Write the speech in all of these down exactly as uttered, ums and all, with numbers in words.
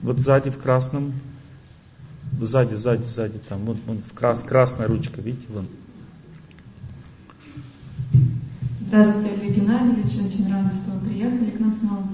Вот сзади в красном. Сзади, сзади, сзади. Там, вон, вон, в крас, красная ручка, видите, вон. Здравствуйте, Олег Геннадьевич. Очень рада, что вы приехали к нам снова.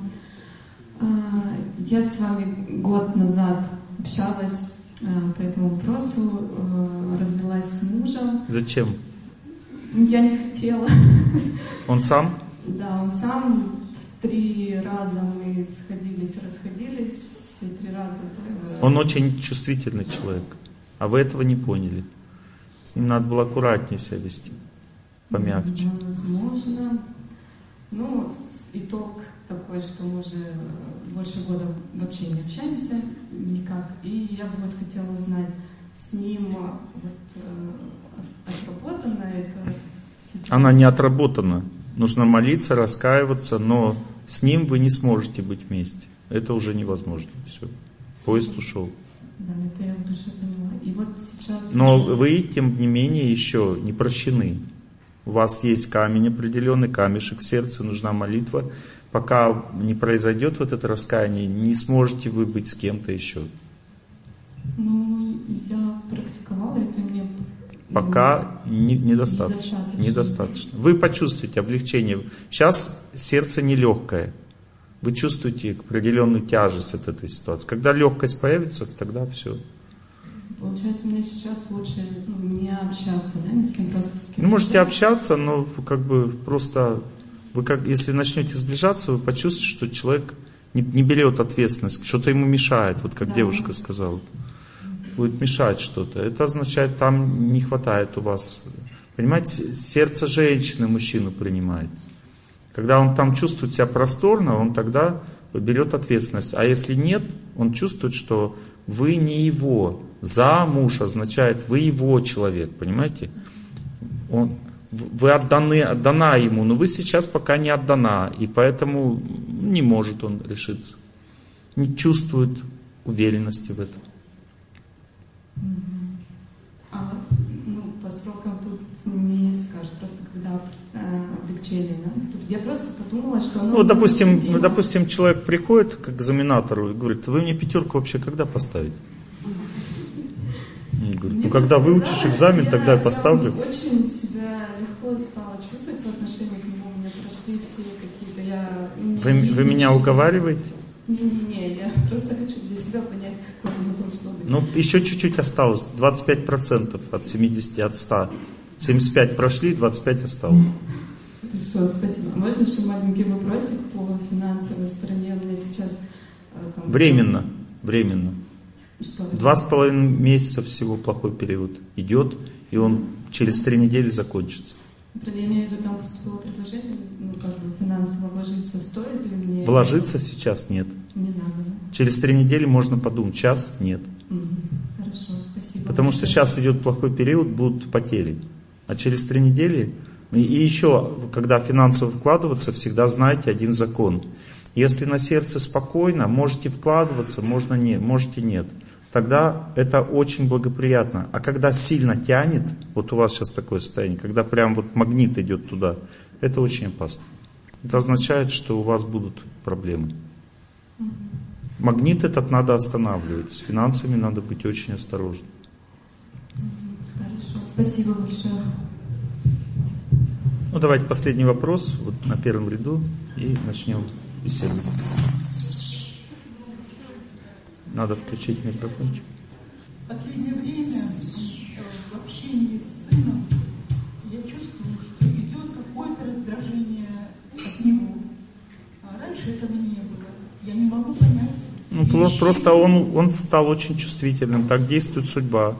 Я с вами год назад общалась по этому вопросу, развелась с мужем. Зачем? Я не хотела. Он сам? Да, он сам. Три раза мы сходились, расходились. Все три раза. Он очень чувствительный человек. А вы этого не поняли. С ним надо было аккуратнее себя вести. Помягче. Возможно. Ну, итог такой, что мы уже больше года вообще не общаемся никак. И я бы вот хотела узнать, с ним вот, э, отработана эта ситуация? Она не отработана. Нужно молиться, раскаиваться, но с ним вы не сможете быть вместе. Это уже невозможно. Все. Поезд ушел. Да, это я в душе поняла. И вот сейчас... Но вы, тем не менее, еще не прощены. У вас есть камень определенный, камешек в сердце, нужна молитва. Пока не произойдет вот это раскаяние, не сможете вы быть с кем-то еще. Ну, я практиковала это, мне... Пока не, недостаточно. недостаточно. недостаточно. Вы почувствуете облегчение. Сейчас сердце нелегкое. Вы чувствуете определенную тяжесть от этой ситуации. Когда легкость появится, тогда все. Получается, мне сейчас лучше ну, не общаться, да, ни с кем, просто с кем. Ну, можете общаться, но как бы просто... Вы как, если начнете сближаться, вы почувствуете, что человек не, не берет ответственность, что-то ему мешает, вот как да. девушка сказала. Будет мешать что-то. Это означает, там не хватает у вас. Понимаете, сердце женщины мужчину принимает. Когда он там чувствует себя просторно, он тогда берет ответственность. А если нет, он чувствует, что вы не его. Замуж означает, вы его человек, понимаете? Он, вы отданы, отдана ему, но вы сейчас пока не отдана, и поэтому не может он решиться. Не чувствует уверенности в этом. А ну, по срокам тут не скажешь, просто когда э, облегчение да, наступит. Я просто подумала, что... Ну, допустим, ну, допустим, человек приходит к экзаменатору и говорит, вы мне пятерку вообще когда поставите? Говорит, ну, когда выучишь экзамен, я, тогда я поставлю. Я очень себя легко стала чувствовать по отношению к нему. У меня прошли все какие-то... Я, вы не, вы меня уговариваете? Не-не-не, я просто хочу для себя понять, какое оно должно быть. Ну, еще чуть-чуть осталось. двадцать пять процентов от семидесяти, от ста. семьдесят пять прошли, двадцать пять осталось. Хорошо, спасибо. А можно еще маленький вопросик по финансовой стороне? У меня сейчас... Там, временно, временно. Что Два с половиной месяца всего плохой период идет, и он через три недели закончится. Я имею в виду, там поступило предложение, ну, как бы финансово вложиться, стоит ли мне? Вложиться сейчас нет. Не надо, да? Через три недели можно подумать, сейчас нет. Угу. Хорошо, спасибо. Потому что сейчас идет плохой период, будут потери. А через три недели... И еще, когда финансово вкладываться, всегда знайте один закон. Если на сердце спокойно, можете вкладываться, можно не, можете нет. Тогда это очень благоприятно. А когда сильно тянет, вот у вас сейчас такое состояние, когда прям вот магнит идет туда, это очень опасно. Это означает, что у вас будут проблемы. Магнит этот надо останавливать. С финансами надо быть очень осторожным. Хорошо, спасибо большое. Ну, давайте последний вопрос, вот на первом ряду, и начнем беседу. Надо включить микрофончик. В последнее время в общении с сыном я чувствую, что идет какое-то раздражение от него. А раньше этого не было. Я не могу понять. Ну, просто, просто он, он стал очень чувствительным, так действует судьба.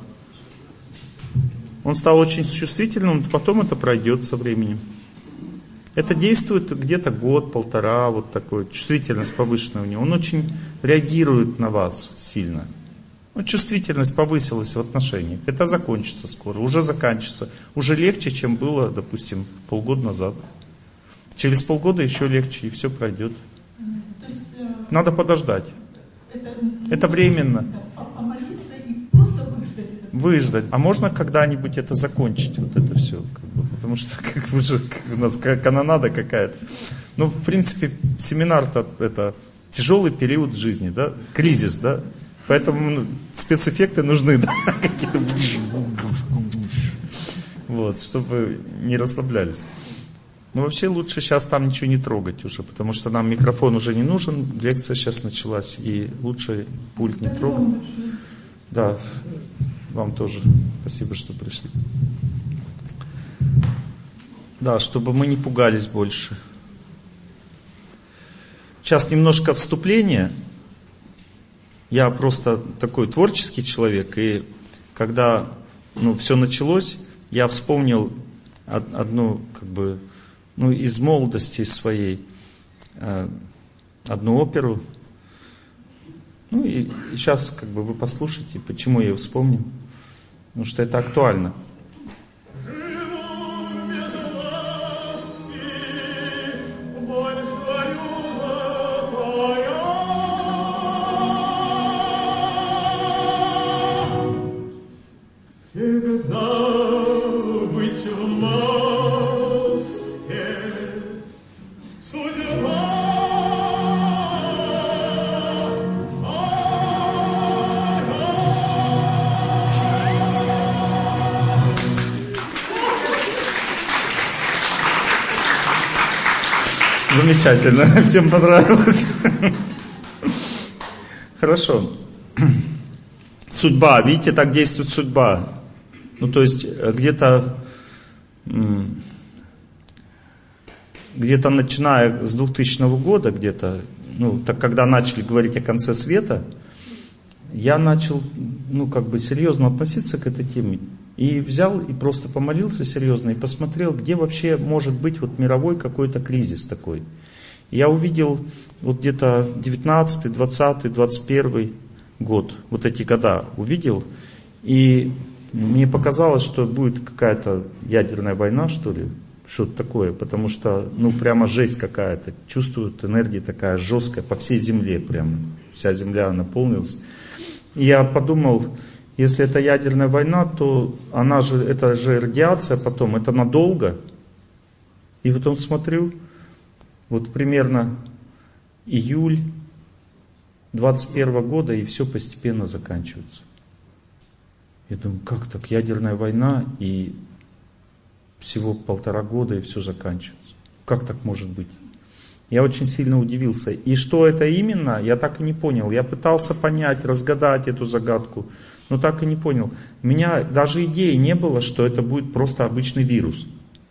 Он стал очень чувствительным, потом это пройдет со временем. Это действует где-то год, полтора, вот такой, чувствительность повышенная у него. Он очень реагирует на вас сильно. Ну, чувствительность повысилась в отношениях. Это закончится скоро, уже заканчивается. Уже легче, чем было, допустим, полгода назад. Через полгода еще легче, и все пройдет. То есть, надо подождать. Это, это временно. Помолиться и просто выждать это. Выждать. А можно когда-нибудь это закончить, вот это все? Как бы, потому что как бы, уже, как у нас канонада какая-то. Ну, в принципе, семинар-то это тяжелый период жизни, да, кризис, да, поэтому спецэффекты нужны, да, какие-то, вот, чтобы не расслаблялись. Но вообще лучше сейчас там ничего не трогать уже, потому что нам микрофон уже не нужен, лекция сейчас началась, и лучше пульт не трогать. Да, вам тоже спасибо, что пришли. Да, чтобы мы не пугались больше. Сейчас немножко вступление. Я просто такой творческий человек, и когда ну, все началось, я вспомнил одну, как бы, ну, из молодости своей, одну оперу. Ну и, и сейчас как бы вы послушайте, почему я ее вспомнил. Потому что это актуально. Замечательно, всем понравилось. Хорошо. Судьба, видите, так действует судьба. Ну, то есть, где-то, где-то начиная с двухтысячного года, где-то, ну, так когда начали говорить о конце света, я начал, ну, как бы серьезно относиться к этой теме. И взял и просто помолился серьезно и посмотрел, где вообще может быть вот мировой какой-то кризис такой. Я увидел вот где-то девятнадцатый, двадцатый, двадцать первый год, вот эти года увидел, и мне показалось, что будет какая-то ядерная война, что ли, что-то такое, потому что, ну, прямо жесть какая-то, чувствуют энергия такая жесткая по всей земле прямо, вся земля наполнилась. И я подумал, если это ядерная война, то она же, это же радиация потом, это надолго. И потом смотрю, вот примерно июль двадцать первого года, и все постепенно заканчивается. Я думаю, как так, ядерная война, и всего полтора года, и все заканчивается. Как так может быть? Я очень сильно удивился. И что это именно, я так и не понял. Я пытался понять, разгадать эту загадку, но так и не понял. У меня даже идеи не было, что это будет просто обычный вирус.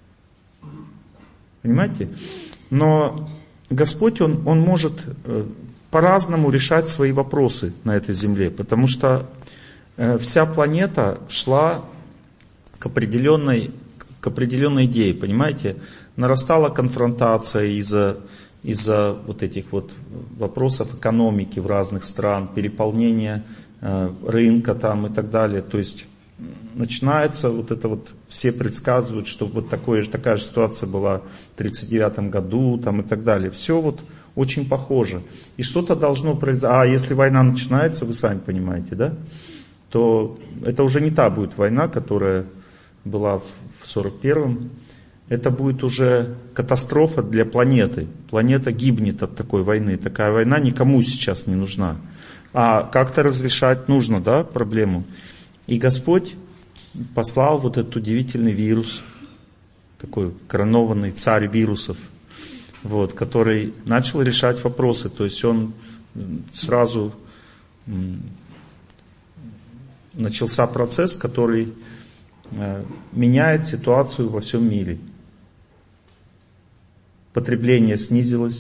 Понимаете? Но Господь, Он, Он может по-разному решать свои вопросы на этой земле, потому что вся планета шла к определенной, к определенной идее, понимаете? Нарастала конфронтация из-за из-за вот этих вот вопросов экономики в разных странах, переполнения э, рынка там и так далее. То есть начинается вот это вот, все предсказывают, что вот такое, такая же ситуация была в тридцать девятом году там и так далее. Все вот очень похоже. И что-то должно произойти. А если война начинается, вы сами понимаете, да? То это уже не та будет война, которая была в сорок первом. Это будет уже катастрофа для планеты. Планета гибнет от такой войны. Такая война никому сейчас не нужна. А как-то разрешать нужно, да, проблему. И Господь послал вот этот удивительный вирус, такой коронованный царь вирусов, вот, который начал решать вопросы. То есть он сразу начался процесс, который меняет ситуацию во всем мире. Потребление снизилось,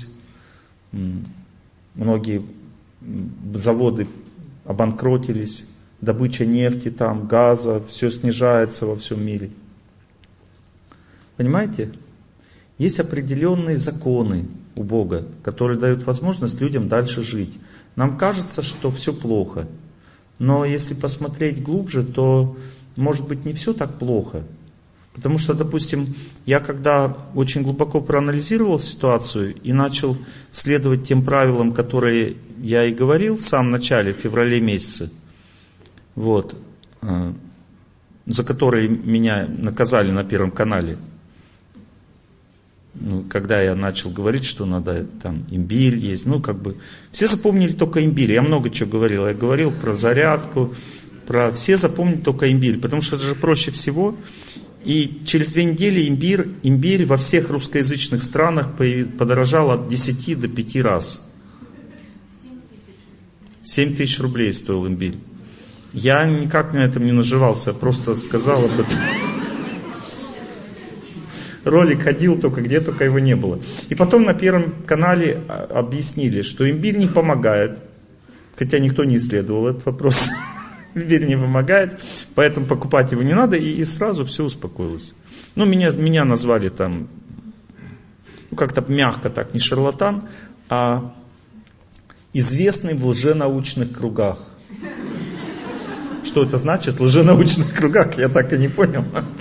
многие заводы обанкротились, добыча нефти, там, газа, все снижается во всем мире. Понимаете? Есть определенные законы у Бога, которые дают возможность людям дальше жить. Нам кажется, что все плохо, но если посмотреть глубже, то, может быть, не все так плохо. Потому что, допустим, я когда очень глубоко проанализировал ситуацию и начал следовать тем правилам, которые я и говорил в самом начале, в феврале месяце, вот, за которые меня наказали на Первом канале, ну, когда я начал говорить, что надо там имбирь есть, ну как бы все запомнили только имбирь. Я много чего говорил. Я говорил про зарядку, про все запомнили только имбирь, потому что это же проще всего. И через две недели имбирь, имбирь во всех русскоязычных странах подорожал от десяти до пяти раз. семь тысяч рублей стоил имбирь. Я никак на этом не наживался, я просто сказал об этом. Ролик ходил только, где только его не было. И потом на Первом канале объяснили, что имбирь не помогает. Хотя никто не исследовал этот вопрос. Имбирь не помогает, поэтому покупать его не надо. И, и сразу все успокоилось. Ну, меня, меня назвали там, ну, как-то мягко так, не шарлатан, а известный в лженаучных кругах. Что это значит в лженаучных кругах, я так и не понял.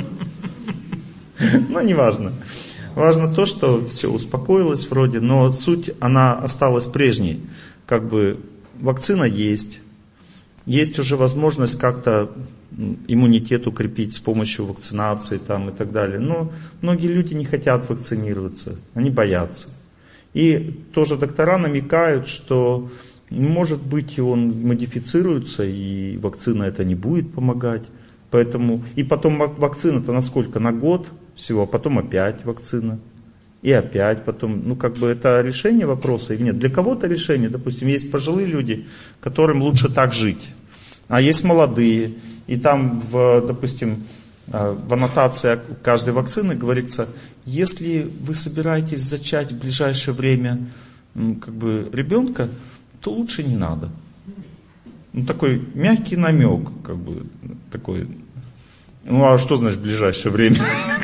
Но не важно. Важно то, что все успокоилось вроде, но суть, она осталась прежней. Как бы вакцина есть, есть уже возможность как-то иммунитет укрепить с помощью вакцинации там, и так далее. Но многие люди не хотят вакцинироваться, они боятся. И тоже доктора намекают, что может быть он модифицируется, и вакцина это не будет помогать. Поэтому, и потом вакцина-то на сколько? На год всего, а потом опять вакцина. И опять потом, ну как бы это решение вопроса или нет? Для кого-то решение, допустим, есть пожилые люди, которым лучше так жить. А есть молодые, и там, в, допустим, в аннотации каждой вакцины говорится, если вы собираетесь зачать в ближайшее время как бы ребенка, то лучше не надо. Ну, такой мягкий намек, как бы, такой. Ну, а что значит в ближайшее время?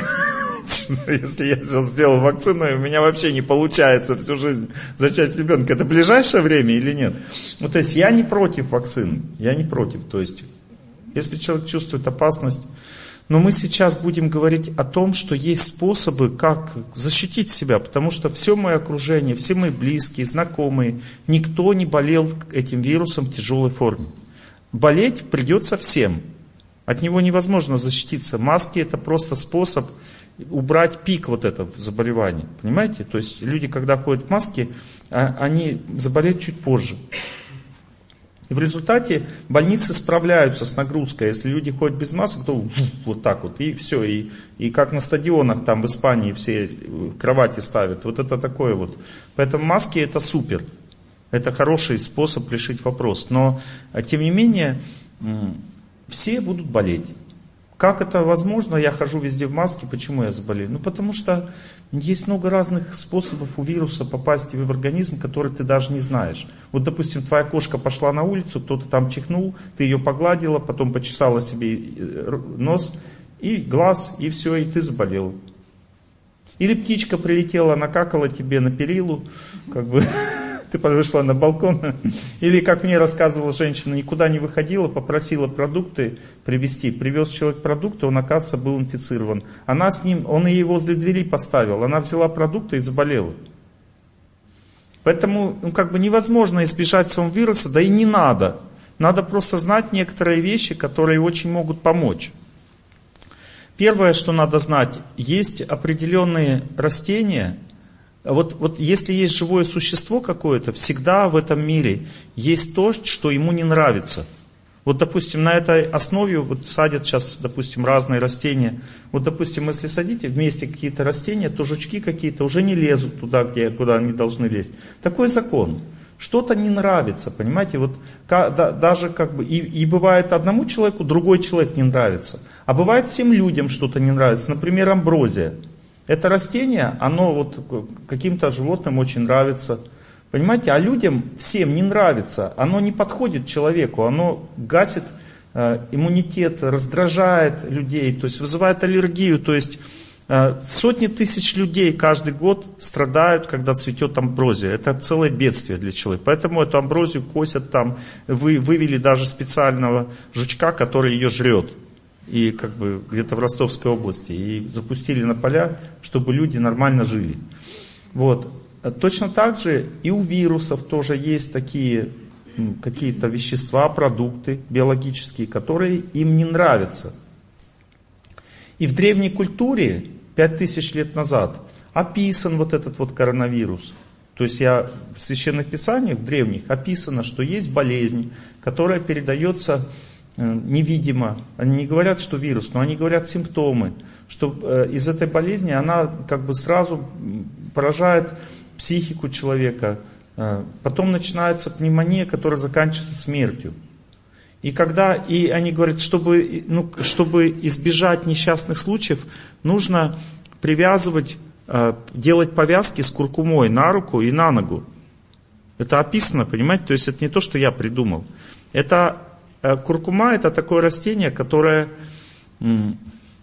Если я сделал вакцину, и у меня вообще не получается всю жизнь зачать ребенка, это ближайшее время или нет? Ну, то есть я не против вакцин, я не против. То есть, если человек чувствует опасность, но мы сейчас будем говорить о том, что есть способы, как защитить себя, потому что все мое окружение, все мои близкие, знакомые, никто не болел этим вирусом в тяжелой форме. Болеть придется всем. От него невозможно защититься. Маски это просто способ убрать пик вот этого заболевания. Понимаете? То есть люди, когда ходят в маске, они заболеют чуть позже. И в результате больницы справляются с нагрузкой. Если люди ходят без масок, то вот так вот. И все. И, и как на стадионах там в Испании все кровати ставят. Вот это такое вот. Поэтому маски это супер. Это хороший способ решить вопрос. Но тем не менее все будут болеть. Как это возможно? Я хожу везде в маске. Почему я заболею? Ну потому что есть много разных способов у вируса попасть в организм, который ты даже не знаешь. Вот, допустим, твоя кошка пошла на улицу, кто-то там чихнул, ты ее погладила, потом почесала себе нос и глаз, и все, и ты заболел. Или птичка прилетела, накакала тебе на перилу, как бы ты вышла на балкон. Или, как мне рассказывала женщина, никуда не выходила, попросила продукты привезти. Привез человек продукты, он, оказывается, был инфицирован. Она с ним, он ее возле двери поставил. Она взяла продукты и заболела. Поэтому, ну, как бы невозможно избежать самого вируса, да и не надо. Надо просто знать некоторые вещи, которые очень могут помочь. Первое, что надо знать, есть определенные растения. Вот, вот если есть живое существо какое-то, всегда в этом мире есть то, что ему не нравится. Вот, допустим, на этой основе вот садят сейчас, допустим, разные растения. Вот, допустим, если садите вместе какие-то растения, то жучки какие-то уже не лезут туда, где, куда они должны лезть. Такой закон. Что-то не нравится, понимаете? Вот даже как бы и, и бывает одному человеку, другой человек не нравится. А бывает всем людям что-то не нравится. Например, амброзия. Это растение, оно вот каким-то животным очень нравится. Понимаете, а людям всем не нравится. Оно не подходит человеку, оно гасит э, иммунитет, раздражает людей, то есть вызывает аллергию. То есть э, сотни тысяч людей каждый год страдают, когда цветет амброзия. Это целое бедствие для человека. Поэтому эту амброзию косят там, вы, вывели даже специального жучка, который ее жрет. И как бы где-то в Ростовской области. И запустили на поля, чтобы люди нормально жили. Вот. Точно так же и у вирусов тоже есть такие какие-то вещества, продукты биологические, которые им не нравятся. И в древней культуре, пять тысяч лет назад, описан вот этот вот коронавирус. То есть я в Священных Писаниях, в древних, описано, что есть болезнь, которая передается невидимо. Они не говорят, что вирус, но они говорят симптомы, что из этой болезни она как бы сразу поражает психику человека. Потом начинается пневмония, которая заканчивается смертью. И когда и они говорят, чтобы, ну, чтобы избежать несчастных случаев, нужно привязывать, делать повязки с куркумой на руку и на ногу. Это описано, понимаете? То есть это не то, что я придумал. Это куркума — это такое растение, которое м,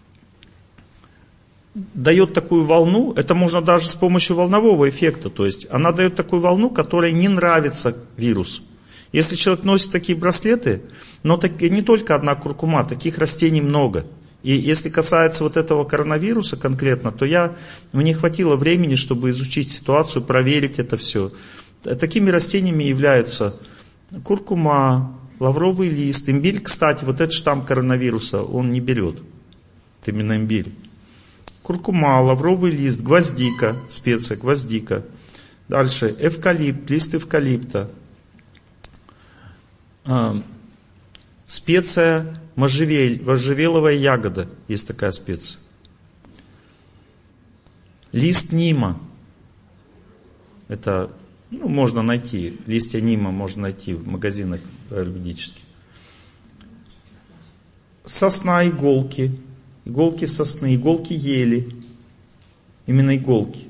дает такую волну. Это можно даже с помощью волнового эффекта. То есть она дает такую волну, которая не нравится вирусу. Если человек носит такие браслеты, но так, не только одна куркума, таких растений много. И если касается вот этого коронавируса конкретно, то я, мне хватило времени, чтобы изучить ситуацию, проверить это все. Такими растениями являются куркума, лавровый лист, имбирь. Кстати, вот этот штамм коронавируса он не берет. Это именно имбирь. Куркума, лавровый лист, гвоздика, специя гвоздика. Дальше эвкалипт, лист эвкалипта. Специя можжевель, можжевеловая ягода, есть такая специя. Лист нима, это, ну, можно найти, листья нима можно найти в магазинах аюрведических. Сосна, иголки, иголки сосны, иголки ели, именно иголки.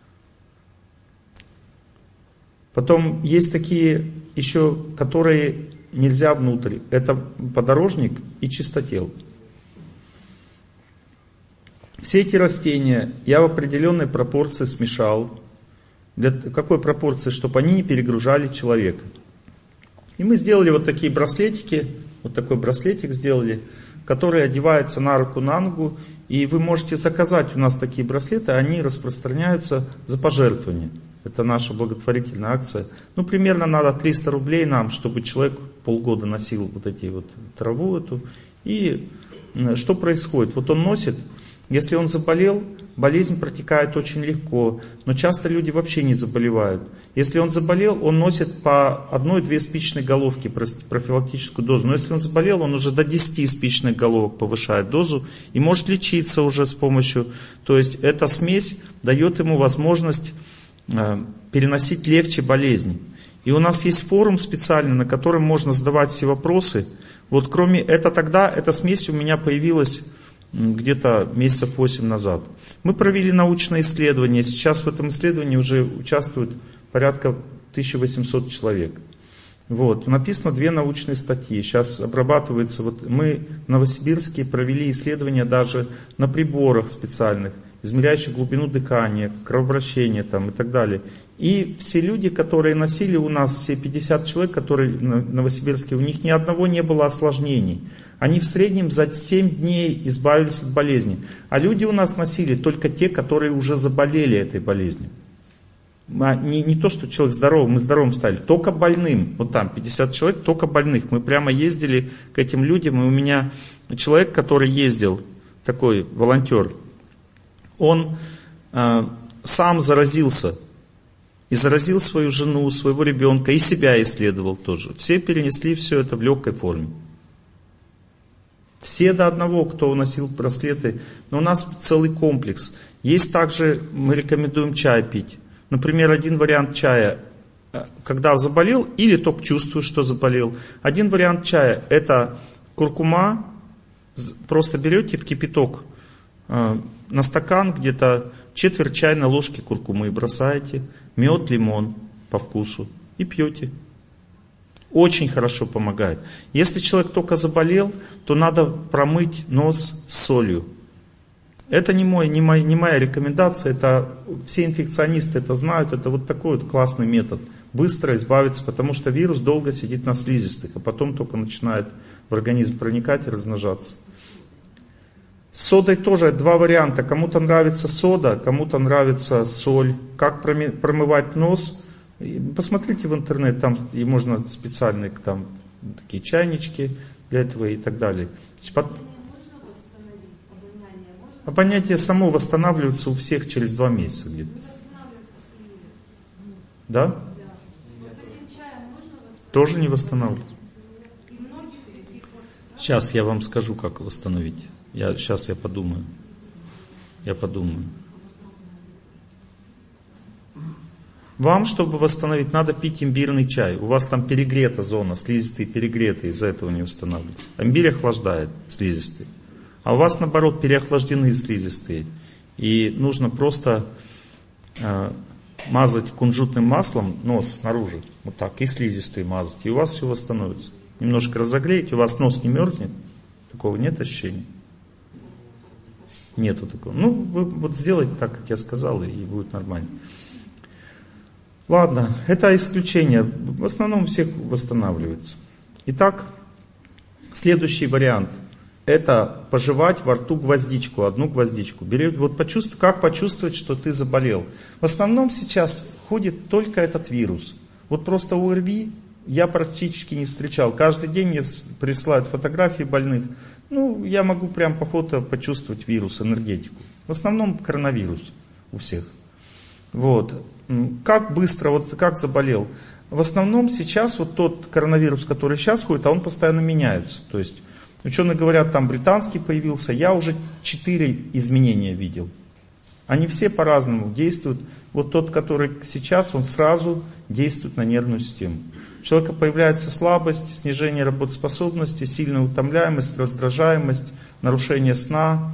Потом есть такие еще, которые нельзя внутрь. Это подорожник и чистотел. Все эти растения я в определенной пропорции смешал. Для какой пропорции? Чтобы они не перегружали человека. И мы сделали вот такие браслетики. Вот такой браслетик сделали, который одевается на руку, на ногу. И вы можете заказать у нас такие браслеты. Они распространяются за пожертвование. Это наша благотворительная акция. Ну, примерно надо триста рублей нам, чтобы человек полгода носил вот эти вот траву эту. И что происходит? Вот он носит, если он заболел, болезнь протекает очень легко, но часто люди вообще не заболевают. Если он заболел, он носит по одной-две спичной головки профилактическую дозу. Но если он заболел, он уже до десяти спичных головок повышает дозу и может лечиться уже с помощью. То есть эта смесь дает ему возможность переносить легче болезни. И у нас есть форум специальный, на котором можно задавать все вопросы. Вот кроме это тогда, эта смесь у меня появилась где-то месяцев восемь назад. Мы провели научное исследование. Сейчас в этом исследовании уже участвует порядка тысяча восемьсот человек. Вот. Написано две научные статьи. Сейчас обрабатывается. Вот мы в Новосибирске провели исследования даже на приборах специальных, измеряющих глубину дыхания, кровообращения там, и так далее. И все люди, которые носили у нас, все пятьдесят человек, которые в Новосибирске, у них ни одного не было осложнений. Они в среднем за семь дней избавились от болезни. А люди у нас носили только те, которые уже заболели этой болезнью. Не, не то, что человек здоровый, мы здоровым стали, только больным. Вот там пятьдесят человек, только больных. Мы прямо ездили к этим людям, и у меня человек, который ездил, такой волонтер, он э, сам заразился. И заразил свою жену, своего ребенка, и себя исследовал тоже. Все перенесли все это в легкой форме. Все до одного, кто носил браслеты. Но у нас целый комплекс. Есть также, мы рекомендуем чай пить. Например, один вариант чая, когда заболел, или только чувствуешь, что заболел. Один вариант чая, это куркума. Просто берете в кипяток на стакан где-то четверть чайной ложки куркумы бросаете, мед, лимон по вкусу и пьете. Очень хорошо помогает. Если человек только заболел, то надо промыть нос с солью. Это не, мой, не, мой, не моя рекомендация, это все инфекционисты это знают, это вот такой вот классный метод. Быстро избавиться, потому что вирус долго сидит на слизистых, а потом только начинает в организм проникать и размножаться. С содой тоже два варианта. Кому-то нравится сода, кому-то нравится соль. Как промывать нос? Посмотрите в интернет, там и можно специальные там, такие чайнички для этого и так далее. А понятие само восстанавливается у всех через два месяца где-то. Да? Тоже не восстанавливается. Сейчас я вам скажу, как восстановить. Я, сейчас я подумаю. Я подумаю. Вам, чтобы восстановить, надо пить имбирный чай. У вас там перегрета зона, слизистые перегреты, из-за этого не восстанавливается. Имбирь охлаждает слизистые. А у вас, наоборот, переохлаждены слизистые. И нужно просто э, мазать кунжутным маслом нос снаружи. Вот так. И слизистые мазать. И у вас все восстановится. Немножко разогреете, у вас нос не мерзнет. Такого нет ощущения? Нету такого. Ну, вы вот сделайте так, как я сказал, и будет нормально. Ладно, это исключение. В основном всех восстанавливается. Итак, следующий вариант. Это пожевать во рту гвоздичку, одну гвоздичку. Берете, вот почувствуй, как почувствовать, что ты заболел. В основном сейчас ходит только этот вирус. Вот просто ОРВИ я практически не встречал. Каждый день мне присылают фотографии больных. Ну, я могу прям по фото почувствовать вирус, энергетику. В основном коронавирус у всех. Вот. Как быстро, вот как заболел? В основном сейчас вот тот коронавирус, который сейчас ходит, а он постоянно меняется. То есть ученые говорят, там британский появился, я уже четыре изменения видел. Они все по-разному действуют. Вот тот, который сейчас, он сразу действует на нервную систему. У человека появляется слабость, снижение работоспособности, сильная утомляемость, раздражаемость, нарушение сна.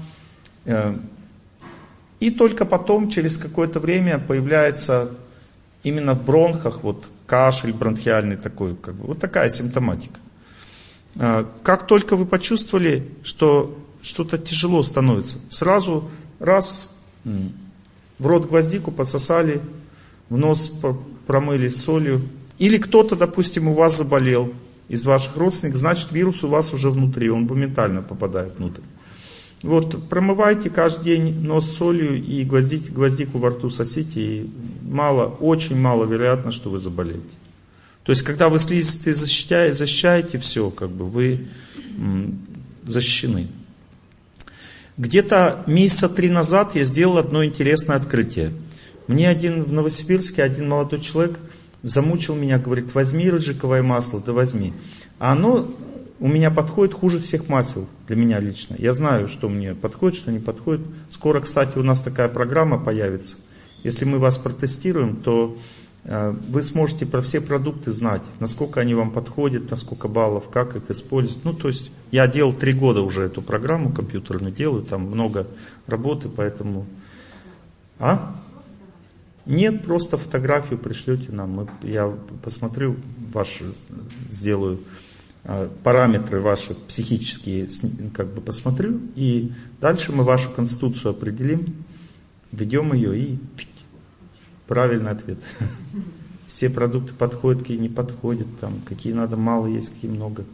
И только потом, через какое-то время, появляется именно в бронхах вот кашель бронхиальный такой, как бы, вот такая симптоматика. Как только вы почувствовали, что что-то тяжело становится, сразу раз в рот гвоздику пососали, в нос промыли солью. Или кто-то, допустим, у вас заболел из ваших родственников, значит вирус у вас уже внутри, он моментально попадает внутрь. Вот, промывайте каждый день нос солью и гвоздите, гвоздику во рту сосите, и мало, очень мало вероятно, что вы заболеете. То есть, когда вы слизистые защищаете, защищаете все, как бы вы м, защищены. Где-то месяца три назад я сделал одно интересное открытие. Мне один в Новосибирске, один молодой человек замучил меня, говорит, возьми рыжиковое масло, да возьми. А оно у меня подходит хуже всех масел, для меня лично. Я знаю, что мне подходит, что не подходит. Скоро, кстати, у нас такая программа появится. Если мы вас протестируем, то э, вы сможете про все продукты знать, насколько они вам подходят, на сколько баллов, как их использовать. Ну, то есть, я делал три года уже эту программу компьютерную, делаю, там много работы, поэтому... А? Нет, просто фотографию пришлете нам. Мы, я посмотрю, ваш, сделаю параметры ваши психические, как бы посмотрю, и дальше мы вашу конституцию определим, введем ее и правильный ответ. Все продукты подходят, какие не подходят, там, какие надо мало есть, какие много.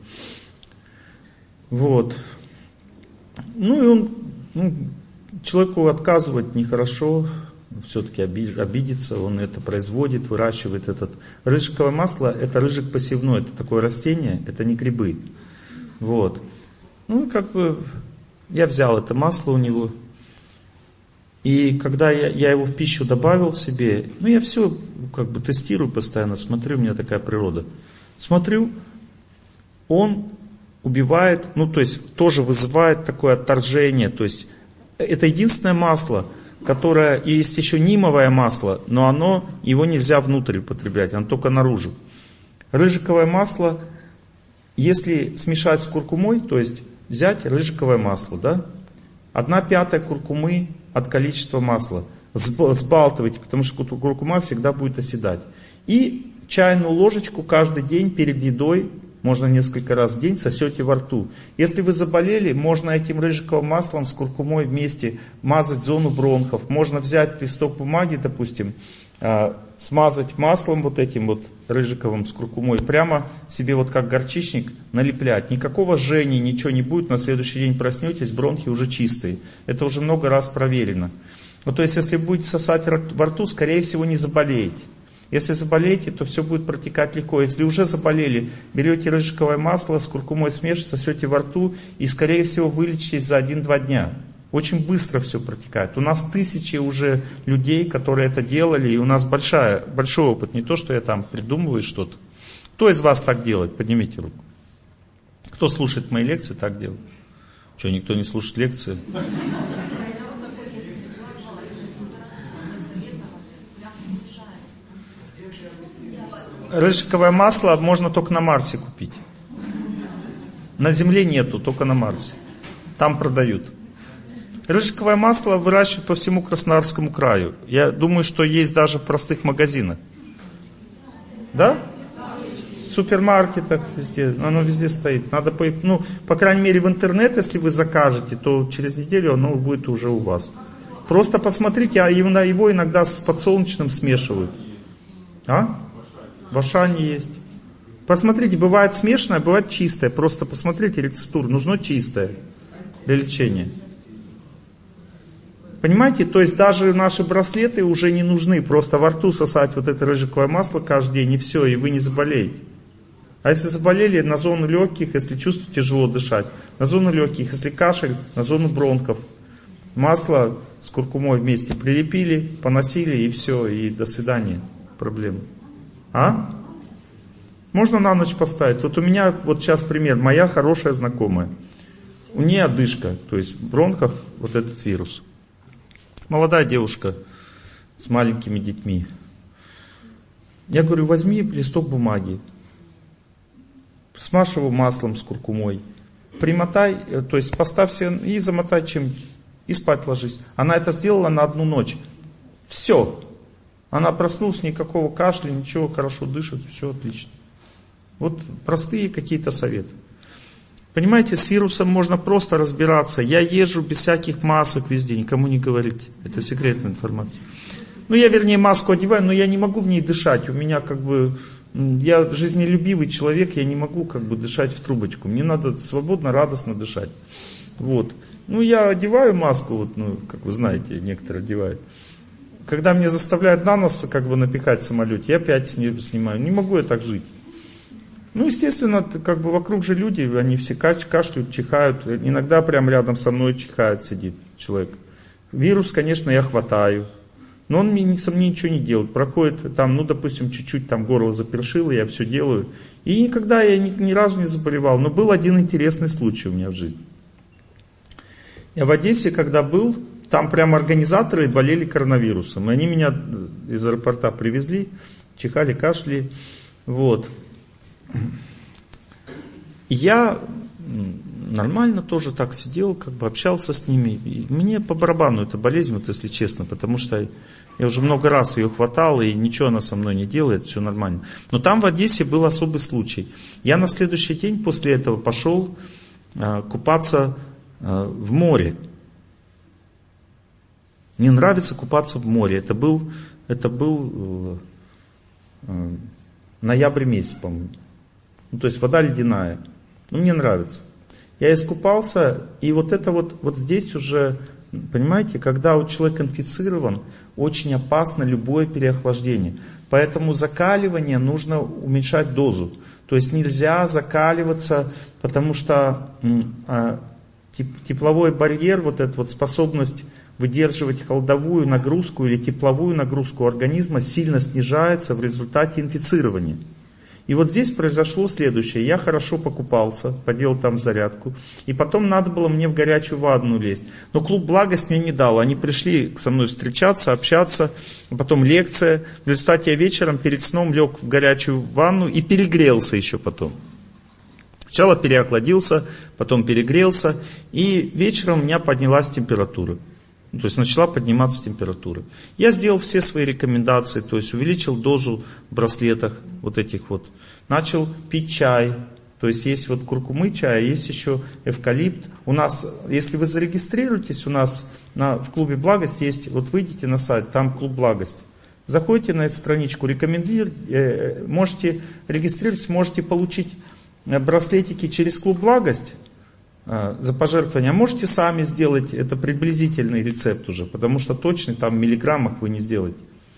Вот. Ну и он, ну, человеку отказывать нехорошо, все-таки обидится, он это производит, выращивает этот. Рыжиковое масло, это рыжик посевной, это такое растение, это не грибы. Вот. Ну и как бы я взял это масло у него, и когда я, я его в пищу добавил себе, ну я все как бы тестирую постоянно, смотрю, у меня такая природа. Смотрю, он убивает, ну то есть тоже вызывает такое отторжение, то есть это единственное масло, которое, есть еще нимовое масло, но оно, его нельзя внутрь употреблять, оно только наружу. Рыжиковое масло, если смешать с куркумой, то есть взять рыжиковое масло, да, одна пятая куркумы от количества масла, сбалтывайте, потому что куркума всегда будет оседать. И чайную ложечку каждый день перед едой, можно несколько раз в день, сосете во рту. Если вы заболели, можно этим рыжиковым маслом с куркумой вместе мазать зону бронхов. Можно взять листок бумаги, допустим, смазать маслом вот этим вот рыжиковым с куркумой, прямо себе вот как горчичник налеплять. Никакого жжения, ничего не будет, на следующий день проснетесь, бронхи уже чистые. Это уже много раз проверено. Ну, то есть, если будете сосать во рту, скорее всего, не заболеете. Если заболеете, то все будет протекать легко. Если уже заболели, берете рыжиковое масло с куркумой смешиваете, сосете во рту и, скорее всего, вылечитесь за один-два дня. Очень быстро все протекает. У нас тысячи уже людей, которые это делали, и у нас большая, большой опыт. Не то, что я там придумываю что-то. Кто из вас так делает? Поднимите руку. Кто слушает мои лекции, так делает. Что, никто не слушает лекции? Рыжиковое масло можно только на Марсе купить. На Земле нету, только на Марсе. Там продают. Рыжиковое масло выращивают по всему Краснодарскому краю. Я думаю, что есть даже в простых магазинах. Да? В супермаркетах везде. Оно везде стоит. Надо по, ну, по крайней мере в интернет, если вы закажете, то через неделю оно будет уже у вас. Просто посмотрите, а его иногда с подсолнечным смешивают. А? В Ашане есть. Посмотрите, бывает смешанное, бывает чистое. Просто посмотрите рецептуру. Нужно чистое для лечения. Понимаете? То есть даже наши браслеты уже не нужны. Просто во рту сосать вот это рыжиковое масло каждый день, и все, и вы не заболеете. А если заболели, на зону легких, если чувствуете тяжело дышать, на зону легких, если кашель, на зону бронхов. Масло с куркумой вместе прилепили, поносили, и все, и до свидания. Проблемы. А? Можно на ночь поставить. Вот у меня, вот сейчас пример, моя хорошая знакомая. У нее одышка, то есть в бронхах вот этот вирус. Молодая девушка с маленькими детьми. Я говорю, возьми листок бумаги, смажь его маслом с куркумой, примотай, то есть поставь себе и замотай чем, и спать ложись. Она это сделала на одну ночь. Все. Она проснулась, никакого кашля, ничего, хорошо дышит, все отлично. Вот простые какие-то советы. Понимаете, с вирусом можно просто разбираться. Я езжу без всяких масок везде, никому не говорите. Это секретная информация. Ну, я, вернее, маску одеваю, но я не могу в ней дышать. У меня как бы... Я жизнелюбивый человек, я не могу как бы дышать в трубочку. Мне надо свободно, радостно дышать. Вот. Ну, я одеваю маску, вот, ну, как вы знаете, некоторые одевают. Когда мне заставляют на нос как бы напихать в самолете, я опять с нее снимаю. Не могу я так жить. Ну, естественно, как бы вокруг же люди, они все кашляют, чихают. Иногда прям рядом со мной чихает, сидит человек. Вирус, конечно, я хватаю. Но он мне, со мной ничего не делает. Проходит там, ну, допустим, чуть-чуть там горло запершило, я все делаю. И никогда я ни, ни разу не заболевал. Но был один интересный случай у меня в жизни. Я в Одессе, когда был, там прям организаторы болели коронавирусом. И они меня из аэропорта привезли, чихали, кашляли. Вот. Я нормально тоже так сидел, как бы общался с ними. И мне по барабану эта болезнь, вот если честно, потому что я уже много раз ее хватал, и ничего она со мной не делает, все нормально. Но там в Одессе был особый случай. Я на следующий день после этого пошел э, купаться э, в море. Мне нравится купаться в море. Это был, это был э, э, ноябрь месяц, по-моему. Ну, то есть вода ледяная. Ну, мне нравится. Я искупался, и вот это вот, вот здесь уже, понимаете, когда у человека инфицирован, очень опасно любое переохлаждение. Поэтому закаливание нужно уменьшать дозу. То есть нельзя закаливаться, потому что э, тепловой барьер, вот эта вот способность выдерживать холодовую нагрузку или тепловую нагрузку организма сильно снижается в результате инфицирования. И вот здесь произошло следующее. Я хорошо покупался, поделал там зарядку. И потом надо было мне в горячую ванну лезть. Но клуб «Благость» мне не дал. Они пришли со мной встречаться, общаться. Потом лекция. В результате я вечером перед сном лег в горячую ванну и перегрелся еще потом. Сначала переохладился, потом перегрелся. И вечером у меня поднялась температура. То есть начала подниматься температура. Я сделал все свои рекомендации, то есть увеличил дозу в браслетах вот этих вот. Начал пить чай. То есть есть вот куркумы чай, есть еще эвкалипт. У нас, если вы зарегистрируетесь, у нас на, в клубе «Благость» есть, вот выйдите на сайт, там клуб «Благость». Заходите на эту страничку, рекомендуйте, э, можете регистрироваться, можете получить браслетики через клуб «Благость». За пожертвования. Можете сами сделать, это приблизительный рецепт уже, потому что точный там в миллиграммах вы не сделаете.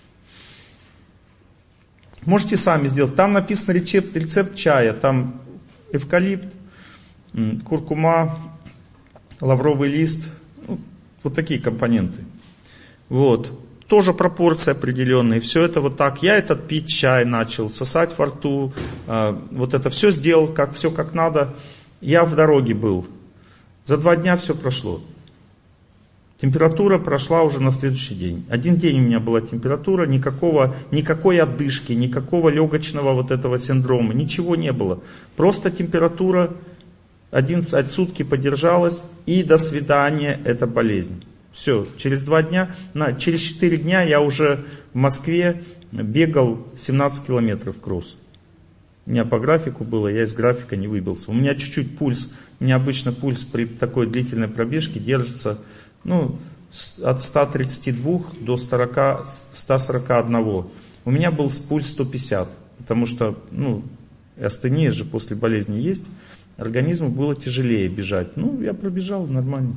Можете сами сделать. Там написан рецепт, рецепт чая, там эвкалипт, куркума, лавровый лист, ну, Вот такие компоненты. Вот. Тоже пропорции определенные. Все это вот так. Я этот пить чай начал, сосать во рту. Э, вот это все сделал, как, все как надо. Я в дороге был. За два дня все прошло. Температура прошла уже на следующий день. Один день у меня была температура, никакого, никакой отдышки, никакого легочного вот этого синдрома, ничего не было. Просто температура одиннадцать сутки подержалась, и до свидания, это болезнь. Все, через два дня, на, через четыре дня я уже в Москве бегал семнадцать километров кросс. У меня по графику было, я из графика не выбился. У меня чуть-чуть пульс, у меня обычно пульс при такой длительной пробежке держится, ну, от ста тридцати двух до ста сорока одного. У меня был пульс сто пятьдесят, потому что, ну, астения же после болезни есть. Организму было тяжелее бежать. Ну, я пробежал нормально.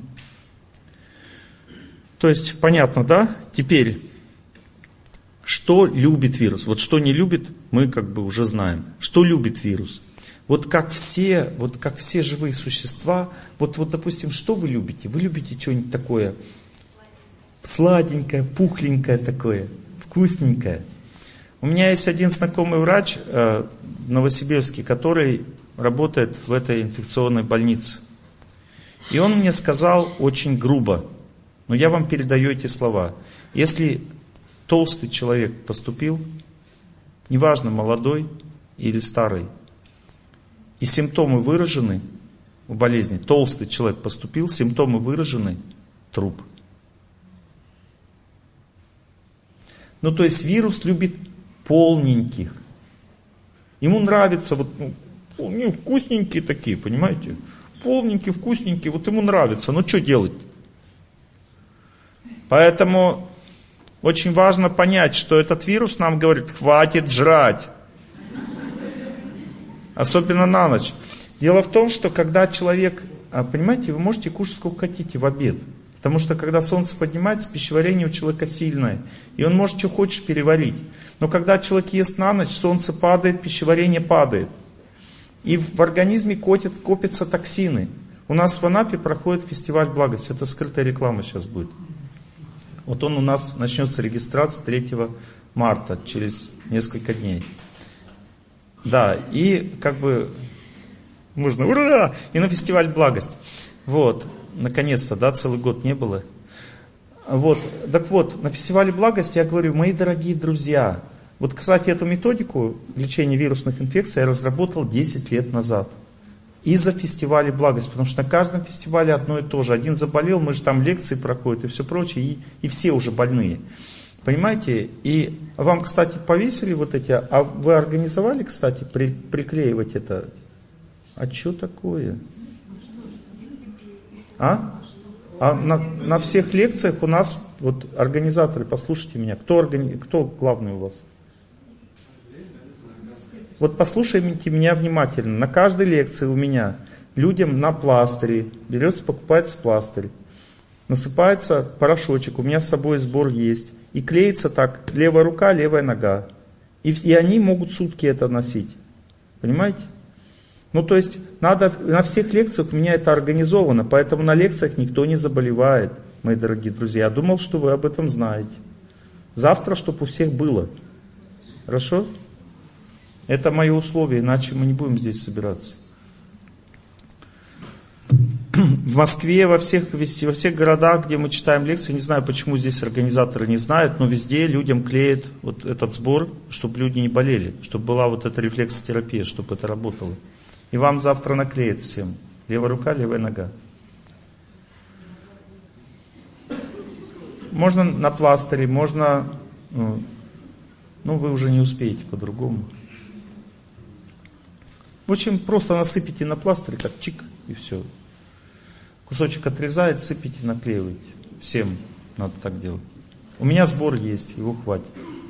То есть, понятно, да? Теперь, что любит вирус? Вот что не любит, мы как бы уже знаем. Что любит вирус? Вот как все, вот как все живые существа, вот, вот, допустим, что вы любите? Вы любите что-нибудь такое сладенькое, пухленькое такое, вкусненькое. У меня есть один знакомый врач э, в Новосибирске, который работает в этой инфекционной больнице. И он мне сказал очень грубо, но я вам передаю эти слова. Если толстый человек поступил, неважно, молодой или старый, и симптомы выражены у болезни, толстый человек поступил, симптомы выражены, труп. Ну, то есть вирус любит полненьких. Ему нравится, вот, ну, вкусненькие такие, понимаете? Полненькие, вкусненькие, вот ему нравится. Ну, что делать? Поэтому очень важно понять, что этот вирус нам говорит, хватит жрать. Особенно на ночь. Дело в том, что когда человек, понимаете, вы можете кушать сколько хотите в обед. Потому что когда солнце поднимается, пищеварение у человека сильное. И он может что хочешь переварить. Но когда человек ест на ночь, солнце падает, пищеварение падает. И в организме копят, копятся токсины. У нас в Анапе проходит фестиваль благости. Это скрытая реклама сейчас будет. Вот он у нас начнется регистрация третьего марта, через несколько дней. Да, и как бы можно, ура! И на фестиваль благость. Вот, наконец-то, да, целый год не было. Вот, так вот, на фестивале благости я говорю, мои дорогие друзья, вот, кстати, эту методику лечения вирусных инфекций я разработал десять лет назад. Из-за фестиваля благость, потому что на каждом фестивале одно и то же. Один заболел, мы же там лекции проходят и все прочее, и, и все уже больные. Понимаете? И вам, кстати, повесили вот эти, а вы организовали, кстати, при, приклеивать это? А что такое? А? А на, на всех лекциях у нас, вот организаторы, послушайте меня, кто, органи... кто главный у вас? Вот послушайте меня внимательно. На каждой лекции у меня людям на пластыре, берется, покупается пластырь, насыпается порошочек, у меня с собой сбор есть, и клеится так, левая рука, левая нога. И, и они могут сутки это носить. Понимаете? Ну, то есть, надо, на всех лекциях у меня это организовано, поэтому на лекциях никто не заболевает, мои дорогие друзья. Я думал, что вы об этом знаете. Завтра, чтобы у всех было. Хорошо? Это мои условия, иначе мы не будем здесь собираться. В Москве, во всех, во всех городах, где мы читаем лекции, не знаю, почему здесь организаторы не знают, но везде людям клеят вот этот сбор, чтобы люди не болели, чтобы была вот эта рефлексотерапия, чтобы это работало. И вам завтра наклеят всем. Левая рука, левая нога. Можно на пластыре, можно... Ну, вы уже не успеете по-другому. В общем, просто насыпите на пластырь, так чик, и все. Кусочек отрезает, сыпите, наклеиваете. Всем надо так делать. У меня сбор есть, его хватит.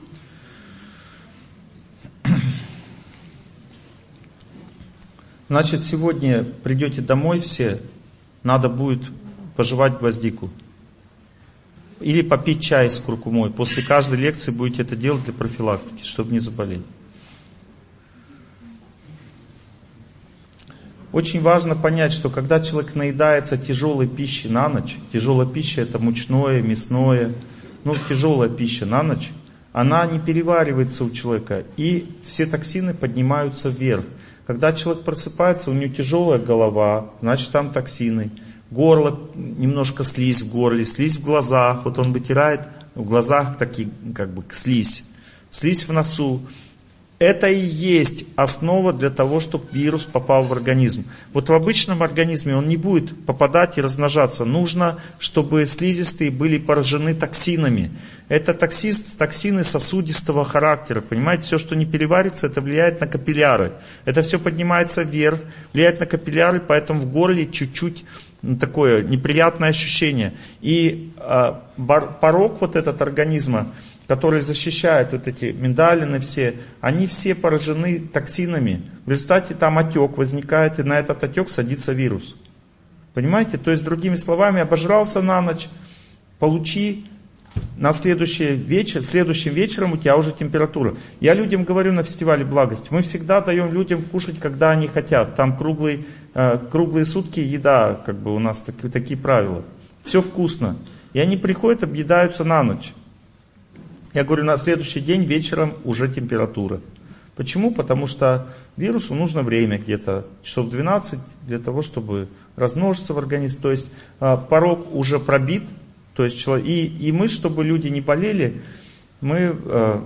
Значит, сегодня придете домой все, надо будет пожевать гвоздику. Или попить чай с куркумой. После каждой лекции будете это делать для профилактики, чтобы не заболеть. очень важно понять, что когда человек наедается тяжелой пищей на ночь, тяжелая пища это мучное, мясное, ну тяжелая пища на ночь, она не переваривается у человека, и все токсины поднимаются вверх. Когда человек просыпается, у него тяжелая голова, значит там токсины, горло, немножко слизь в горле, слизь в глазах, вот он вытирает, в глазах такие как бы слизь, слизь в носу. Это и есть основа для того, чтобы вирус попал в организм. Вот в обычном организме он не будет попадать и размножаться. Нужно, чтобы слизистые были поражены токсинами. Это токсины сосудистого характера. Понимаете, все, что не переварится, это влияет на капилляры. Это все поднимается вверх, влияет на капилляры, поэтому в горле чуть-чуть такое неприятное ощущение. И э, порог вот этот организма, которые защищают вот эти миндалины все, они все поражены токсинами. В результате там отек возникает, и на этот отек садится вирус. Понимаете? То есть, другими словами, обожрался на ночь, получи на следующий вечер, следующим вечером у тебя уже температура. Я людям говорю на фестивале благости, мы всегда даем людям кушать, когда они хотят. Там круглые, э, круглые сутки еда, как бы у нас так, такие правила. Все вкусно. И они приходят, объедаются на ночь. Я говорю, на следующий день вечером уже температура. Почему? Потому что вирусу нужно время где-то, часов двенадцать, для того, чтобы размножиться в организме. То есть порог уже пробит. То есть, и, и мы, чтобы люди не болели, мы э,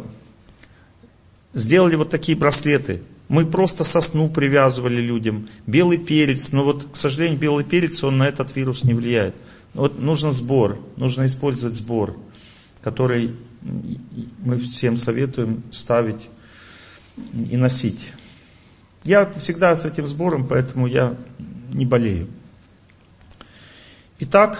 сделали вот такие браслеты. Мы просто сосну привязывали людям. Белый перец, но вот, к сожалению, белый перец, он на этот вирус не влияет. Вот нужен сбор, нужно использовать сбор, который мы всем советуем ставить и носить. Я всегда с этим сбором, поэтому я не болею. Итак,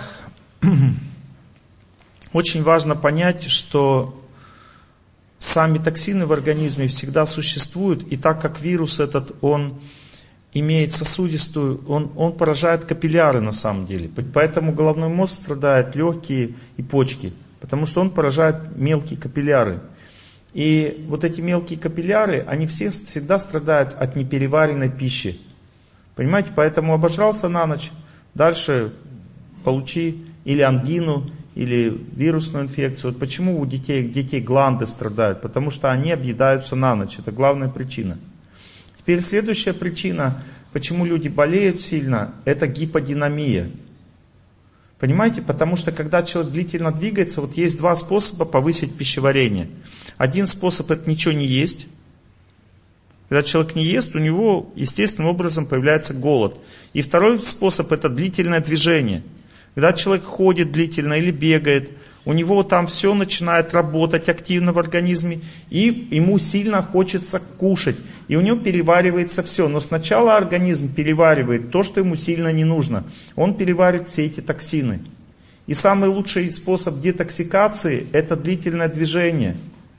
очень важно понять, что сами токсины в организме всегда существуют, и так как вирус этот, он имеет сосудистую, он, он поражает капилляры на самом деле. Поэтому головной мозг страдает, легкие и почки. Потому что он поражает мелкие капилляры. И вот эти мелкие капилляры, они все всегда страдают от непереваренной пищи. Понимаете? Поэтому обожрался на ночь, дальше получи или ангину, или вирусную инфекцию. Вот почему у детей, детей гланды страдают? Потому что они объедаются на ночь. Это главная причина. Теперь следующая причина, почему люди болеют сильно, это гиподинамия. Понимаете? Потому что когда человек длительно двигается, вот есть два способа повысить пищеварение. Один способ это ничего не есть. Когда человек не ест, у него естественным образом появляется голод. И второй способ это длительное движение. Когда человек ходит длительно или бегает, у него там все начинает работать активно в организме, и ему сильно хочется кушать. И у него переваривается все. Но сначала организм переваривает то, что ему сильно не нужно. Он переваривает все эти токсины. И самый лучший способ детоксикации – это длительное движение.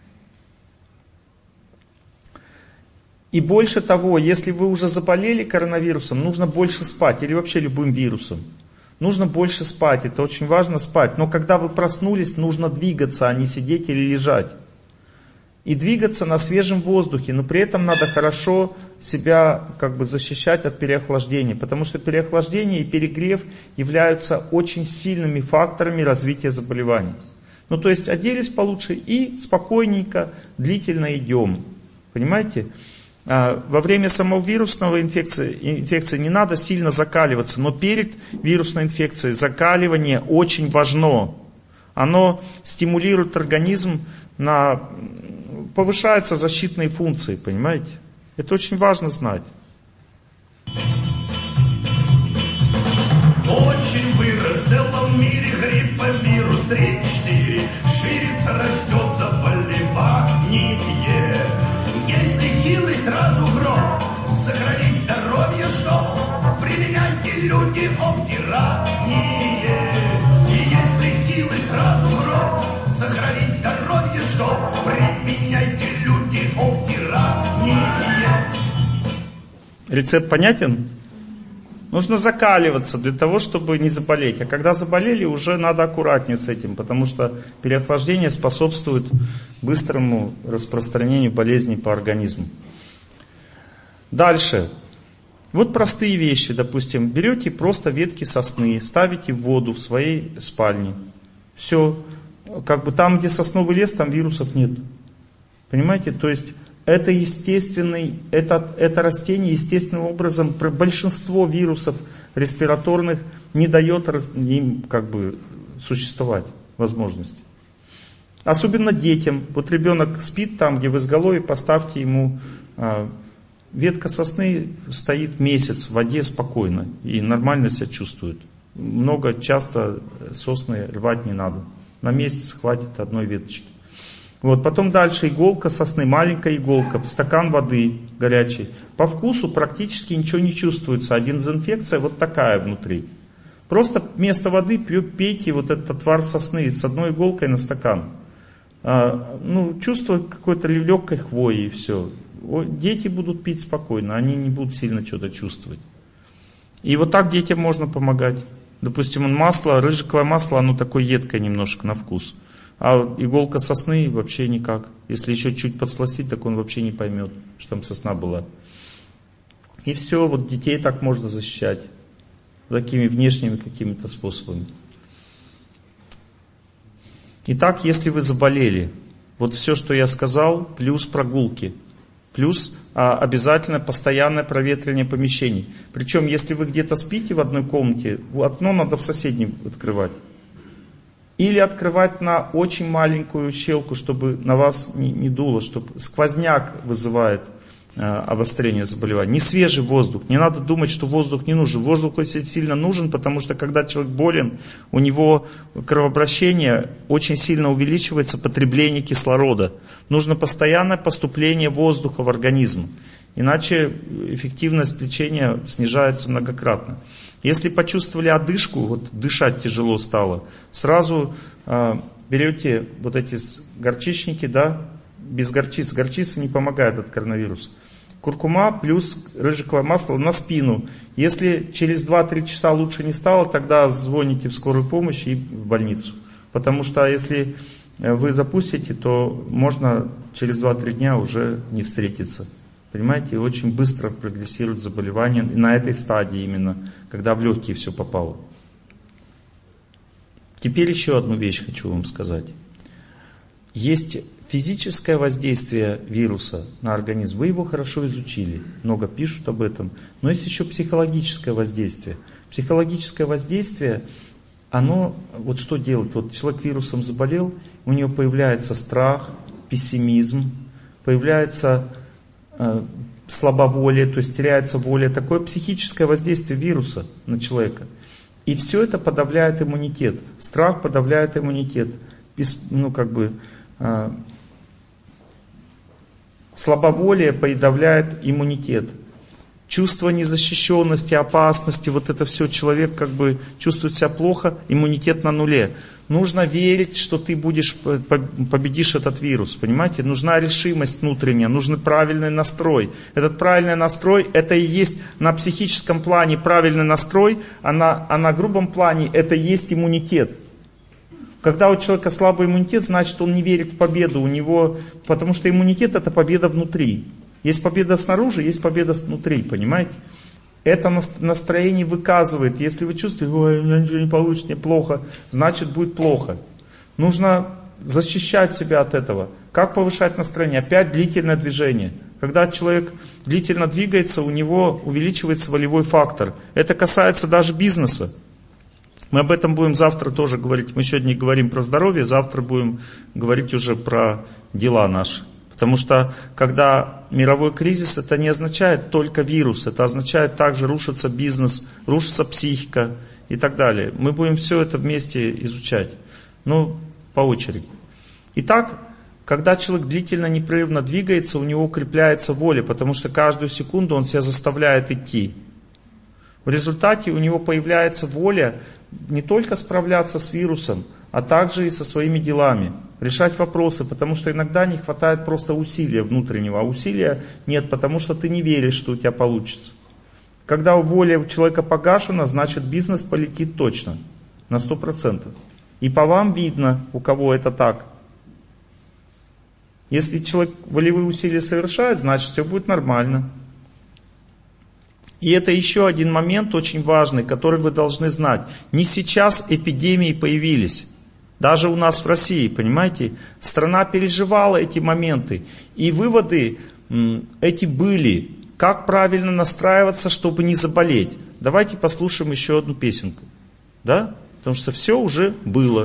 И больше того, если вы уже заболели коронавирусом, нужно больше спать, или вообще любым вирусом. Нужно больше спать, это очень важно спать. Но когда вы проснулись, нужно двигаться, а не сидеть или лежать. И двигаться на свежем воздухе, но при этом надо хорошо себя как бы защищать от переохлаждения. Потому что переохлаждение и перегрев являются очень сильными факторами развития заболеваний. Ну то есть оделись получше и спокойненько, длительно идем. Понимаете? Во время самого вирусного инфекции, инфекции не надо сильно закаливаться, но перед вирусной инфекцией закаливание очень важно. Оно стимулирует организм, на, повышаются защитные функции, понимаете? Это очень важно знать. Очень вырос в целом мире грипповирус три-четыре, ширится, растет заболевание. Если хилый, сразу гроб, сохранить здоровье, что применяйте люди обтирание. И если хилый, сразу гроб, сохранить здоровье, что применяйте люди обтирание. Рецепт понятен? Нужно закаливаться для того, чтобы не заболеть. А когда заболели, уже надо аккуратнее с этим, потому что переохлаждение способствует быстрому распространению болезней по организму. Дальше. Вот простые вещи, допустим, берете просто ветки сосны, ставите в воду в своей спальне. Все, как бы там, где сосновый лес, там вирусов нет. Понимаете? То есть это естественный, это, это растение естественным образом, большинство вирусов респираторных не дает им как бы существовать, возможности. Особенно детям. Вот ребенок спит там, где в изголовье, поставьте ему... Ветка сосны стоит месяц в воде спокойно и нормально себя чувствует. Много, часто сосны рвать не надо. На месяц хватит одной веточки. Вот, потом дальше иголка сосны, маленькая иголка, стакан воды горячей. По вкусу практически ничего не чувствуется, а дезинфекция вот такая внутри. Просто вместо воды пейте вот этот отвар сосны с одной иголкой на стакан. А, ну, чувство какой-то легкой хвои и все. Дети будут пить спокойно, они не будут сильно что-то чувствовать. И вот так детям можно помогать. Допустим, масло, рыжиковое масло, оно такое едкое немножко на вкус. А иголка сосны вообще никак. Если еще чуть подсластить, так он вообще не поймет, что там сосна была. И все, вот детей так можно защищать. Такими внешними какими-то способами. Итак, если вы заболели, вот все, что я сказал, плюс прогулки. Плюс а, обязательно постоянное проветривание помещений. Причем, если вы где-то спите в одной комнате, окно надо в соседней открывать. Или открывать на очень маленькую щелку, чтобы на вас не, не дуло, чтобы сквозняк вызывает а, обострение заболевания. Не свежий воздух. Не надо думать, что воздух не нужен. Воздух очень сильно нужен, потому что когда человек болен, у него кровообращение очень сильно увеличивается, потребление кислорода. Нужно постоянное поступление воздуха в организм. Иначе эффективность лечения снижается многократно. Если почувствовали одышку, вот дышать тяжело стало, сразу э, берете вот эти горчичники, да, без горчицы. Горчица не помогает от коронавируса. Куркума плюс рыжиковое масло на спину. Если через два-три часа лучше не стало, тогда звоните в скорую помощь и в больницу. Потому что если вы запустите, то можно через два-три дня уже не встретиться. Понимаете, очень быстро прогрессирует заболевание, и на этой стадии именно, когда в легкие все попало. Теперь еще одну вещь хочу вам сказать. Есть физическое воздействие вируса на организм. Вы его хорошо изучили, много пишут об этом. Но есть еще психологическое воздействие. Психологическое воздействие, оно, вот что делает? Вот человек вирусом заболел, у него появляется страх, пессимизм, появляется э, слабоволие, то есть теряется воля. Такое психическое воздействие вируса на человека. И все это подавляет иммунитет. Страх подавляет иммунитет. Ну, как бы... Э, слабоволие подавляет иммунитет. Чувство незащищенности, опасности, вот это все, человек как бы чувствует себя плохо, иммунитет на нуле. Нужно верить, что ты будешь, победишь этот вирус, понимаете? Нужна решимость внутренняя, нужен правильный настрой. Этот правильный настрой, это и есть на психическом плане правильный настрой, а на, а на грубом плане это и есть иммунитет. Когда у человека слабый иммунитет, значит он не верит в победу, у него, потому что иммунитет это победа внутри. Есть победа снаружи, есть победа внутри, понимаете? Это настроение выказывает. Если вы чувствуете, ой, у меня ничего не получится, мне плохо, значит будет плохо. Нужно защищать себя от этого. Как повышать настроение? Опять длительное движение. Когда человек длительно двигается, у него увеличивается волевой фактор. Это касается даже бизнеса. Мы об этом будем завтра тоже говорить. Мы сегодня говорим про здоровье, завтра будем говорить уже про дела наши. Потому что, когда мировой кризис, это не означает только вирус, это означает также рушится бизнес, рушится психика и так далее. Мы будем все это вместе изучать, ну, по очереди. Итак, когда человек длительно, непрерывно двигается, у него укрепляется воля, потому что каждую секунду он себя заставляет идти. В результате у него появляется воля не только справляться с вирусом, а также и со своими делами, решать вопросы, потому что иногда не хватает просто усилия внутреннего, а усилия нет, потому что ты не веришь, что у тебя получится. Когда воля у человека погашена, значит бизнес полетит точно, на сто процентов. И по вам видно, у кого это так. Если человек волевые усилия совершает, значит все будет нормально. И это еще один момент очень важный, который вы должны знать. Не сейчас эпидемии появились. Даже у нас в России, понимаете? Страна переживала эти моменты. И выводы м, эти были. Как правильно настраиваться, чтобы не заболеть. Давайте послушаем еще одну песенку. Да? Потому что все уже было.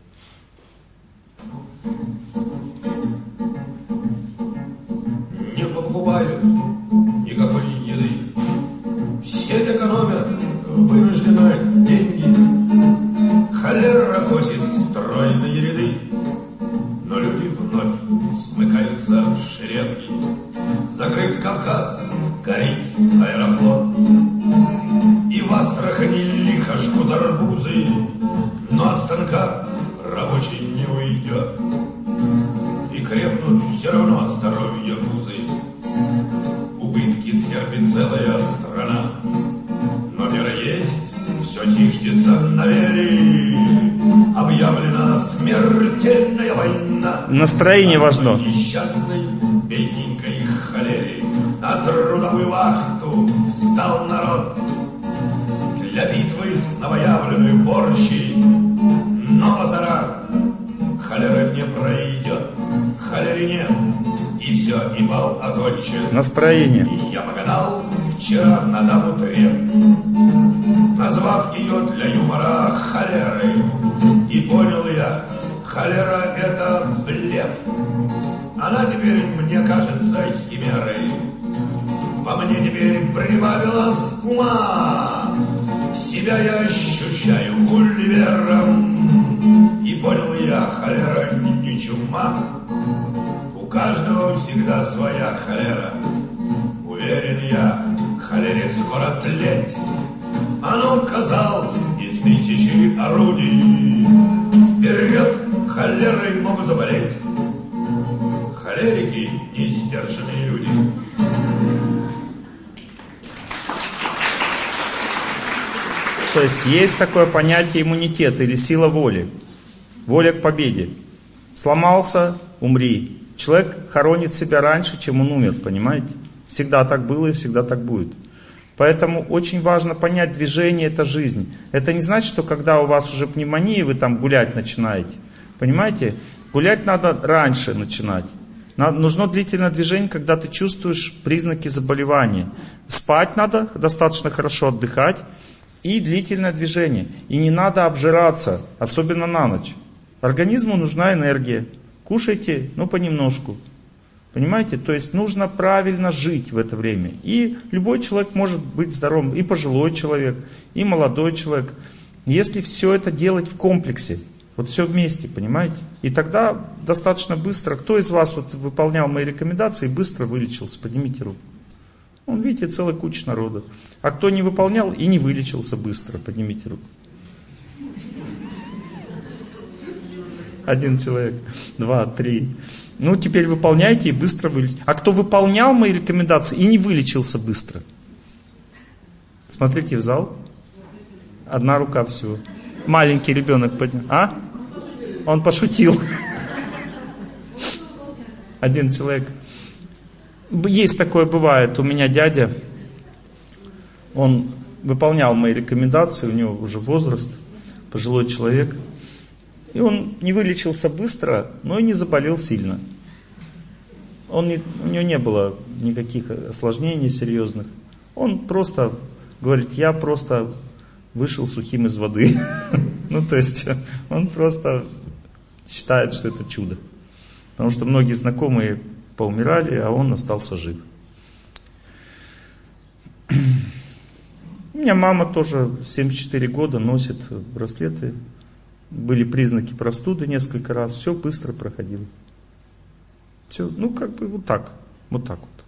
Не покупают никакой еды. Все экономят вынужденные деньги. Холера косит стройные ряды. Но люди вновь смыкаются в шеренги. Закрыт Кавказ, горит аэрофлот. И в Астрахани лихо жгут арбузы. Но от станка рабочий не уйдет. И крепнут все равно здоровье гузы. Убытки терпит целая страна. Но мера есть, все зиждется на вере. Объявлена смертельная война. Настроение важно. Несчастной, бедненькой холере на трудовую вахту стал народ. Для битвы с новоявленной порчей. Но позара холера не пройдет. Холеры нет, и все, и бал окончен. Настроение. И я погадал вчера на даму треф, назвав ее для юмора холерой. И понял я, холера это блеф. Она теперь мне кажется химерой. Во мне теперь прибавилась ума. Себя я ощущаю гулливером. И понял я, холера не чума. У каждого всегда своя холера. Уверен я, холере скоро тлеть. А ну, казал, из тысячи орудий вперед холерой могут заболеть. Холерики — несдержанные люди. То есть есть такое понятие иммунитета или сила воли. Воля к победе. Сломался — умри. Человек хоронит себя раньше, чем он умер, понимаете? Всегда так было и всегда так будет. Поэтому очень важно понять, движение — это жизнь. Это не значит, что когда у вас уже пневмония, вы там гулять начинаете. Понимаете? Гулять надо раньше начинать. Надо, нужно длительное движение, когда ты чувствуешь признаки заболевания. Спать надо, достаточно хорошо отдыхать. И длительное движение. И не надо обжираться, особенно на ночь. Организму нужна энергия. Кушайте, но понемножку. Понимаете? То есть нужно правильно жить в это время. И любой человек может быть здоровым. И пожилой человек, и молодой человек. Если все это делать в комплексе. Вот все вместе, понимаете? И тогда достаточно быстро. Кто из вас вот выполнял мои рекомендации и быстро вылечился? Поднимите руку. Вон, видите, целая куча народа. А кто не выполнял и не вылечился быстро? Поднимите руку. Один человек, два, три. Ну, теперь выполняйте и быстро вылечите. А кто выполнял мои рекомендации и не вылечился быстро? Смотрите в зал. Одна рука всего. Маленький ребенок поднял. А? Он пошутил. Один человек. Есть такое, бывает. У меня дядя, он выполнял мои рекомендации, у него уже возраст, пожилой человек. И он не вылечился быстро, но и не заболел сильно. Он не, у него не было никаких осложнений серьезных. Он просто говорит, я просто вышел сухим из воды. Ну, то есть, он просто считает, что это чудо. Потому что многие знакомые поумирали, а он остался жив. У меня мама тоже семьдесят четыре года носит браслеты. Были признаки простуды несколько раз. Все быстро проходило. Все, ну как бы вот так. Вот так вот.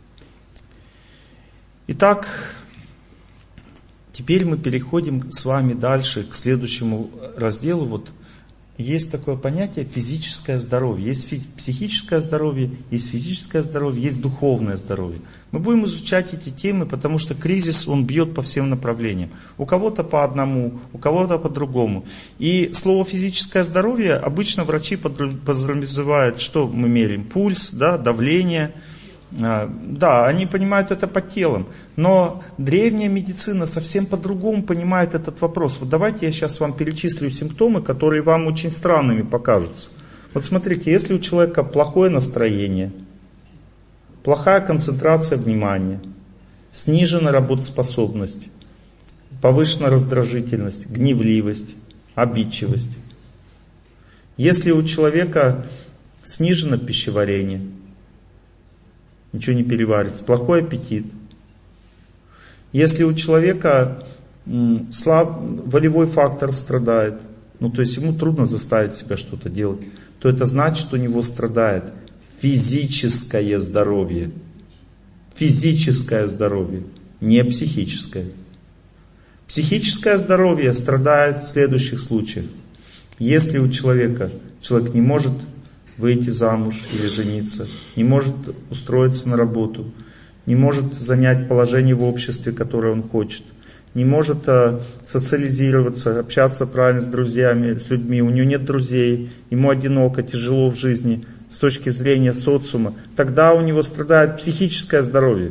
Итак, теперь мы переходим с вами дальше к следующему разделу. Вот есть такое понятие физическое здоровье. Есть физи- психическое здоровье, есть физическое здоровье, есть духовное здоровье. Мы будем изучать эти темы, потому что кризис, он бьет по всем направлениям. У кого-то по одному, у кого-то по другому. И слово физическое здоровье обычно врачи подразумевают, что мы меряем? Пульс, да, давление, Да, они понимают это по телам, но древняя медицина совсем по-другому понимает этот вопрос. Вот давайте я сейчас вам перечислю симптомы, которые вам очень странными покажутся. Вот смотрите, если у человека плохое настроение, плохая концентрация внимания, снижена работоспособность, повышена раздражительность, гневливость, обидчивость. Если у человека снижено пищеварение, ничего не переварится, плохой аппетит. Если у человека слаб, волевой фактор страдает, ну то есть ему трудно заставить себя что-то делать, то это значит, что у него страдает физическое здоровье. Физическое здоровье, не психическое. Психическое здоровье страдает в следующих случаях. Если у человека, человек не может выйти замуж или жениться, не может устроиться на работу, не может занять положение в обществе, которое он хочет, не может а, социализироваться, общаться правильно с друзьями, с людьми, у него нет друзей, ему одиноко, тяжело в жизни с точки зрения социума, тогда у него страдает психическое здоровье.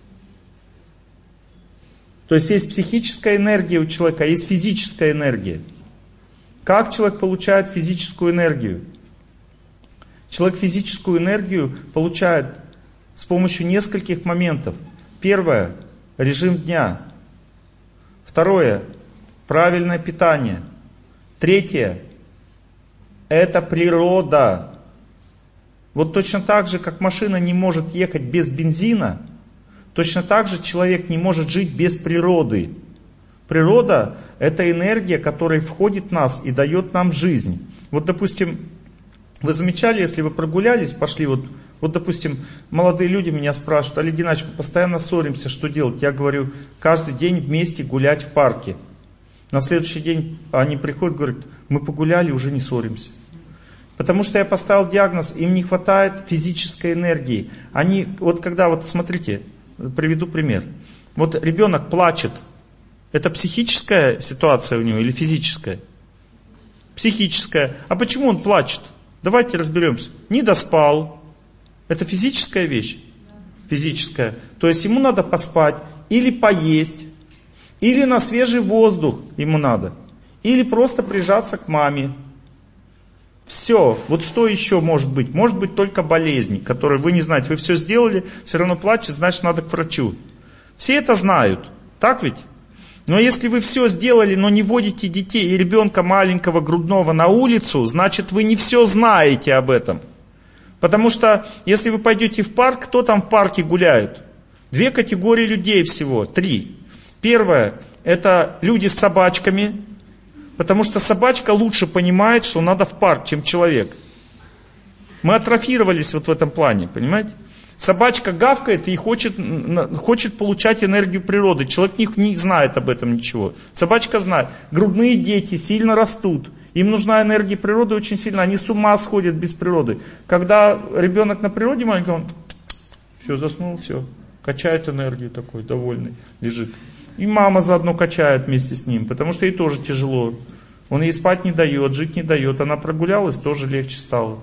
То есть есть психическая энергия у человека, есть физическая энергия. Как человек получает физическую энергию? Человек физическую энергию получает с помощью нескольких моментов. Первое – режим дня. Второе – правильное питание. Третье – это природа. Вот точно так же, как машина не может ехать без бензина, точно так же человек не может жить без природы. Природа – это энергия, которая входит в нас и дает нам жизнь. Вот, допустим, вы замечали, если вы прогулялись, пошли, вот, вот, допустим, молодые люди меня спрашивают: Олег Геннадьевич, мы постоянно ссоримся, что делать? Я говорю, каждый день вместе гулять в парке. На следующий день они приходят, говорят, мы погуляли, уже не ссоримся. Потому что я поставил диагноз, им не хватает физической энергии. Они, вот когда, вот смотрите, приведу пример. Вот ребенок плачет, это психическая ситуация у него или физическая? Психическая. А почему он плачет? Давайте разберемся. Не доспал. Это физическая вещь? Физическая. То есть ему надо поспать, или поесть, или на свежий воздух ему надо, или просто прижаться к маме. Все. Вот что еще может быть? Может быть только болезнь, которую вы не знаете. Вы все сделали, все равно плачете, значит надо к врачу. Все это знают. Так ведь? Но если вы все сделали, но не водите детей и ребенка маленького грудного на улицу, значит вы не все знаете об этом. Потому что если вы пойдете в парк, кто там в парке гуляет? Две категории людей всего, три. Первое – это люди с собачками, потому что собачка лучше понимает, что надо в парк, чем человек. Мы атрофировались вот в этом плане, понимаете? Собачка гавкает и хочет, хочет получать энергию природы. Человек не, не знает об этом ничего. Собачка знает. Грудные дети сильно растут. Им нужна энергия природы очень сильно. Они с ума сходят без природы. Когда ребенок на природе маленький, он все, заснул, все. Качает энергию такой, довольный, лежит. И мама заодно качает вместе с ним, потому что ей тоже тяжело. Он ей спать не дает, жить не дает. Она прогулялась, тоже легче стало.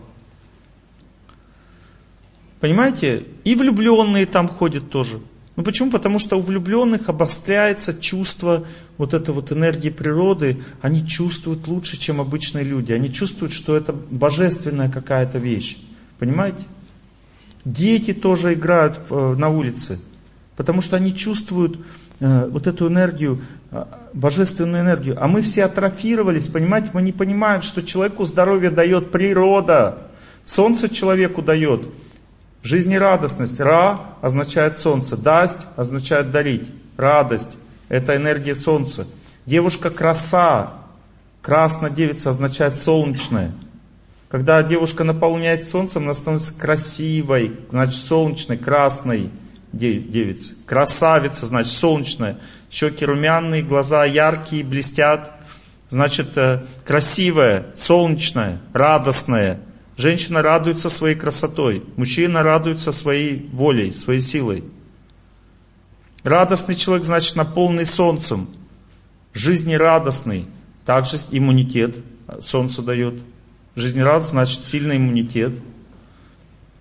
Понимаете? И влюбленные там ходят тоже. Ну почему? Потому что у влюбленных обостряется чувство вот этой вот энергии природы. Они чувствуют лучше, чем обычные люди. Они чувствуют, что это божественная какая-то вещь. Понимаете? Дети тоже играют на улице. Потому что они чувствуют вот эту энергию, божественную энергию. А мы все атрофировались, понимаете? Мы не понимаем, что человеку здоровье дает природа. Солнце человеку дает жизнерадостность. Ра означает солнце. Дасть означает дарить. Радость — это энергия солнца. Девушка краса. Красная девица означает солнечная. Когда девушка наполняется солнцем, она становится красивой. Значит солнечной, красной девицей. Красавица, значит солнечная. Щеки румяные, глаза яркие, блестят. Значит красивая, солнечная, радостная. Женщина радуется своей красотой, мужчина радуется своей волей, своей силой. Радостный человек, значит, наполненный солнцем, жизнерадостный. Также иммунитет солнце дает. Жизнерадостный, значит, сильный иммунитет.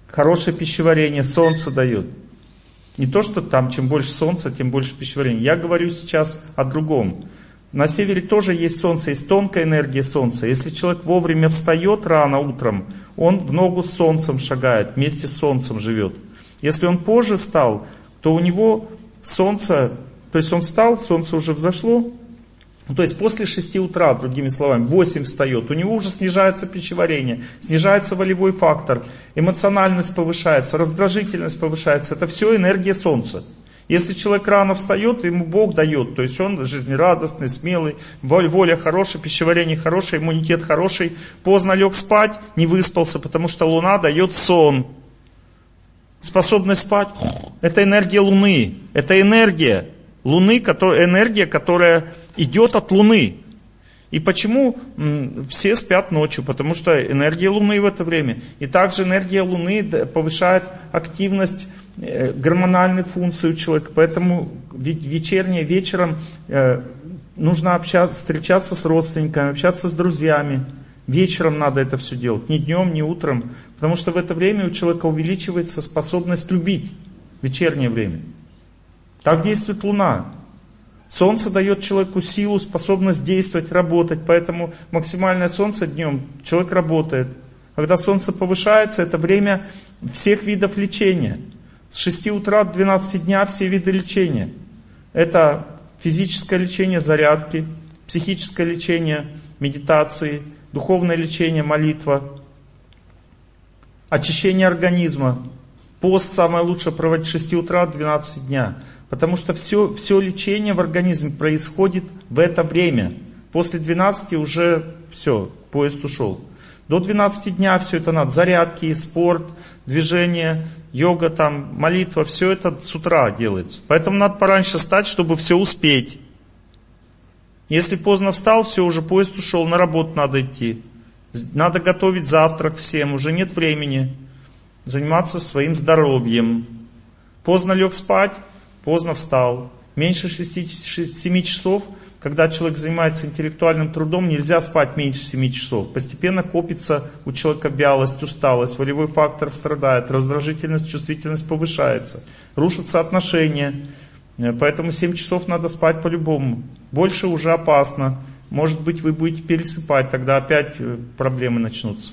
Хорошее пищеварение солнце дает. Не то, что там чем больше солнца, тем больше пищеварения. Я говорю сейчас о другом. На севере тоже есть солнце, есть тонкая энергия солнца. Если человек вовремя встает рано утром, он в ногу с солнцем шагает, вместе с солнцем живет. Если он позже встал, то у него солнце, то есть он встал, солнце уже взошло, то есть после шести утра, другими словами, в восемь встает, у него уже снижается пищеварение, снижается волевой фактор, эмоциональность повышается, раздражительность повышается. Это все энергия солнца. Если человек рано встает, ему Бог дает, то есть он жизнерадостный, смелый, воля хорошая, пищеварение хорошее, иммунитет хороший, поздно лег спать, не выспался, потому что Луна дает сон. Способность спать – это энергия Луны, это энергия Луны, которая, энергия, которая идет от Луны. И почему все спят ночью? Потому что энергия Луны в это время. И также энергия Луны повышает активность гормональных функций у человека. Поэтому вечернее, вечером нужно общаться, встречаться с родственниками, общаться с друзьями. Вечером надо это все делать, не днем, не утром. Потому что в это время у человека увеличивается способность любить. Вечернее время. Так действует Луна. Солнце дает человеку силу, способность действовать, работать. Поэтому максимальное солнце днем, человек работает. Когда солнце повышается, это время всех видов лечения. С шести утра до двенадцати дня все виды лечения. Это физическое лечение, зарядки, психическое лечение, медитации, духовное лечение, молитва, очищение организма. Пост самое лучшее проводить с шести утра до двенадцати дня. Потому что все, все лечение в организме происходит в это время. После двенадцати уже все, поезд ушел. До двенадцати дня все это надо. Зарядки, спорт, движение, йога, там, молитва. Все это с утра делается. Поэтому надо пораньше встать, чтобы все успеть. Если поздно встал, все, уже поезд ушел, на работу надо идти. Надо готовить завтрак всем, уже нет времени. Заниматься своим здоровьем. Поздно лег спать, поздно встал. Меньше шести-семи часов, когда человек занимается интеллектуальным трудом, нельзя спать меньше семи часов. Постепенно копится у человека вялость, усталость, волевой фактор страдает, раздражительность, чувствительность повышается, рушатся отношения. Поэтому семь часов надо спать по-любому. Больше уже опасно. Может быть, вы будете пересыпать, тогда опять проблемы начнутся.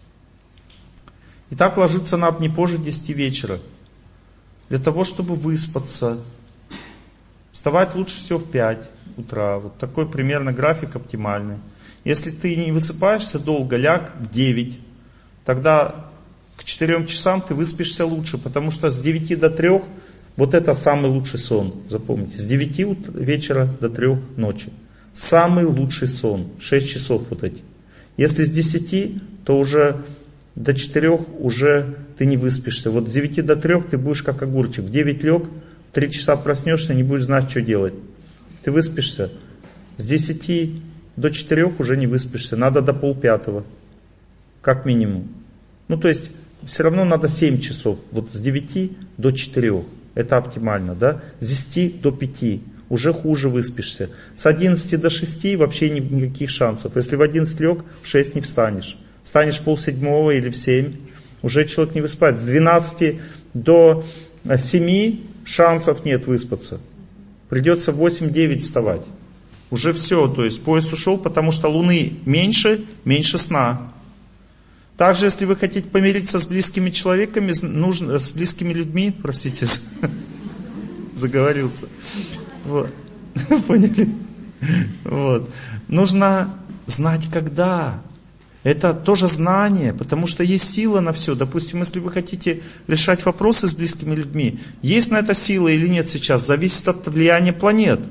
Итак, ложиться надо не позже десяти вечера. Для того, чтобы выспаться. Вставать лучше всего в пять утра. Вот такой примерно график оптимальный. Если ты не высыпаешься долго, ляг в девять. Тогда к четырем часам ты выспишься лучше. Потому что с девяти до трех вот это самый лучший сон. Запомните. С девяти вечера до трех ночи. Самый лучший сон. шесть часов вот эти. Если с десяти, то уже до четырех уже ты не выспишься. Вот с девяти до трех ты будешь как огурчик. В девять лег, в три часа проснешься, не будешь знать, что делать. Ты выспишься. С десяти до четырех уже не выспишься. Надо до полпятого. Как минимум. Ну то есть все равно надо семь часов. Вот с девяти до четырех. Это оптимально, да? С десяти до пяти. Уже хуже выспишься. С одиннадцати до шести вообще никаких шансов. Если в одиннадцать лег, в шесть не встанешь. Встанешь в полседьмого или в семь, уже человек не выспает. С двенадцати до семи шансов нет выспаться. Придется в восемь-девять вставать. Уже все, то есть поезд ушел, потому что Луны меньше, меньше сна. Также, если вы хотите помириться с близкими человеками, нужно, с близкими людьми, простите, заговорился. Вот. Поняли? Вот. Нужно знать, когда. Это тоже знание, потому что есть сила на все. Допустим, если вы хотите решать вопросы с близкими людьми, есть на это сила или нет сейчас, зависит от влияния планет.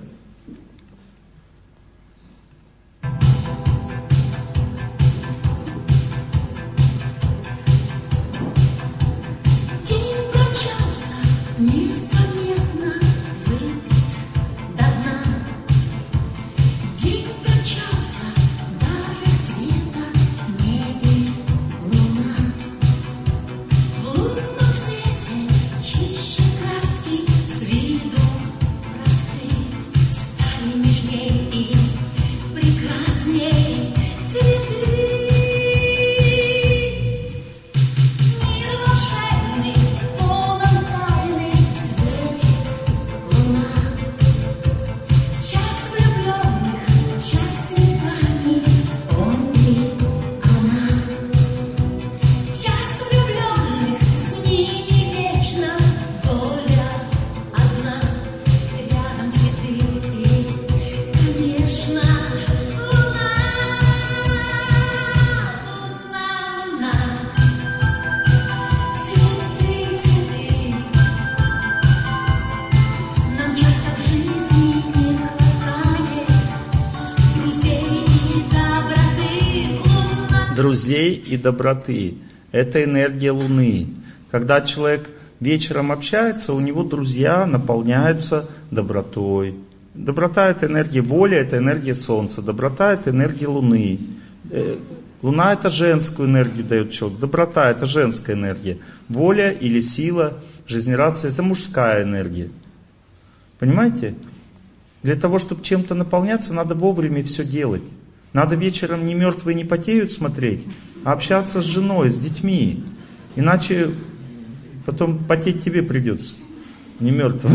друзей и доброты. Это энергия Луны. Когда человек вечером общается, у него друзья наполняются добротой. Доброта — это энергия воли, это энергия Солнца. Доброта — это энергия Луны. Луна — это женскую энергию дает человек. Доброта — это женская энергия. Воля или сила, жизнерадостность — это мужская энергия. Понимаете? Для того, чтобы чем-то наполняться, надо вовремя все делать. Надо вечером не мертвые не потеют смотреть, а общаться с женой, с детьми. Иначе потом потеть тебе придется, не мертвым.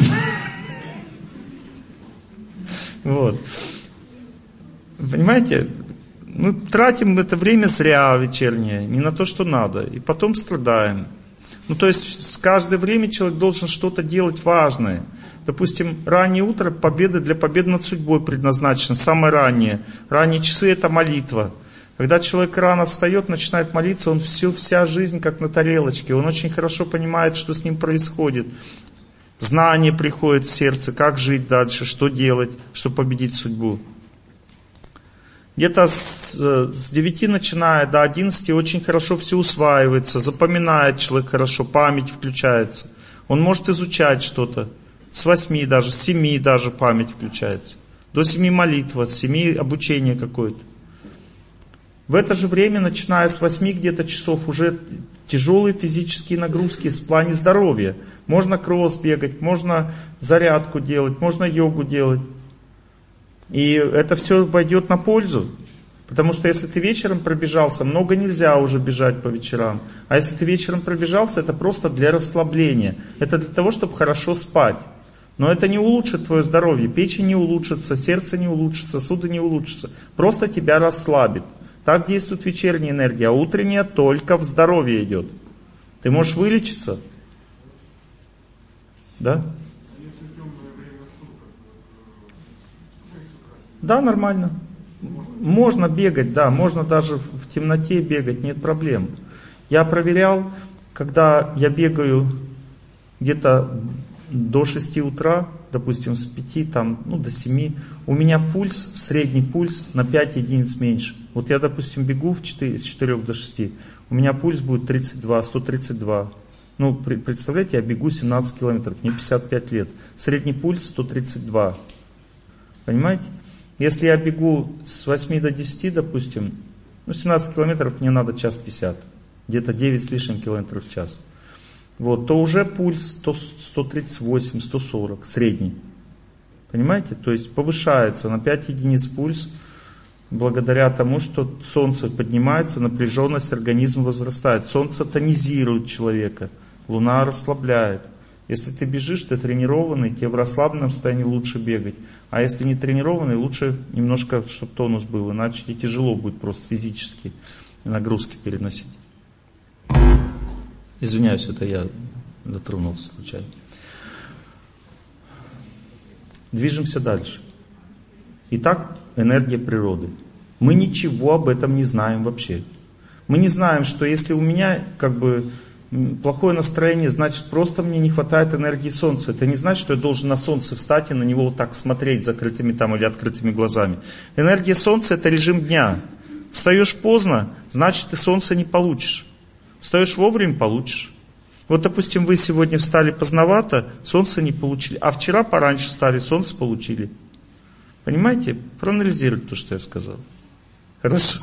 Вот. Понимаете? Мы тратим это время зря вечернее, не на то, что надо, и потом страдаем. Ну, то есть, с каждое время человек должен что-то делать важное. Допустим, раннее утро победы для победы над судьбой предназначено, самое раннее. Ранние часы — это молитва. Когда человек рано встает, начинает молиться, он всю, вся жизнь как на тарелочке. Он очень хорошо понимает, что с ним происходит. Знание приходит в сердце, как жить дальше, что делать, чтобы победить судьбу. Где-то с, с девяти начиная до одиннадцати очень хорошо все усваивается, запоминает человек хорошо, память включается. Он может изучать что-то. С восьми даже, с семи даже память включается. До семи молитва, с семи обучение какое-то. В это же время, начиная с восьми где-то часов, уже тяжелые физические нагрузки в плане здоровья. Можно кросс бегать, можно зарядку делать, можно йогу делать. И это все пойдет на пользу. Потому что если ты вечером пробежался, много нельзя уже бежать по вечерам. А если ты вечером пробежался, это просто для расслабления. Это для того, чтобы хорошо спать. Но это не улучшит твое здоровье. Печень не улучшится, сердце не улучшится, сосуды не улучшатся. Просто тебя расслабит. Так действует вечерняя энергия, а утренняя только в здоровье идет. Ты можешь вылечиться. Да? Да, нормально. Можно бегать, да, можно даже в темноте бегать, нет проблем. Я проверял, когда я бегаю где-то до шести утра, допустим, с пяти там, ну, до семи, у меня пульс, средний пульс на пять единиц меньше. Вот я, допустим, бегу в четыре, с четырёх до шести, у меня пульс будет тридцать два, сто тридцать два. Ну, представляете, я бегу семнадцать километров, мне пятьдесят пять лет. Средний пульс сто тридцать два. Понимаете? Если я бегу с восьми до десяти, допустим, ну, семнадцать километров мне надо час пятьдесят, где-то девять с лишним километров в час. Вот, то уже пульс сто тридцать восемь, сто сорок, средний. Понимаете? То есть повышается на пять единиц пульс, благодаря тому, что солнце поднимается, напряженность организма возрастает. Солнце тонизирует человека, луна расслабляет. Если ты бежишь, ты тренированный, тебе в расслабленном состоянии лучше бегать. А если не тренированный, лучше немножко, чтобы тонус был, иначе тебе тяжело будет просто физически нагрузки переносить. Извиняюсь, это я дотронулся случайно. Движемся дальше. Итак, энергия природы. Мы ничего об этом не знаем вообще. Мы не знаем, что если у меня как бы плохое настроение, значит просто мне не хватает энергии солнца. Это не значит, что я должен на солнце встать и на него вот так смотреть закрытыми там или открытыми глазами. Энергия солнца — это режим дня. Встаешь поздно, значит ты солнце не получишь. Встаешь вовремя — получишь. Вот, допустим, вы сегодня встали поздновато, солнце не получили, а вчера пораньше встали, солнце получили. Понимаете? Проанализируйте то, что я сказал. Хорошо.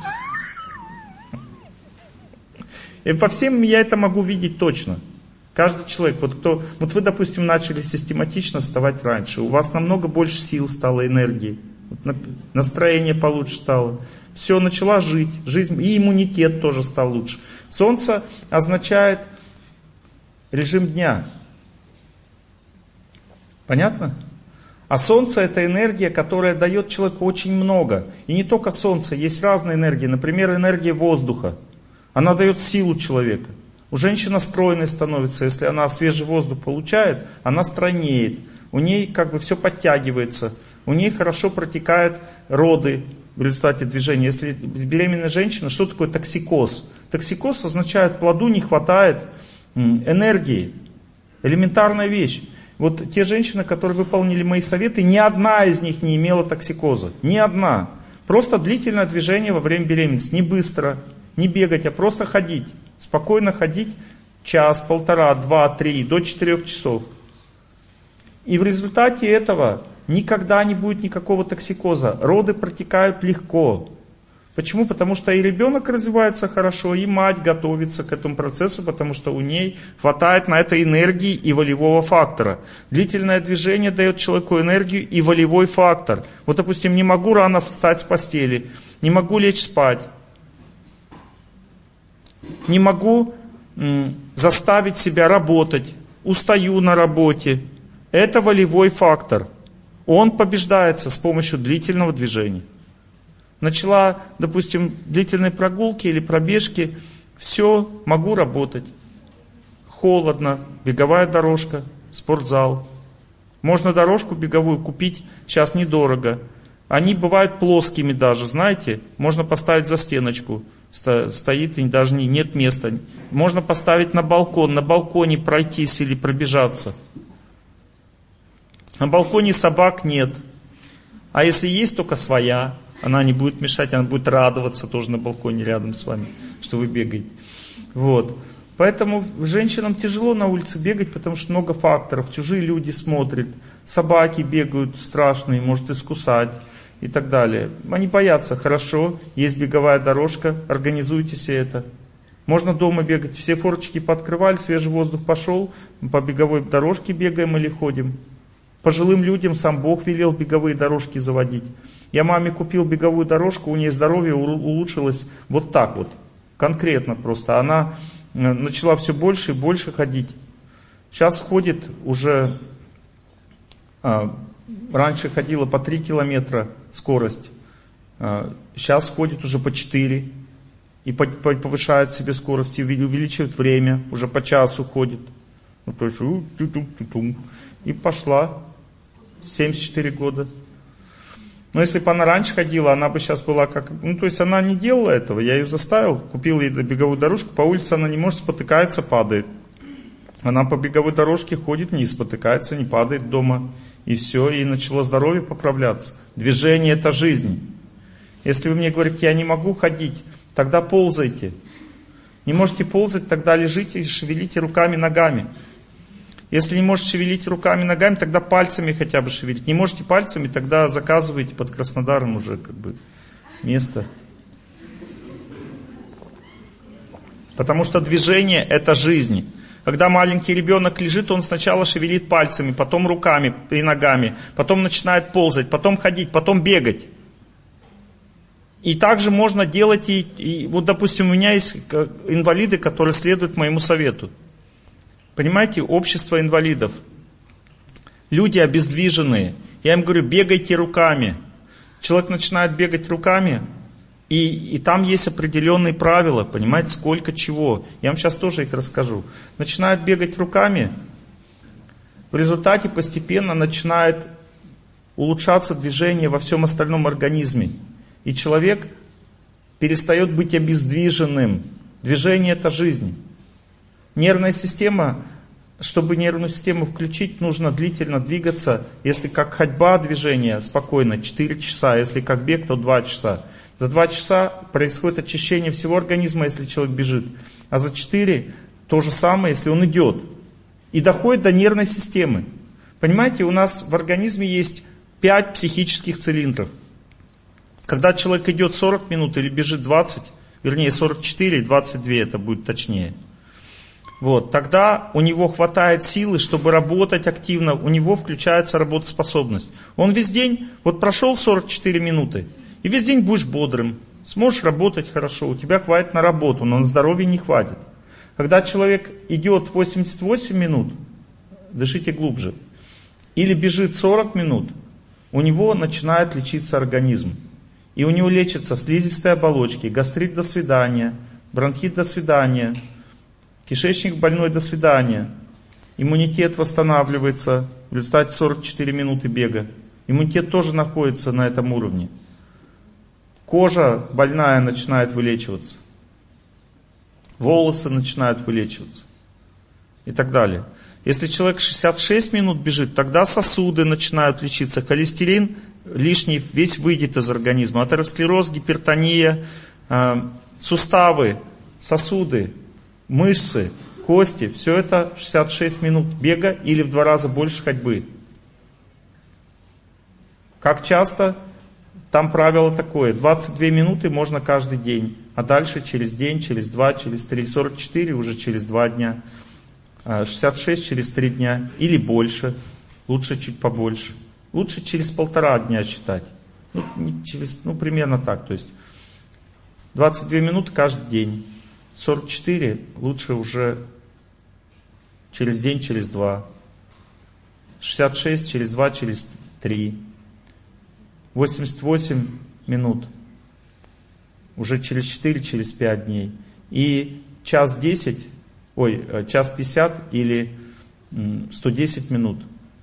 И по всем я это могу видеть точно. Каждый человек, вот кто, вот вы, допустим, начали систематично вставать раньше, у вас намного больше сил стало, энергии, вот настроение получше стало. Все, начала жить, жизнь, и иммунитет тоже стал лучше. Солнце означает режим дня. Понятно? А солнце — это энергия, которая дает человеку очень много. И не только солнце, есть разные энергии. Например, энергия воздуха. Она дает силу человека. У женщины стройной становится, если она свежий воздух получает, она стройнеет. У ней как бы все подтягивается. У ней хорошо протекают роды в результате движения. Если беременная женщина, что такое токсикоз? Токсикоз означает, плоду не хватает энергии. Элементарная вещь. Вот те женщины, которые выполнили мои советы, ни одна из них не имела токсикоза. Ни одна. Просто длительное движение во время беременности. Не быстро, Не бегать, а просто ходить. Спокойно ходить час, полтора, два, три, до четырех часов. И в результате этого никогда не будет никакого токсикоза. Роды протекают легко. Почему? Потому что и ребенок развивается хорошо, и мать готовится к этому процессу, потому что у ней хватает на это энергии и волевого фактора. Длительное движение дает человеку энергию и волевой фактор. Вот, допустим, не могу рано встать с постели, не могу лечь спать, не могу м, заставить себя работать, устаю на работе. Это волевой фактор. Он побеждается с помощью длительного движения. Начала, допустим, длительные прогулки или пробежки, все, могу работать. Холодно, беговая дорожка, спортзал. Можно дорожку беговую купить, сейчас недорого. Они бывают плоскими даже, знаете, можно поставить за стеночку, стоит и даже нет места. Можно поставить на балкон, на балконе пройтись или пробежаться. На балконе собак нет, а если есть, только своя. Она не будет мешать, она будет радоваться тоже на балконе рядом с вами, что вы бегаете. Вот. Поэтому женщинам тяжело на улице бегать, потому что много факторов. Чужие люди смотрят, собаки бегают страшные, может искусать и так далее. Они боятся. Хорошо, есть беговая дорожка, организуйте себе это. Можно дома бегать, все форточки пооткрывали, свежий воздух пошел, по беговой дорожке бегаем или ходим. Пожилым людям сам Бог велел беговые дорожки заводить. Я маме купил беговую дорожку, у нее здоровье улучшилось вот так вот, конкретно просто. Она начала все больше и больше ходить. Сейчас ходит уже, а, раньше ходила по три километра скорость, а, сейчас ходит уже по четыре. И повышает себе скорость, и увеличивает время, уже по часу ходит. Ну, то есть, и пошла, семьдесят четыре года. Но если бы она раньше ходила, она бы сейчас была как... Ну, то есть она не делала этого, я ее заставил, купил ей беговую дорожку, по улице она не может, спотыкается, падает. Она по беговой дорожке ходит, не спотыкается, не падает дома. И все, и начало здоровье поправляться. Движение — это жизнь. Если вы мне говорите, я не могу ходить, тогда ползайте. Не можете ползать, тогда лежите и шевелите руками, ногами. Если не можете шевелить руками, ногами, тогда пальцами хотя бы шевелить. Не можете пальцами, тогда заказывайте под Краснодаром уже как бы место. Потому что движение — это жизнь. Когда маленький ребенок лежит, он сначала шевелит пальцами, потом руками и ногами, потом начинает ползать, потом ходить, потом бегать. И также можно делать и, и вот, допустим, у меня есть инвалиды, которые следуют моему совету. Понимаете, общество инвалидов. Люди обездвиженные. Я им говорю, бегайте руками. Человек начинает бегать руками, и, и там есть определенные правила, понимаете, сколько чего. Я вам сейчас тоже их расскажу. Начинает бегать руками, в результате постепенно начинает улучшаться движение во всем остальном организме. И человек перестает быть обездвиженным. Движение — это жизнь. Нервная система, чтобы нервную систему включить, нужно длительно двигаться. Если как ходьба, движение спокойно, четыре часа. Если как бег, то два часа. За два часа происходит очищение всего организма, если человек бежит. А за четыре то же самое, если он идет. И доходит до нервной системы. Понимаете, у нас в организме есть пять психических цилиндров. Когда человек идет сорок минут или бежит двадцать, вернее сорок четыре, двадцать два это будет точнее. Вот, тогда у него хватает силы, чтобы работать активно, у него включается работоспособность. Он весь день, вот прошел сорок четыре минуты, и весь день будешь бодрым, сможешь работать хорошо, у тебя хватит на работу, но на здоровье не хватит. Когда человек идет восемьдесят восемь минут, дышите глубже, или бежит сорок минут, у него начинает лечиться организм. И у него лечатся слизистые оболочки, гастрит — до свидания, бронхит — до свидания, кишечник больной — до свидания. Иммунитет восстанавливается в результате сорок четыре минуты бега. Иммунитет тоже находится на этом уровне. Кожа больная начинает вылечиваться. Волосы начинают вылечиваться. И так далее. Если человек шестьдесят шесть минут бежит, тогда сосуды начинают лечиться. Холестерин лишний весь выйдет из организма. Атеросклероз, гипертония, суставы, сосуды, мышцы, кости, все это шестьдесят шесть минут бега или в два раза больше ходьбы. Как часто? Там правило такое, двадцать две минуты можно каждый день, а дальше через день, через два, через три, сорок четыре уже через два дня, шестьдесят шесть через три дня или больше, лучше чуть побольше. Лучше через полтора дня считать, ну, не через, ну примерно так, то есть двадцать две минуты каждый день, сорок четыре лучше уже через день, через два, шестьдесят шесть через два, через три. восемьдесят восемь минут уже через четыре, через пять дней. И час десять, ой, час пятьдесят или сто десять минут.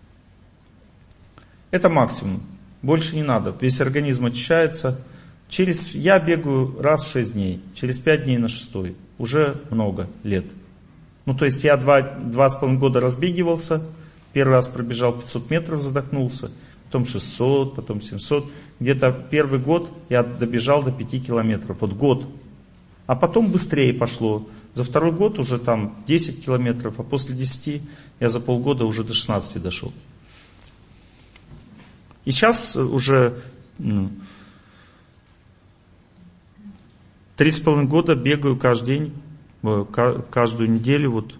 Это максимум. Больше не надо. Весь организм очищается. Через, я бегаю раз в шесть дней. Через пять дней на шестой. Уже много лет. Ну, то есть я два, два с половиной года разбегивался. Первый раз пробежал пятьсот метров, задохнулся. Потом шестьсот, потом семьсот. Где-то первый год я добежал до пяти километров. Вот год. А потом быстрее пошло. За второй год уже там десять километров. А после десяти я за полгода уже до шестнадцати дошел. И сейчас уже ну, три с половиной года бегаю каждый день, каждую неделю вот,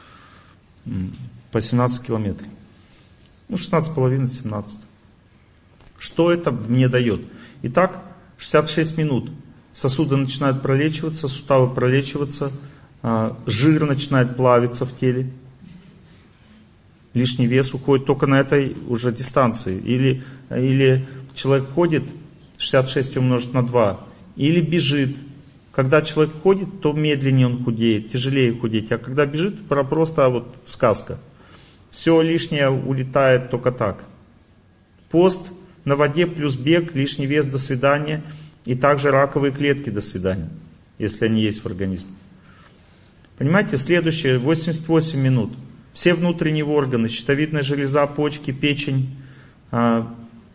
по семнадцать километров. Ну, шестнадцать с половиной, семнадцать. Что это мне дает? Итак, шестьдесят шесть минут. Сосуды начинают пролечиваться, суставы пролечиваться, жир начинает плавиться в теле. Лишний вес уходит только на этой уже дистанции. Или, или человек ходит, шестьдесят шесть умножить на два, или бежит. Когда человек ходит, то медленнее он худеет, тяжелее худеть. А когда бежит, просто вот сказка. Все лишнее улетает только так. Пост на воде плюс бег, лишний вес, до свидания. И также раковые клетки, до свидания, если они есть в организме. Понимаете, следующее, восемьдесят восемь минут. Все внутренние органы, щитовидная железа, почки, печень, а,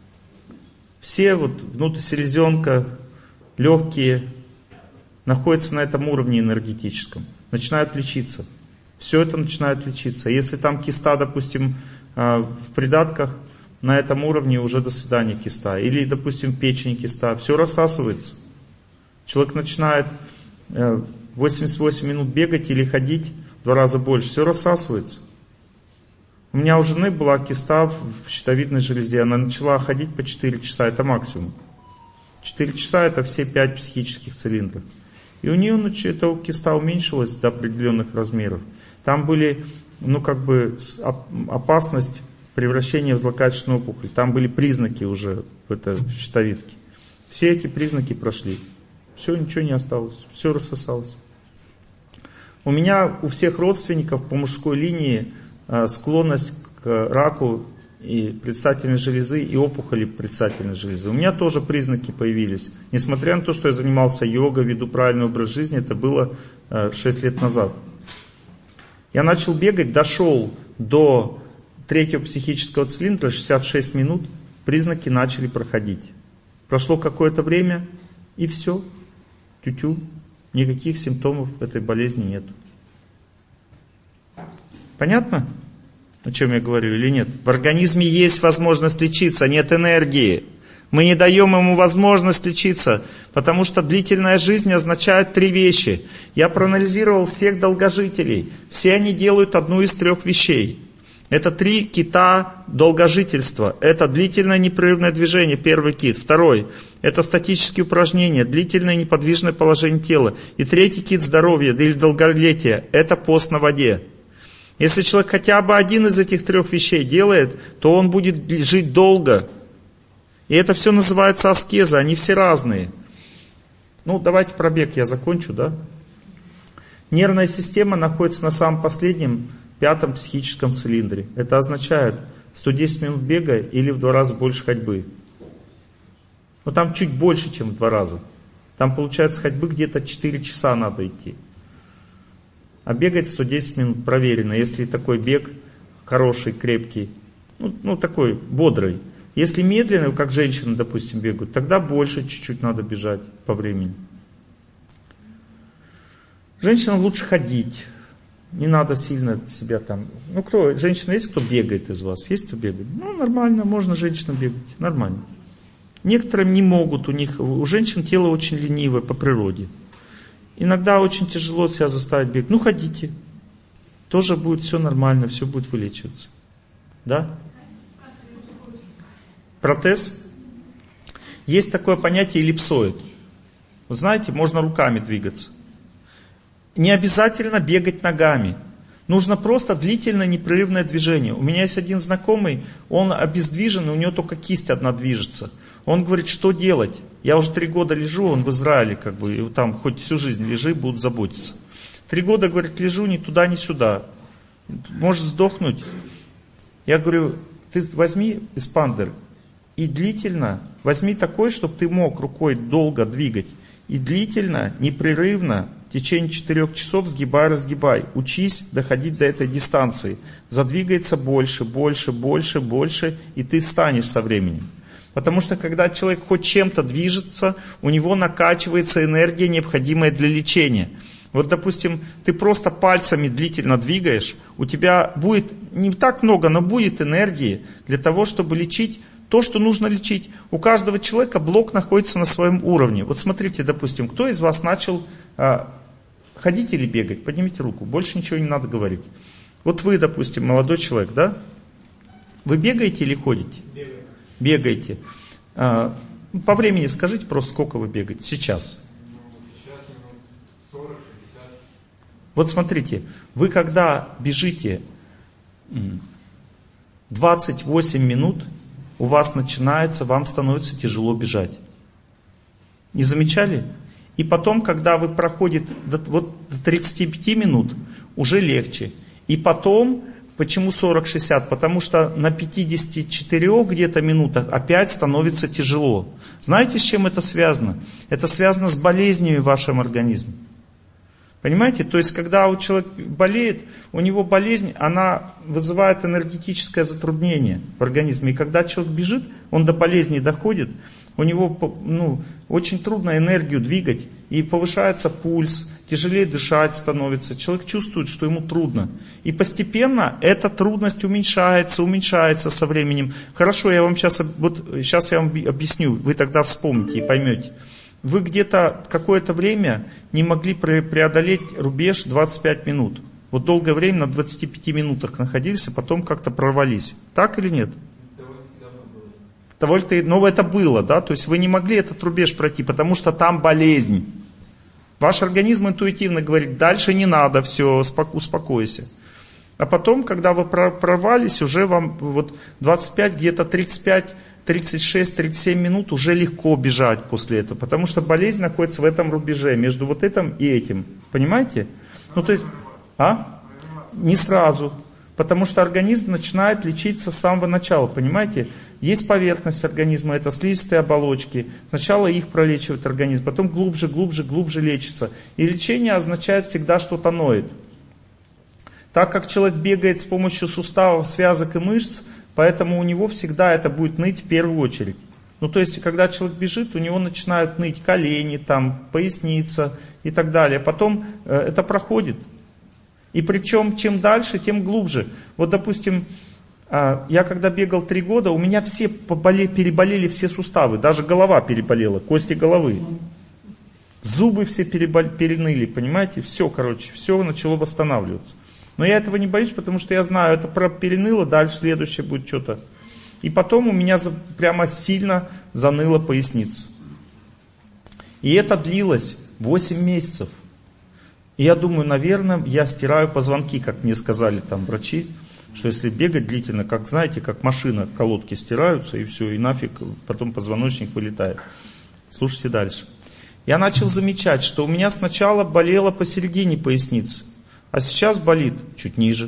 все вот внутрь селезенка, легкие находятся на этом уровне энергетическом, начинают лечиться. Все это начинает лечиться. Если там киста, допустим, а, в придатках, на этом уровне уже до свидания киста. Или, допустим, в печени киста, все рассасывается. Человек начинает а, восемьдесят восемь минут бегать или ходить в два раза больше, все рассасывается. У меня у жены была киста в щитовидной железе, она начала ходить по четыре часа, это максимум. четыре часа это все пять психических цилиндров. И у нее ну, эта киста уменьшилась до определенных размеров. Там были, ну как бы, опасность превращения в злокачественную опухоль. Там были признаки уже в этой щитовидке. Все эти признаки прошли. Все, ничего не осталось, все рассосалось. У меня у всех родственников по мужской линии склонность к раку и предстательной железы, и опухоли предстательной железы. У меня тоже признаки появились. Несмотря на то, что я занимался йогой, веду правильный образ жизни, это было шесть лет назад. Я начал бегать, дошел до третьего психического цилиндра, шестьдесят шесть минут, признаки начали проходить. Прошло какое-то время, и все. Тю-тю. Никаких симптомов этой болезни нет. Понятно, о чем я говорю или нет? В организме есть возможность лечиться, нет энергии. Мы не даем ему возможность лечиться, потому что длительная жизнь означает три вещи. Я проанализировал всех долгожителей. Все они делают одну из трех вещей. Это три кита долгожительства. Это длительное непрерывное движение, первый кит. Второй – это статические упражнения, длительное неподвижное положение тела. И третий кит здоровья или долголетия – это пост на воде. Если человек хотя бы один из этих трех вещей делает, то он будет жить долго. И это все называется аскеза, они все разные. Ну, давайте про бег я закончу, да? Нервная система находится на самом последнем, пятом психическом цилиндре. Это означает сто десять минут бега или в два раза больше ходьбы. Но там чуть больше, чем в два раза. Там получается ходьбы где-то четыре часа надо идти. А бегать сто десять минут проверено, если такой бег хороший, крепкий, ну, ну такой бодрый. Если медленный, как женщины, допустим, бегают, тогда больше чуть-чуть надо бежать по времени. Женщинам лучше ходить. Не надо сильно себя там... Ну, кто? Женщина есть, кто бегает из вас? Есть, кто бегает? Ну, нормально, можно женщинам бегать. Нормально. Некоторым не могут. У них, у женщин тело очень ленивое по природе. Иногда очень тяжело себя заставить бегать. Ну, ходите. Тоже будет все нормально, все будет вылечиваться. Да? Протез? Есть такое понятие эллипсоид. Вы знаете, можно руками двигаться. Не обязательно бегать ногами. Нужно просто длительное непрерывное движение. У меня есть один знакомый, он обездвижен, у него только кисть одна движется. Он говорит, что делать? Я уже три года лежу, он в Израиле, как бы, и там хоть всю жизнь лежи, будут заботиться. Три года, говорит, лежу ни туда, ни сюда. Можешь сдохнуть. Я говорю, ты возьми эспандер и длительно, возьми такой, чтобы ты мог рукой долго двигать. И длительно, непрерывно, в течение четырех часов сгибай, разгибай. Учись доходить до этой дистанции. Задвигается больше, больше, больше, больше, и ты встанешь со временем. Потому что когда человек хоть чем-то движется, у него накачивается энергия, необходимая для лечения. Вот, допустим, ты просто пальцами длительно двигаешь, у тебя будет не так много, но будет энергии для того, чтобы лечить то, что нужно лечить. У каждого человека блок находится на своем уровне. Вот смотрите, допустим, кто из вас начал а, ходить или бегать? Поднимите руку, больше ничего не надо говорить. Вот вы, допустим, молодой человек, да? Вы бегаете или ходите? Бегаю. Бегаете. А, по времени скажите просто, сколько вы бегаете сейчас. Ну, сейчас минут сорок-шестьдесят. Вот смотрите, вы когда бежите двадцать восемь минут, у вас начинается, вам становится тяжело бежать. Не замечали? И потом, когда вы проходите до, вот, до тридцати пяти минут, уже легче. И потом, почему сорок-шестьдесят? Потому что на пятидесяти четырёх где-то минутах опять становится тяжело. Знаете, с чем это связано? Это связано с болезнями в вашем организме. Понимаете? То есть, когда у человека болеет, у него болезнь, она вызывает энергетическое затруднение в организме. И когда человек бежит, он до болезни доходит, у него ну, очень трудно энергию двигать, и повышается пульс, тяжелее дышать становится. Человек чувствует, что ему трудно. И постепенно эта трудность уменьшается, уменьшается со временем. Хорошо, я вам сейчас, вот, сейчас я вам объясню, вы тогда вспомните и поймете. Вы где-то какое-то время не могли преодолеть рубеж двадцать пять минут. Вот долгое время на двадцати пяти минутах находились, а потом как-то прорвались. Так или нет? Довольно-таки, но это было, да? То есть вы не могли этот рубеж пройти, потому что там болезнь. Ваш организм интуитивно говорит, дальше не надо, все, успокойся. А потом, когда вы прорвались, уже вам вот двадцать пять, где-то тридцать пять, тридцать шесть, тридцать семь минут уже легко бежать после этого, потому что болезнь находится в этом рубеже, между вот этим и этим. Понимаете? Ну, то есть, а? Не сразу. Потому что организм начинает лечиться с самого начала, понимаете? Есть поверхность организма, это слизистые оболочки. Сначала их пролечивает организм, потом глубже, глубже, глубже лечится. И лечение означает всегда что-то ноет. Так как человек бегает с помощью суставов, связок и мышц, поэтому у него всегда это будет ныть в первую очередь. Ну, то есть, когда человек бежит, у него начинают ныть колени, там, поясница и так далее. Потом э, это проходит. И причем, чем дальше, тем глубже. Вот, допустим, э, я когда бегал три года, у меня все поболе, переболели все суставы, даже голова переболела, кости головы. Зубы все перебол, переныли, понимаете? Все, короче, все начало восстанавливаться. Но я этого не боюсь, потому что я знаю, это переныло, дальше следующее будет что-то. И потом у меня прямо сильно заныла поясница. И это длилось восемь месяцев. И я думаю, наверное, я стираю позвонки, как мне сказали там врачи, что если бегать длительно, как знаете, как машина, колодки стираются, и все, и нафиг, потом позвоночник вылетает. Слушайте дальше. Я начал замечать, что у меня сначала болело посередине поясницы, а сейчас болит чуть ниже.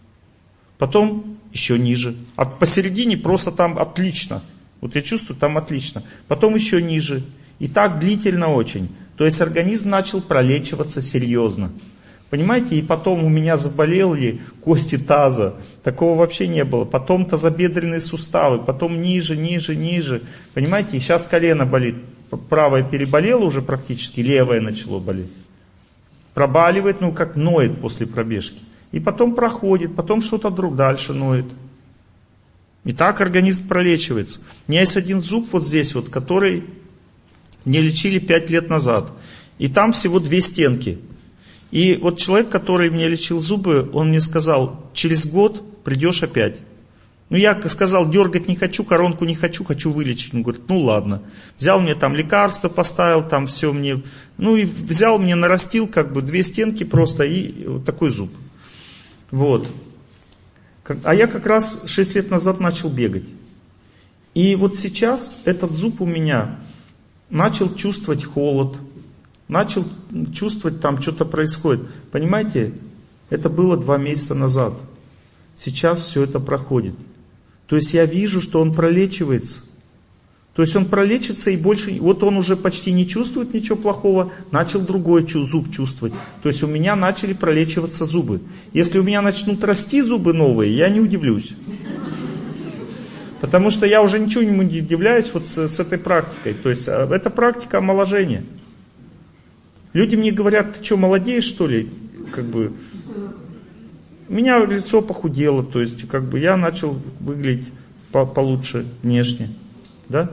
Потом еще ниже. А посередине просто там отлично. Вот я чувствую, там отлично. Потом еще ниже. И так длительно очень. То есть организм начал пролечиваться серьезно. Понимаете, и потом у меня заболели кости таза. Такого вообще не было. Потом тазобедренные суставы. Потом ниже, ниже, ниже. Понимаете, и сейчас колено болит. Правое переболело уже практически, левое начало болеть. Пробаливает, ну как ноет после пробежки. И потом проходит, потом что-то вдруг дальше ноет. И так организм пролечивается. У меня есть один зуб вот здесь вот, который мне лечили пять лет назад. И там всего две стенки. И вот человек, который мне лечил зубы, он мне сказал, через год придешь опять. Ну я сказал, дергать не хочу, коронку не хочу, хочу вылечить. Он говорит, ну ладно. Взял мне там лекарства, поставил, там все мне. Ну и взял мне, нарастил как бы две стенки просто и вот такой зуб. Вот. А я как раз шесть лет назад начал бегать. И вот сейчас этот зуб у меня начал чувствовать холод, начал чувствовать, там что-то происходит. Понимаете, это было два месяца назад. Сейчас все это проходит. То есть я вижу, что он пролечивается. То есть он пролечится и больше, вот он уже почти не чувствует ничего плохого, начал другой зуб чувствовать. То есть у меня начали пролечиваться зубы. Если у меня начнут расти зубы новые, я не удивлюсь. Потому что я уже ничего не удивляюсь вот с, с этой практикой. То есть это практика омоложения. Люди мне говорят, ты что, молодеешь что ли? Как бы, у меня лицо похудело, то есть как бы я начал выглядеть по- получше внешне. Да?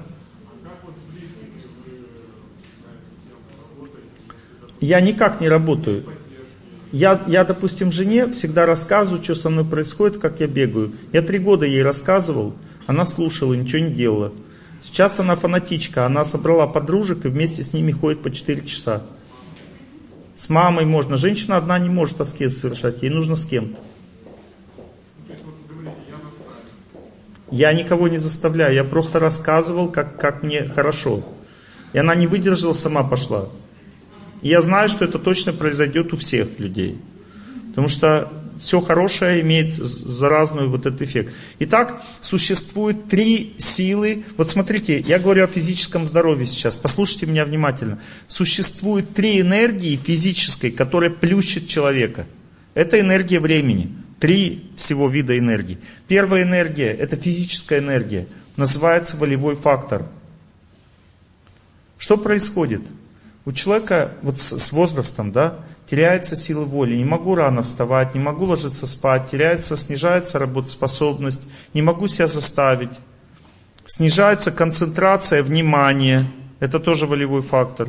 Я никак не работаю. Я, я, допустим, жене всегда рассказываю, что со мной происходит, как я бегаю. Я три года ей рассказывал, она слушала, ничего не делала. Сейчас она фанатичка, она собрала подружек и вместе с ними ходит по четыре часа. С мамой можно. Женщина одна не может аскез совершать, ей нужно с кем-то. Я никого не заставляю, я просто рассказывал, как, как мне хорошо. И она не выдержала, сама пошла. И я знаю, что это точно произойдет у всех людей. Потому что все хорошее имеет заразный вот этот эффект. Итак, существует три силы. Вот смотрите, я говорю о физическом здоровье сейчас. Послушайте меня внимательно. Существует три энергии физической, которые плющат человека. Это энергия времени. Три всего вида энергии. Первая энергия, это физическая энергия. Называется волевой фактор. Что происходит? У человека вот с, с возрастом, да, теряется сила воли. Не могу рано вставать, не могу ложиться спать, теряется, снижается работоспособность, не могу себя заставить. Снижается концентрация внимания. Это тоже волевой фактор.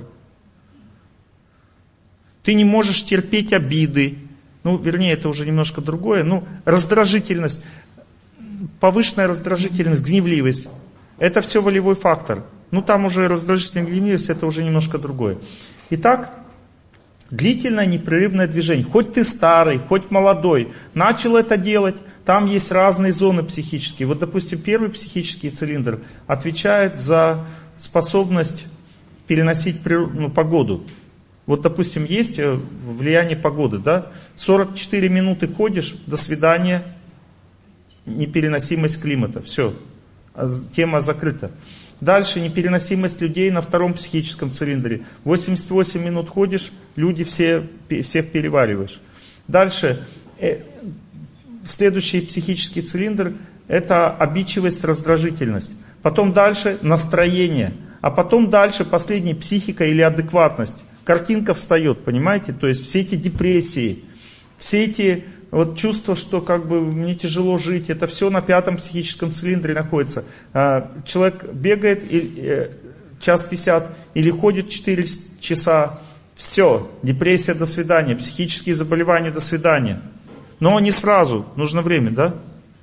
Ты не можешь терпеть обиды. Ну, вернее, это уже немножко другое. Ну, раздражительность, повышенная раздражительность, гневливость. Это все волевой фактор. Ну, там уже раздражительность, гневливость, это уже немножко другое. Итак, длительное непрерывное движение. Хоть ты старый, хоть молодой, начал это делать, там есть разные зоны психические. Вот, допустим, первый психический цилиндр отвечает за способность переносить ну, погоду. Вот, допустим, есть влияние погоды, да? сорок четыре минуты ходишь, до свидания, непереносимость климата, все, тема закрыта. Дальше непереносимость людей на втором психическом цилиндре. восемьдесят восемь минут ходишь, люди все, всех перевариваешь. Дальше, э, следующий психический цилиндр, это обидчивость, раздражительность. Потом дальше настроение, а потом дальше последний психика или адекватность. Картинка встает, понимаете? То есть все эти депрессии, все эти вот чувства, что как бы мне тяжело жить, это все на пятом психическом цилиндре находится. Человек бегает и, час пятьдесят или ходит четыре часа, все, депрессия, до свидания, психические заболевания, до свидания. Но не сразу, нужно время, да?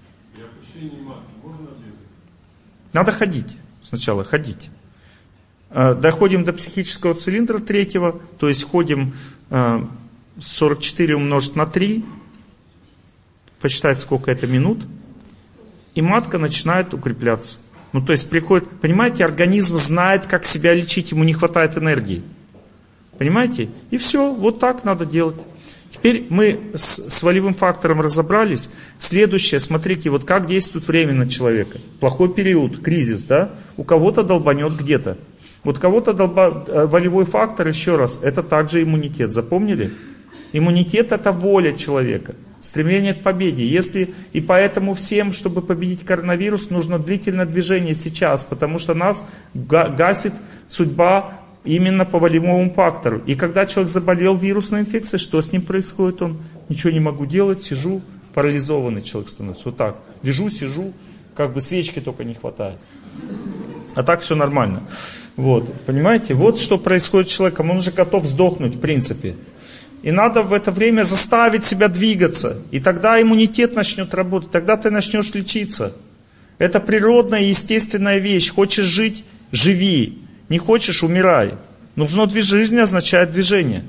Надо ходить сначала, ходить. Доходим до психического цилиндра третьего, то есть ходим сорок четыре умножить на три, посчитать сколько это минут, и матка начинает укрепляться. Ну то есть приходит, понимаете, организм знает, как себя лечить, ему не хватает энергии. Понимаете? И все, вот так надо делать. Теперь мы с, с волевым фактором разобрались. Следующее, смотрите, вот как действует время на человека. Плохой период, кризис, да? У кого-то долбанет где-то. Вот кого-то долба... волевой фактор, еще раз, это также иммунитет. Запомнили? Иммунитет — это воля человека, стремление к победе. Если... И поэтому всем, чтобы победить коронавирус, нужно длительное движение сейчас, потому что нас гасит судьба Именно по волевому фактору. И когда человек заболел вирусной инфекцией, что с ним происходит? Он: ничего не могу делать, сижу, парализованный человек становится. Вот так. Лежу, сижу, как бы свечки только не хватает. А так все нормально. Вот, понимаете? Вот что происходит с человеком. Он уже готов сдохнуть, в принципе. И надо в это время заставить себя двигаться. И тогда иммунитет начнет работать. Тогда ты начнешь лечиться. Это природная, естественная вещь. Хочешь жить — живи. Не хочешь — умирай. Нужно движение. Жизнь означает движение.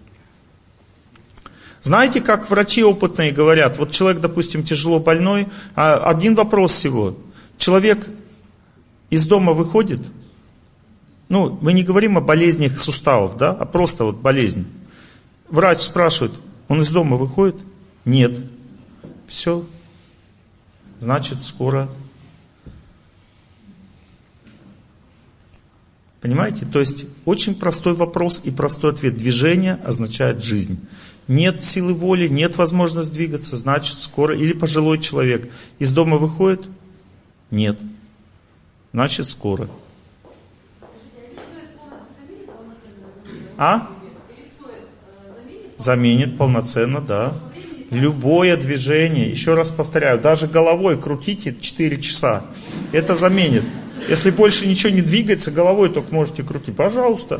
Знаете, как врачи опытные говорят? Вот человек, допустим, тяжело больной. А один вопрос всего. Человек из дома выходит. Ну, мы не говорим о болезнях суставов, да? А просто вот болезнь. Врач спрашивает: он из дома выходит? Нет. Все. Значит, скоро. Понимаете? То есть, очень простой вопрос и простой ответ. Движение означает жизнь. Нет силы воли, нет возможности двигаться, значит, скоро. Или пожилой человек из дома выходит? Нет. Значит, скоро. А? Заменит полноценно, да. Любое движение, еще раз повторяю, даже головой крутите четыре часа. Это заменит. Если больше ничего не двигается, головой только можете крутить. Пожалуйста.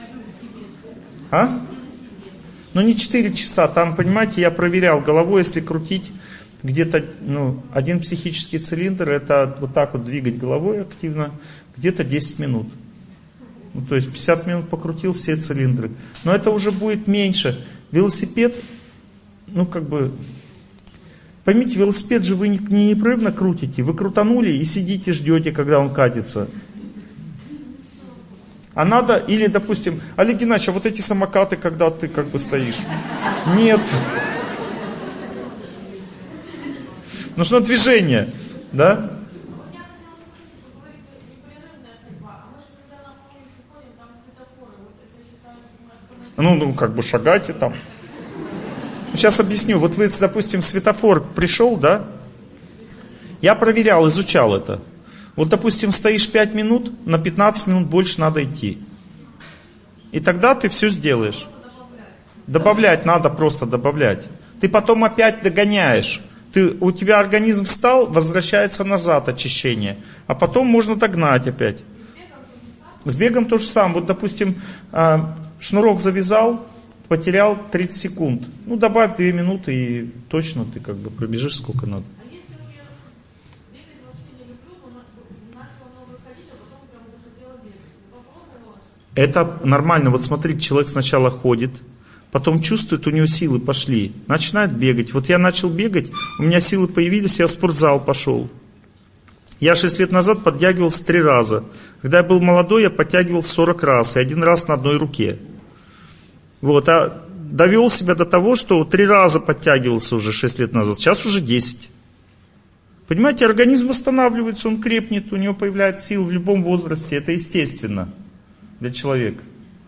А? Ну не четыре часа. Там, понимаете, я проверял головой, если крутить где-то, ну, один психический цилиндр, это вот так вот двигать головой активно, где-то десять минут. Ну, то есть пятьдесят минут покрутил все цилиндры. Но это уже будет меньше. Велосипед, ну как бы, поймите, велосипед же вы не, не непрерывно крутите. Вы крутанули и сидите, ждете, когда он катится. А надо, или, допустим, Олег Геннадьевич, а вот эти самокаты, когда ты как бы стоишь. Нет. Нужно движение, да? Ну, ну, как бы шагайте там. Сейчас объясню. Вот вы, допустим, светофор пришел, да? Я проверял, изучал это. Вот, допустим, стоишь пять минут, на пятнадцать минут больше надо идти. И тогда ты все сделаешь. Добавлять надо, просто добавлять. Ты потом опять догоняешь. Ты, у тебя организм встал, возвращается назад очищение. А потом можно догнать опять. С бегом то же самое. Вот, допустим, шнурок завязал, потерял тридцать секунд. Ну, добавь две минуты и точно ты как бы пробежишь сколько надо. Это нормально. Вот смотрите, человек сначала ходит, потом чувствует, у него силы пошли, начинает бегать. Вот я начал бегать, у меня силы появились, я в спортзал пошел. Я шесть лет назад подтягивался три раза. Когда я был молодой, я подтягивался сорок раз, и один раз на одной руке. Вот, а довел себя до того, что три раза подтягивался уже шесть лет назад, сейчас уже десять. Понимаете, организм восстанавливается, он крепнет, у него появляется сила в любом возрасте, это естественно для человека.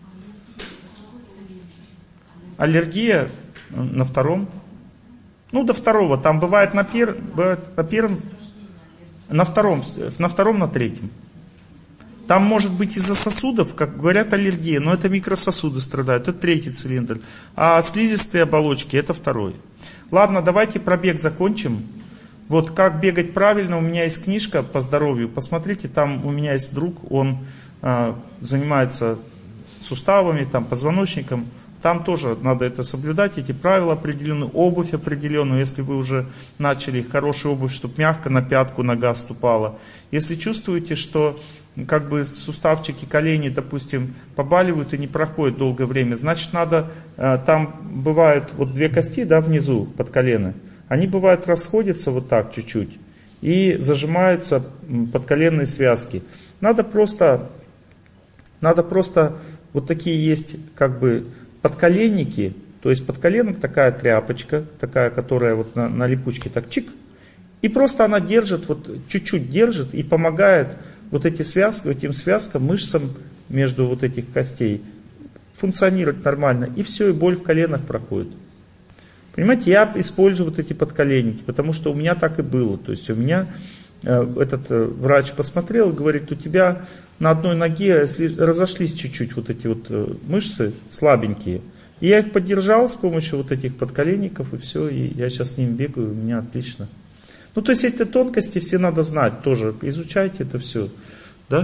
Аллергия на втором, ну до второго, там бывает на, пер, бывает на первом, на втором, на втором, на третьем. Там может быть из-за сосудов, как говорят, аллергия, но это микрососуды страдают, это третий цилиндр. А слизистые оболочки это второй. Ладно, давайте про бег закончим. Вот как бегать правильно, у меня есть книжка по здоровью, посмотрите, там у меня есть друг, он а, занимается суставами, там, позвоночником. Там тоже надо это соблюдать, эти правила определенные, обувь определенную, если вы уже начали, хорошая обувь, чтобы мягко на пятку нога ступала. Если чувствуете, что как бы суставчики, колени, допустим, побаливают и не проходят долгое время, значит надо, там бывают вот две кости, да, внизу, под колено, они бывают расходятся вот так чуть-чуть и зажимаются подколенные связки. Надо просто, надо просто, вот такие есть как бы подколенники, то есть под коленом такая тряпочка, такая, которая вот на, на липучке так чик, и просто она держит, вот чуть-чуть держит и помогает вот эти связки, этим связкам, мышцам между вот этих костей функционировать нормально, и все, и боль в коленах проходит. Понимаете, я использую вот эти подколенники, потому что у меня так и было, то есть у меня этот врач посмотрел, говорит, у тебя на одной ноге разошлись чуть-чуть вот эти вот мышцы слабенькие. И я их поддержал с помощью вот этих подколенников, и все, и я сейчас с ним бегаю, у меня отлично. Ну, то есть эти тонкости все надо знать тоже, изучайте это все, да?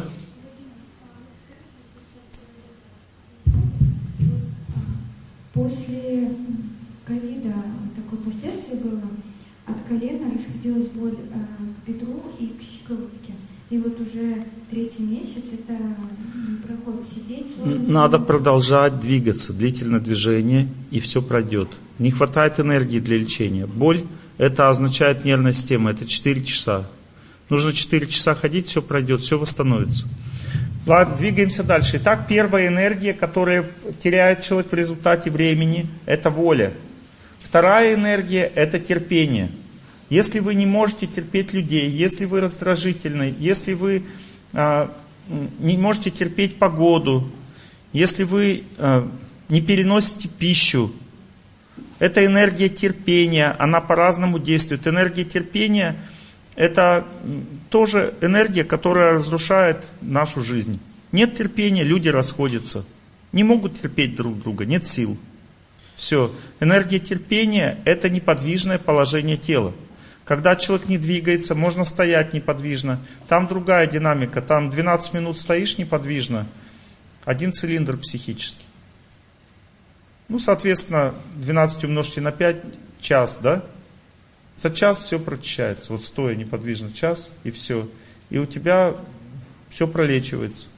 После ковида такое последствие было, от колена расходилась боль э, к бедру и к щиколотке. И вот уже третий месяц это не проходит. Сидеть сложно. Надо продолжать двигаться, длительное движение, и все пройдет. Не хватает энергии для лечения. Боль, это означает нервная система, это четыре часа. Нужно четыре часа ходить, все пройдет, все восстановится. Ладно, двигаемся дальше. Итак, первая энергия, которая теряет человек в результате времени, это воля. Вторая энергия – это терпение. Если вы не можете терпеть людей, если вы раздражительны, если вы э, не можете терпеть погоду, если вы э, не переносите пищу, это энергия терпения, она по-разному действует. Энергия терпения – это тоже энергия, которая разрушает нашу жизнь. Нет терпения, люди расходятся. Не могут терпеть друг друга, нет сил. Все. Энергия терпения – это неподвижное положение тела. Когда человек не двигается, можно стоять неподвижно. Там другая динамика. Там двенадцать минут стоишь неподвижно. Один цилиндр психический. Ну, соответственно, двенадцать умножьте на пять, час, да? За час все прочищается. Вот стоя неподвижно час, и все. И у тебя все пролечивается.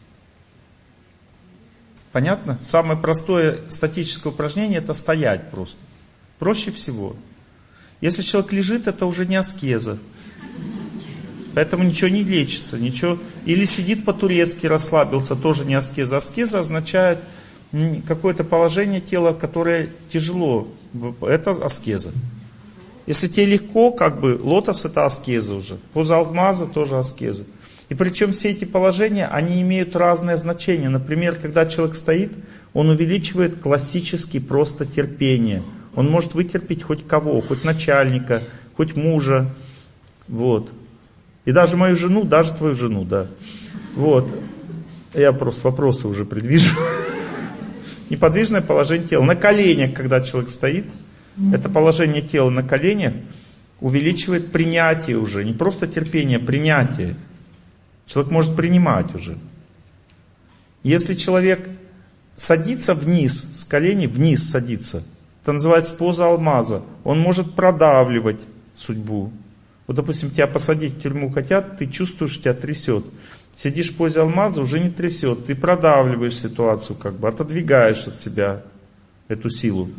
Понятно? Самое простое статическое упражнение – это стоять просто. Проще всего. Если человек лежит, это уже не аскеза. Поэтому ничего не лечится. Ничего. Или сидит по-турецки, расслабился, тоже не аскеза. Аскеза означает какое-то положение тела, которое тяжело. Это аскеза. Если тебе легко, как бы, лотос это аскеза уже. Поза алмаза тоже аскеза. И причем все эти положения, они имеют разное значение. Например, когда человек стоит, он увеличивает классически просто терпение. Он может вытерпеть хоть кого, хоть начальника, хоть мужа. Вот. И даже мою жену, даже твою жену, да. Вот. Я просто вопросы уже предвижу. Неподвижное положение тела. На коленях, когда человек стоит, это положение тела на коленях увеличивает принятие уже. Не просто терпение, а принятие. Человек может принимать уже. Если человек садится вниз, с коленей вниз садится, это называется поза алмаза, он может продавливать судьбу. Вот, допустим, тебя посадить в тюрьму хотят, ты чувствуешь, тебя трясет. Сидишь в позе алмаза, уже не трясет. Ты продавливаешь ситуацию, как бы отодвигаешь от себя эту силу.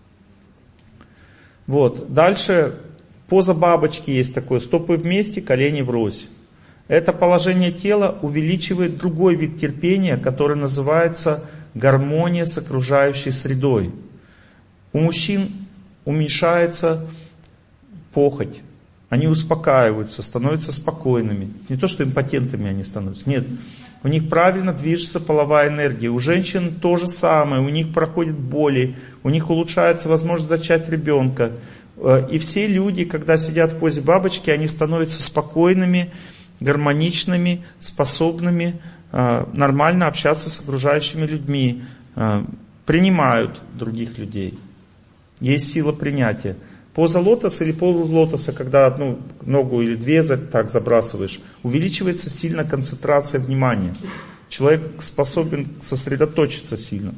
Вот. Дальше поза бабочки есть такое. Стопы вместе, колени врозь. Это положение тела увеличивает другой вид терпения, который называется гармония с окружающей средой. У мужчин уменьшается похоть. Они успокаиваются, становятся спокойными. Не то, что импотентами они становятся. Нет. У них правильно движется половая энергия. У женщин то же самое. У них проходят боли. У них улучшается возможность зачать ребенка. И все люди, когда сидят в позе бабочки, они становятся спокойными, гармоничными, способными нормально общаться с окружающими людьми. Принимают других людей. Есть сила принятия. Поза лотоса или полулотоса, когда одну ногу или две так забрасываешь, увеличивается сильно концентрация внимания. Человек способен сосредоточиться сильно.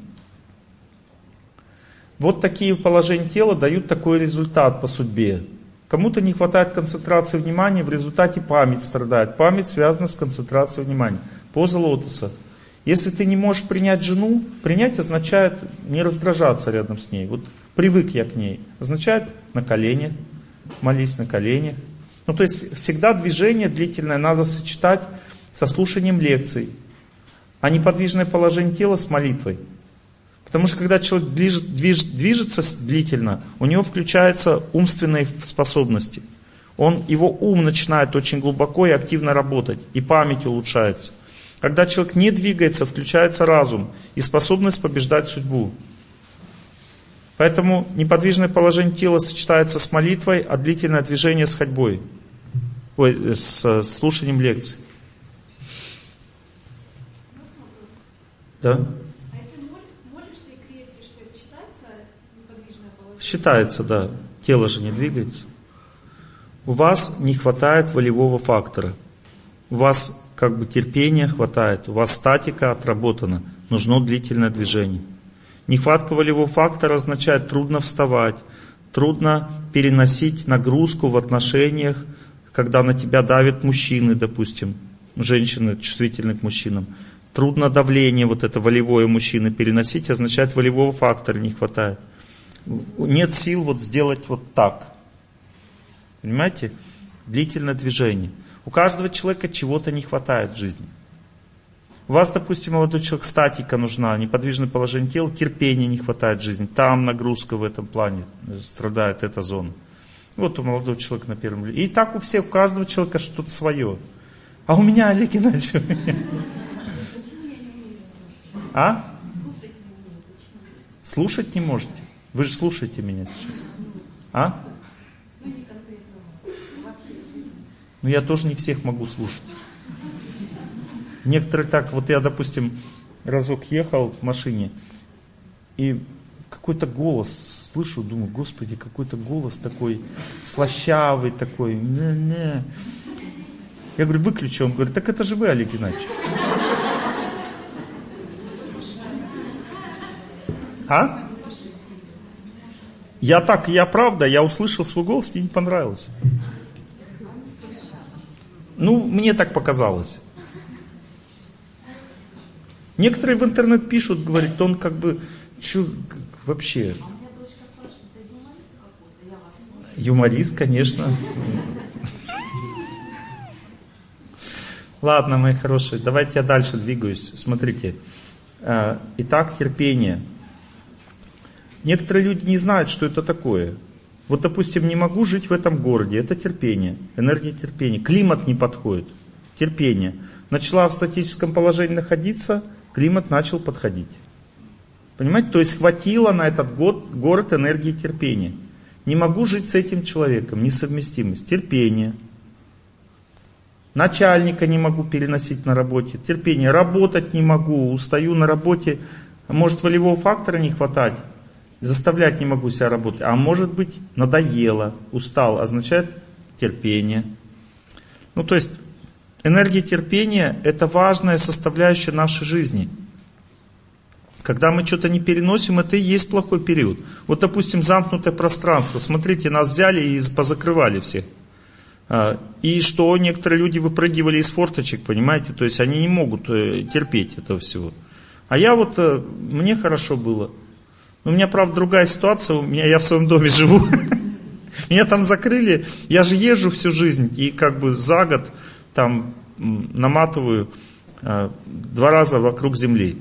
Вот такие положения тела дают такой результат по судьбе. Кому-то не хватает концентрации внимания, в результате память страдает. Память связана с концентрацией внимания. Поза лотоса. Если ты не можешь принять жену, принять означает не раздражаться рядом с ней. Вот привык я к ней. Означает на коленях, молись на коленях. Ну то есть всегда движение длительное надо сочетать со слушанием лекций, а неподвижное положение тела с молитвой. Потому что когда человек движет, движ, движется длительно, у него включаются умственные способности. Он, его ум начинает очень глубоко и активно работать, и память улучшается. Когда человек не двигается, включается разум и способность побеждать судьбу. Поэтому неподвижное положение тела сочетается с молитвой, а длительное движение с ходьбой. Ой, с, с слушанием лекций. Да? А если молишься и крестишься, это считается неподвижное положение? Считается, да. Тело же не двигается. У вас не хватает волевого фактора. У вас как бы терпения хватает. У вас статика отработана. Нужно длительное движение. Нехватка волевого фактора означает трудно вставать, трудно переносить нагрузку в отношениях, когда на тебя давят мужчины, допустим. Женщины чувствительны к мужчинам. Трудно давление, вот это волевое мужчины переносить, означает волевого фактора не хватает. Нет сил вот сделать вот так. Понимаете? Длительное движение. У каждого человека чего-то не хватает в жизни. У вас, допустим, молодой человек, статика нужна, неподвижное положение тела, терпения не хватает в жизни. Там нагрузка в этом плане, страдает эта зона. Вот у молодого человека на первом лице. И так у всех, у каждого человека что-то свое. А у меня, Олег Геннадьевич, а? Слушать не можете? Вы же слушаете меня сейчас. А? Ну я тоже не всех могу слушать. Некоторые так, вот я, допустим, разок ехал в машине, и какой-то голос слышу, думаю, Господи, какой-то голос такой слащавый такой. Не-не. Я говорю, выключи. Он говорит, так это же вы, Олег Геннадьевич. А? Я так, я правда, я услышал свой голос, мне не понравилось. Ну, мне так показалось. Некоторые в интернет пишут, говорят, он как бы, чё, вообще. Юморист, конечно. Ладно, мои хорошие, давайте я дальше двигаюсь. Смотрите. Итак, терпение. Некоторые люди не знают, что это такое. Вот, допустим, не могу жить в этом городе. Это терпение, энергия терпения. Климат не подходит. Терпение. Начала в статическом положении находиться, климат начал подходить. Понимаете? То есть хватило на этот год, город энергии терпения. Не могу жить с этим человеком. Несовместимость. Терпение. Начальника не могу переносить на работе. Терпение. Работать не могу. Устаю на работе. Может, волевого фактора не хватать. Заставлять не могу себя работать. А может быть, надоело, устал. Означает терпение. Ну, то есть, энергия терпения – это важная составляющая нашей жизни. Когда мы что-то не переносим, это и есть плохой период. Вот, допустим, замкнутое пространство. Смотрите, нас взяли и позакрывали всех. И что некоторые люди выпрыгивали из форточек, понимаете? То есть, они не могут терпеть этого всего. А я вот, мне хорошо было. У меня, правда, другая ситуация. У меня, я в своем доме живу. Меня там закрыли. Я же езжу всю жизнь. И как бы за год там наматываю э, два раза вокруг земли.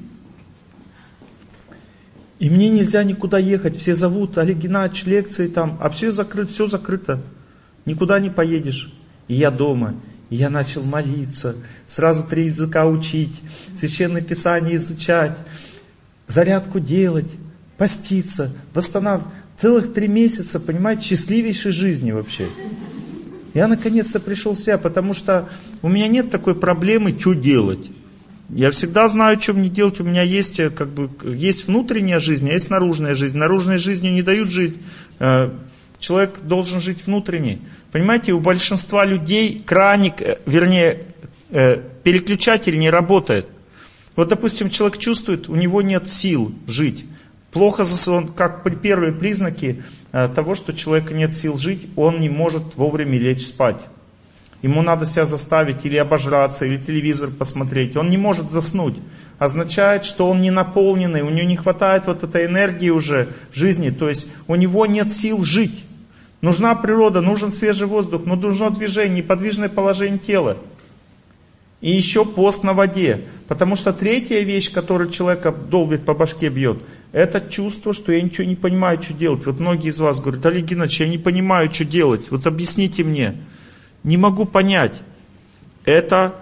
И мне нельзя никуда ехать. Все зовут, Олег Геннадьевич, лекции там. А все закрыто, все закрыто. Никуда не поедешь. И я дома. И я начал молиться. Сразу три языка учить. Священное Писание изучать. Зарядку делать. Поститься, восстанавливать. Целых три месяца, понимаете, счастливейшей жизни вообще. Я наконец-то пришел в себя, потому что у меня нет такой проблемы, что делать. Я всегда знаю, что мне делать. У меня есть, как бы, есть внутренняя жизнь, а есть наружная жизнь. Наружной жизнью не дают жизнь. Человек должен жить внутренней. Понимаете, у большинства людей краник, вернее, переключатель не работает. Вот, допустим, человек чувствует, у него нет сил жить. Плохо, как первые признаки того, что у человека нет сил жить, он не может вовремя лечь спать. Ему надо себя заставить или обожраться, или телевизор посмотреть. Он не может заснуть. Означает, что он не наполненный, у него не хватает вот этой энергии уже жизни. То есть у него нет сил жить. Нужна природа, нужен свежий воздух, но нужно движение, неподвижное положение тела. И еще пост на воде. Потому что третья вещь, которая человека долбит по башке бьет, это чувство, что я ничего не понимаю, что делать. Вот многие из вас говорят, Олег Геннадьевич, я не понимаю, что делать. Вот объясните мне. Не могу понять. Это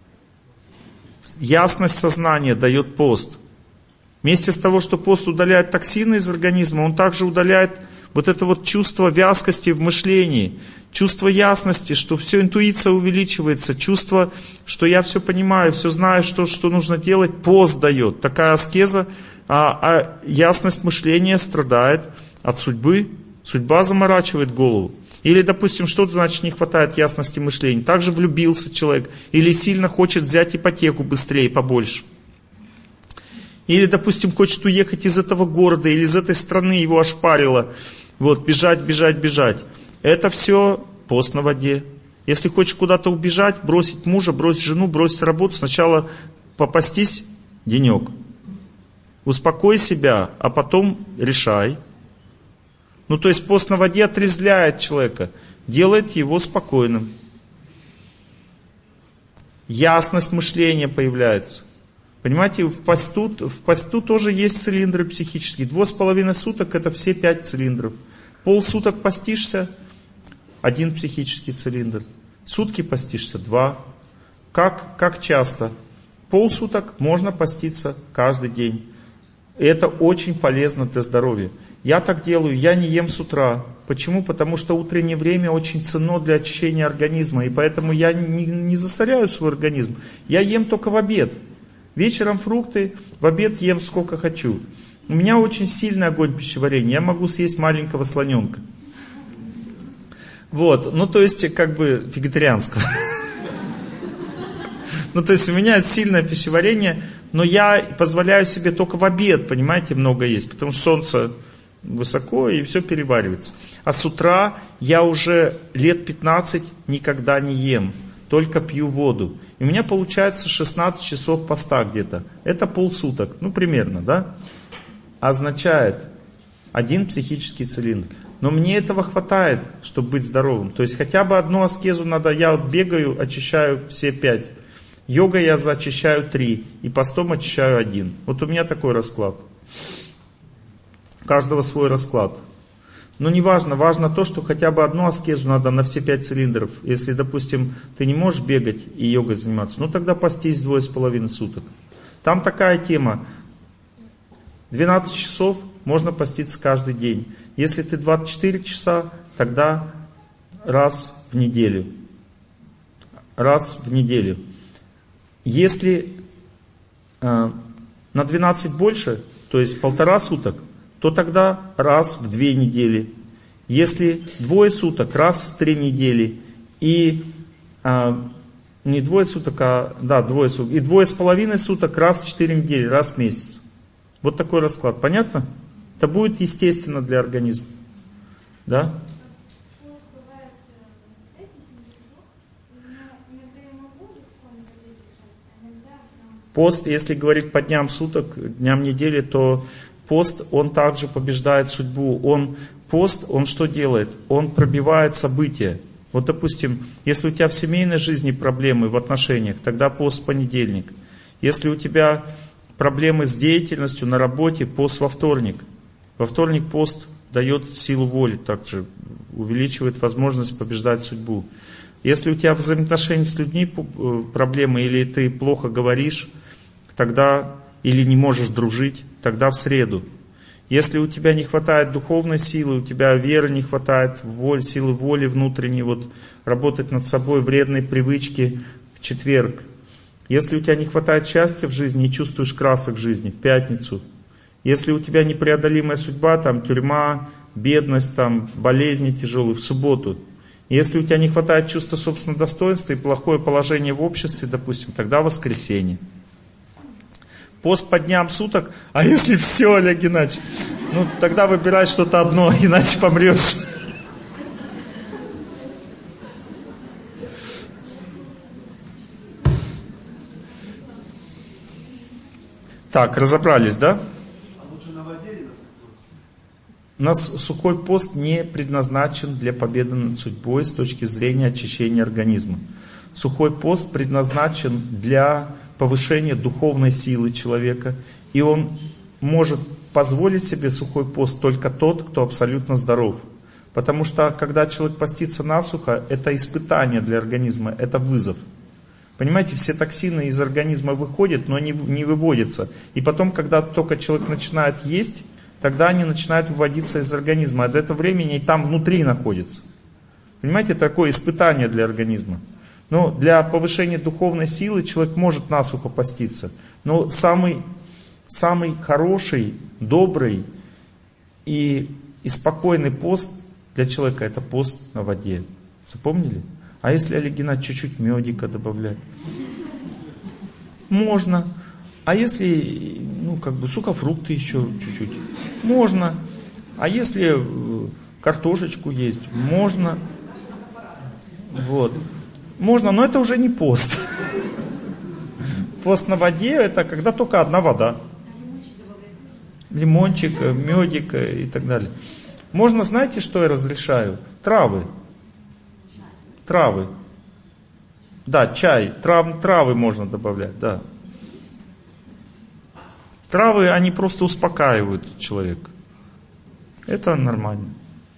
ясность сознания дает пост. Вместе с того, что пост удаляет токсины из организма, он также удаляет вот это вот чувство вязкости в мышлении, чувство ясности, что все, интуиция увеличивается, чувство, что я все понимаю, все знаю, что, что нужно делать, пост дает. Такая аскеза, а, а ясность мышления страдает от судьбы. Судьба заморачивает голову. Или, допустим, что-то, значит, не хватает ясности мышления. Также влюбился человек. Или сильно хочет взять ипотеку быстрее, побольше. Или, допустим, хочет уехать из этого города, или из этой страны, его ошпарило. Вот, бежать, бежать, бежать. Это все пост на воде. Если хочешь куда-то убежать, бросить мужа, бросить жену, бросить работу, сначала попастись денек. Успокой себя, а потом решай. Ну, то есть пост на воде отрезвляет человека, делает его спокойным. Ясность мышления появляется. Понимаете, в посту, в посту тоже есть цилиндры психические. Двое с половиной суток это все пять цилиндров. Полсуток постишься, один психический цилиндр. Сутки постишься, два. Как, как часто? Полсуток можно поститься каждый день. И это очень полезно для здоровья. Я так делаю, я не ем с утра. Почему? Потому что утреннее время очень ценно для очищения организма. И поэтому я не, не засоряю свой организм. Я ем только в обед. Вечером фрукты, в обед ем сколько хочу. У меня очень сильный огонь пищеварения. Я могу съесть маленького слоненка. Вот, ну то есть как бы вегетарианского. Ну то есть у меня сильное пищеварение, но я позволяю себе только в обед, понимаете, много есть. Потому что солнце высоко и все переваривается. А с утра я уже лет пятнадцать никогда не ем. Только пью воду. И у меня получается шестнадцать часов поста где-то. Это полсуток, ну примерно, да? Означает один психический цилиндр. Но мне этого хватает, чтобы быть здоровым. То есть хотя бы одну аскезу надо. Я вот бегаю, очищаю все пять. Йогой я зачищаю три. И постом очищаю один. Вот у меня такой расклад. У каждого свой расклад. Но не важно, важно то, что хотя бы одну аскезу надо на все пять цилиндров. Если, допустим, ты не можешь бегать и йогой заниматься, ну тогда постись двое с половиной суток. Там такая тема. двенадцать часов можно поститься каждый день. Если ты двадцать четыре часа, тогда раз в неделю. Раз в неделю. Если э, на двенадцать больше, то есть полтора суток, то тогда раз в две недели. Если двое суток, раз в три недели. И а, не двое суток, а да, двое суток. И двое с половиной суток, раз в четыре недели, раз в месяц. Вот такой расклад. Понятно? Это будет естественно для организма. Да? Пост, если говорить по дням суток, дням недели, то пост, он также побеждает судьбу. Он, пост, он что делает? Он пробивает события. Вот, допустим, если у тебя в семейной жизни проблемы в отношениях, тогда пост в понедельник. Если у тебя проблемы с деятельностью на работе, пост во вторник. Во вторник пост дает силу воли, также увеличивает возможность побеждать судьбу. Если у тебя взаимоотношения с людьми проблемы, или ты плохо говоришь, тогда или не можешь дружить, тогда в среду. Если у тебя не хватает духовной силы, у тебя веры не хватает, воль, силы воли внутренней, вот, работать над собой, вредные привычки, в четверг. Если у тебя не хватает счастья в жизни, не чувствуешь красок жизни, в пятницу. Если у тебя непреодолимая судьба, там тюрьма, бедность, там болезни тяжелые, в субботу. Если у тебя не хватает чувства собственного достоинства и плохое положение в обществе, допустим, тогда в воскресенье. Пост по дням суток, а если все, Олег Геннадьевич, ну тогда выбирай что-то одно, иначе помрешь. Так, разобрались, да? У нас сухой пост не предназначен для победы над судьбой с точки зрения очищения организма. Сухой пост предназначен для повышения духовной силы человека. И он может позволить себе сухой пост только тот, кто абсолютно здоров. Потому что когда человек постится насухо, это испытание для организма, это вызов. Понимаете, все токсины из организма выходят, но не, не выводятся. И потом, когда только человек начинает есть, тогда они начинают выводиться из организма. А до этого времени и там внутри находятся. Понимаете, такое испытание для организма. Но для повышения духовной силы человек может насухо поститься. Но самый, самый хороший, добрый и, и спокойный пост для человека — это пост на воде. Запомнили? А если, Олег Геннадьевич, чуть-чуть медика добавлять? Можно. А если, ну, как бы сухофрукты еще чуть-чуть? Можно. А если картошечку есть? Можно. Вот. Можно, но это уже не пост. Пост на воде — это когда только одна вода. Лимончик, медик и так далее. Можно, знаете, что я разрешаю? Травы. Травы. Да, чай. Трав, травы можно добавлять, да. Травы, они просто успокаивают человека. Это нормально.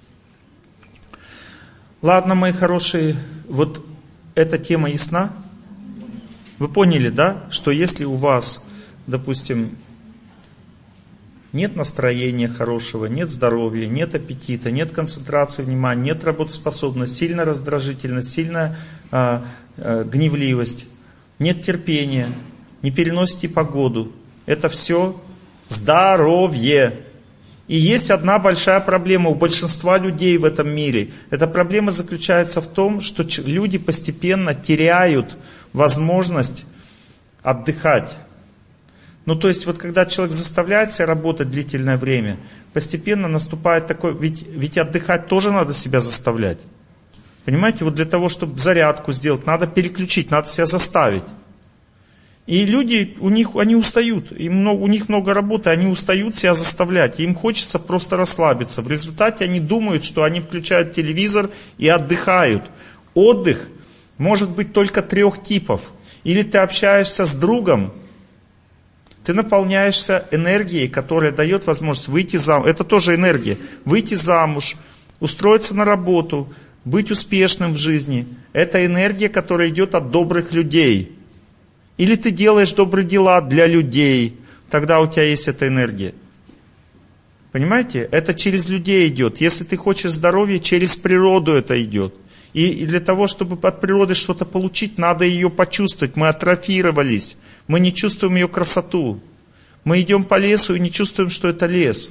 Ладно, мои хорошие, вот эта тема ясна? Вы поняли, да, что если у вас, допустим, нет настроения хорошего, нет здоровья, нет аппетита, нет концентрации внимания, нет работоспособности, сильная раздражительность, сильная а, а, гневливость, нет терпения, не переносите погоду, это все здоровье. И есть одна большая проблема у большинства людей в этом мире. Эта проблема заключается в том, что люди постепенно теряют возможность отдыхать. Ну, то есть, вот когда человек заставляет себя работать длительное время, постепенно наступает такой... Ведь, ведь отдыхать тоже надо себя заставлять. Понимаете, вот для того, чтобы зарядку сделать, надо переключить, надо себя заставить. И люди, у них, они устают, им много, у них много работы, они устают себя заставлять. Им хочется просто расслабиться. В результате они думают, что они включают телевизор и отдыхают. Отдых может быть только трех типов. Или ты общаешься с другом, ты наполняешься энергией, которая дает возможность выйти замуж. Это тоже энергия. Выйти замуж, устроиться на работу, быть успешным в жизни. Это энергия, которая идет от добрых людей. Или ты делаешь добрые дела для людей, тогда у тебя есть эта энергия. Понимаете? Это через людей идет. Если ты хочешь здоровья, через природу это идет. И, и для того, чтобы от природы что-то получить, надо ее почувствовать. Мы атрофировались. Мы не чувствуем ее красоту. Мы идем по лесу и не чувствуем, что это лес.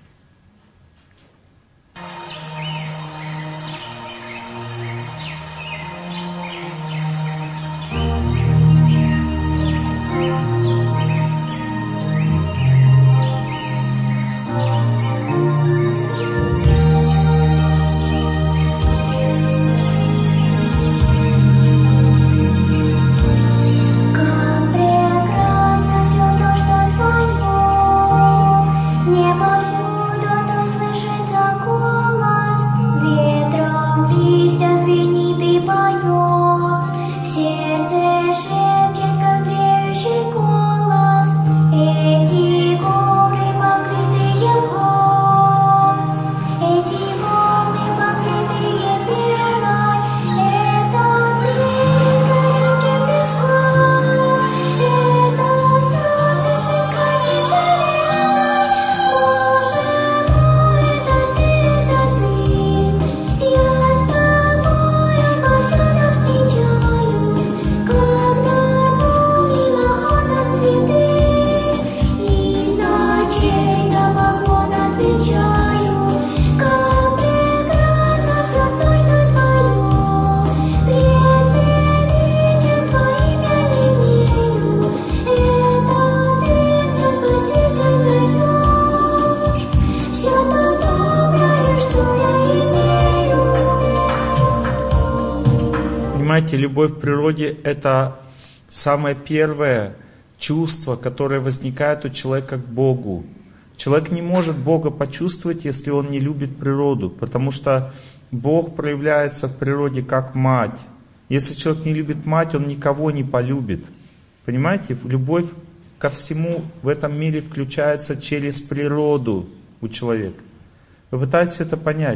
Любовь в природе — это самое первое чувство, которое возникает у человека к Богу. Человек не может Бога почувствовать, если он не любит природу, потому что Бог проявляется в природе как мать. Если человек не любит мать, он никого не полюбит. Понимаете? Любовь ко всему в этом мире включается через природу у человека. Вы пытаетесь это понять?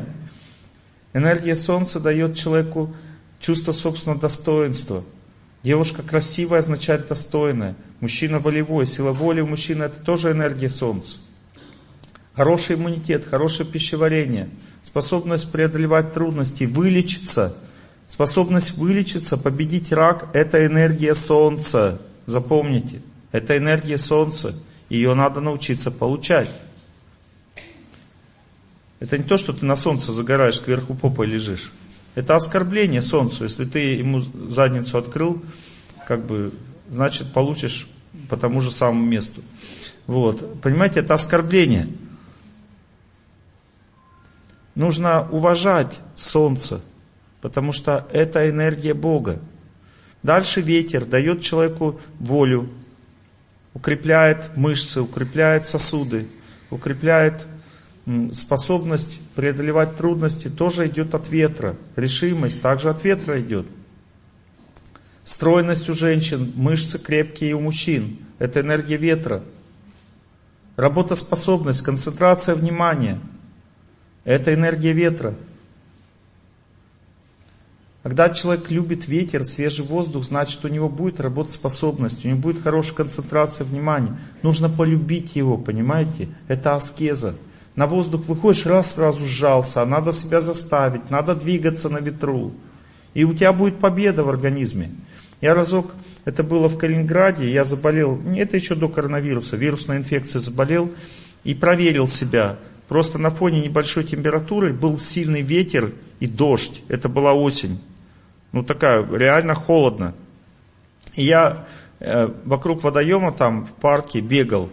Энергия Солнца дает человеку чувство собственного достоинства. Девушка красивая означает достойная. Мужчина волевой. Сила воли у мужчины — это тоже энергия Солнца. Хороший иммунитет, хорошее пищеварение, способность преодолевать трудности, вылечиться. Способность вылечиться, победить рак — это энергия Солнца. Запомните, это энергия Солнца. Ее надо научиться получать. Это не то, что ты на солнце загораешь, кверху попой лежишь. Это оскорбление Солнцу. Если ты ему задницу открыл, как бы, значит, получишь по тому же самому месту. Вот. Понимаете, это оскорбление. Нужно уважать Солнце, потому что это энергия Бога. Дальше ветер дает человеку волю, укрепляет мышцы, укрепляет сосуды, укрепляет способность преодолевать трудности, тоже идет от ветра. Решимость также от ветра идет. Стройность у женщин, мышцы крепкие у мужчин. Это энергия ветра. Работоспособность, концентрация внимания. Это энергия ветра. Когда человек любит ветер, свежий воздух, значит, у него будет работоспособность, у него будет хорошая концентрация внимания. Нужно полюбить его, понимаете? Это аскеза. На воздух выходишь, раз сразу сжался, а надо себя заставить, надо двигаться на ветру. И у тебя будет победа в организме. Я разок, это было в Калининграде, я заболел, это еще до коронавируса, вирусной инфекцией заболел и проверил себя. Просто на фоне небольшой температуры был сильный ветер и дождь. Это была осень. Ну такая, реально холодно. И я э, вокруг водоема там в парке бегал.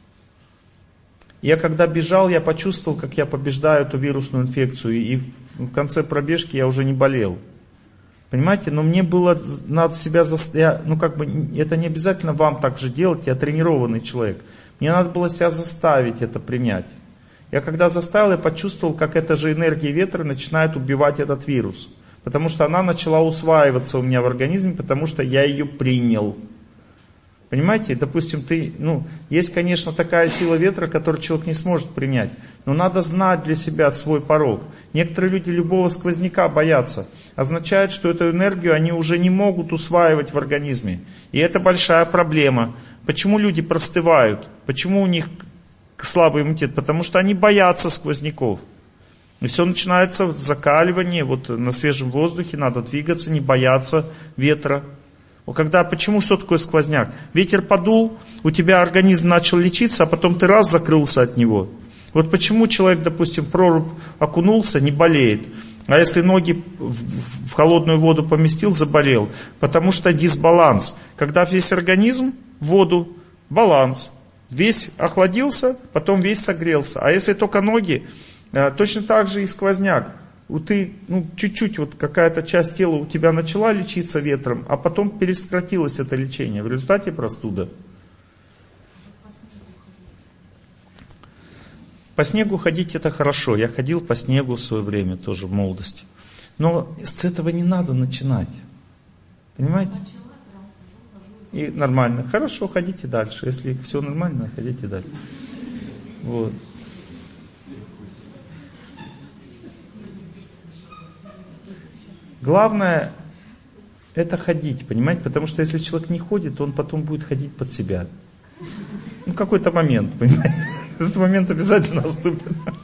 Я когда бежал, я почувствовал, как я побеждаю эту вирусную инфекцию. И в конце пробежки я уже не болел. Понимаете? Но мне было, надо себя заставить, ну как бы, это не обязательно вам так же делать, я тренированный человек. Мне надо было себя заставить это принять. Я когда заставил, я почувствовал, как эта же энергия ветра начинает убивать этот вирус. Потому что она начала усваиваться у меня в организме, потому что я ее принял. Понимаете, допустим, ты, ну, есть, конечно, такая сила ветра, которую человек не сможет принять. Но надо знать для себя свой порог. Некоторые люди любого сквозняка боятся. Означает, что эту энергию они уже не могут усваивать в организме. И это большая проблема. Почему люди простывают? Почему у них слабый иммунитет? Потому что они боятся сквозняков. И все начинается с закаливания, вот на свежем воздухе надо двигаться, не бояться ветра. Когда, почему, что такое сквозняк? Ветер подул, у тебя организм начал лечиться, а потом ты раз закрылся от него. Вот почему человек, допустим, в прорубь окунулся, не болеет. А если ноги в холодную воду поместил, заболел. Потому что дисбаланс. Когда весь организм в воду, баланс. Весь охладился, потом весь согрелся. А если только ноги, точно так же и сквозняк. Ты, ну, чуть-чуть, вот какая-то часть тела у тебя начала лечиться ветром, а потом пересократилось это лечение. В результате простуда. По снегу ходить это хорошо. Я ходил по снегу в свое время, тоже в молодости. Но с этого не надо начинать. Понимаете? И нормально. Хорошо, ходите дальше. Если все нормально, ходите дальше. Вот. Главное это ходить, понимаете? Потому что если человек не ходит, он потом будет ходить под себя. Ну, какой-то момент, понимаете? Этот момент обязательно наступит.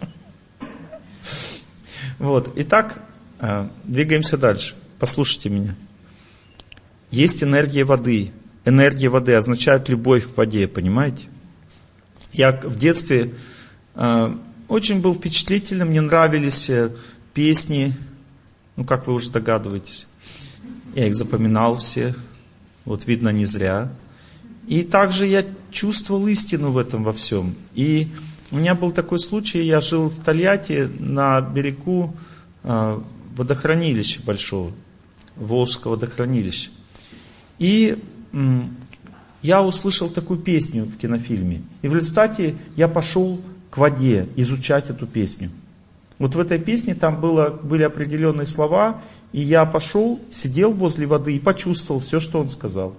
Вот. Итак, двигаемся дальше. Послушайте меня. Есть энергия воды. Энергия воды означает любовь к воде, понимаете? Я в детстве очень был впечатлительным, мне нравились песни. Ну, как вы уже догадываетесь. Я их запоминал все. Вот видно, не зря. И также я чувствовал истину в этом во всем. И у меня был такой случай, я жил в Тольятти на берегу э, водохранилища большого, Волжского водохранилища. И э, я услышал такую песню в кинофильме. И в результате я пошел к воде изучать эту песню. Вот в этой песне там было, были определенные слова, и я пошел, сидел возле воды и почувствовал все, что он сказал.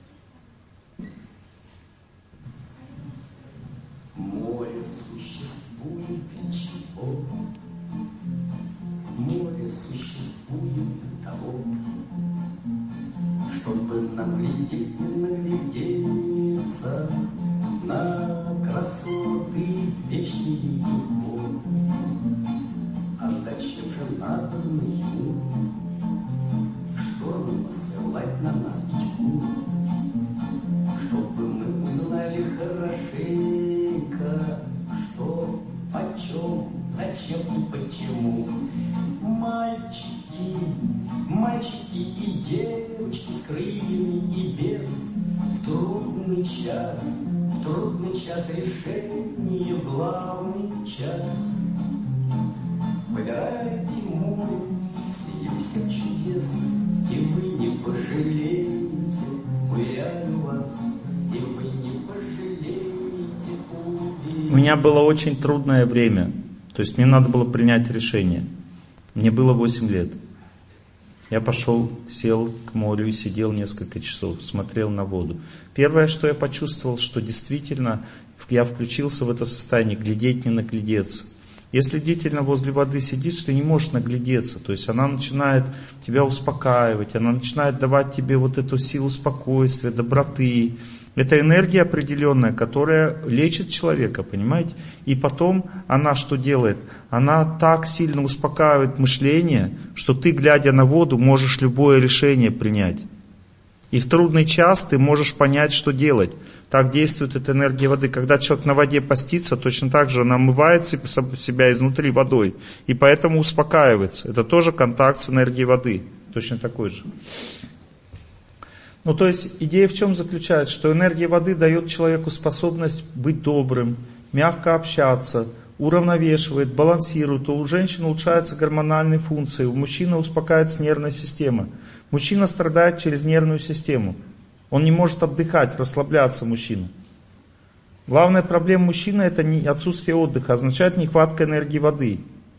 Море существует для чего? Море существует для того, чтобы нам лететь, наглядеться на красоты вечные. хорошенько, что, почем, зачем и почему. Мальчики, мальчики и девочки с крыльями и без, в трудный час, в трудный час решения, в главный час. Выбирайте море среди всех чудес, и вы не пожалеете, уверяю вас, и вы не пожалеете. У меня было очень трудное время, то есть мне надо было принять решение. Мне было восемь лет. Я пошел, сел к морю и сидел несколько часов, смотрел на воду. Первое, что я почувствовал, что действительно я включился в это состояние, глядеть, не наглядеться. Если длительно возле воды сидишь, ты не можешь наглядеться. То есть она начинает тебя успокаивать, она начинает давать тебе вот эту силу спокойствия, доброты. Это энергия определенная, которая лечит человека, понимаете? И потом она что делает? Она так сильно успокаивает мышление, что ты, глядя на воду, можешь любое решение принять. И в трудный час ты можешь понять, что делать. Так действует эта энергия воды. Когда человек на воде постится, точно так же она омывает себя изнутри водой. И поэтому успокаивается. Это тоже контакт с энергией воды. Точно такой же. Ну, то есть, идея в чем заключается? Что энергия воды дает человеку способность быть добрым, мягко общаться, уравновешивает, балансирует. У женщины улучшаются гормональные функции, у мужчины успокаивается нервная система. Мужчина страдает через нервную систему. Он не может отдыхать, расслабляться мужчина. Главная проблема мужчины — это не отсутствие отдыха, означает нехватка энергии воды.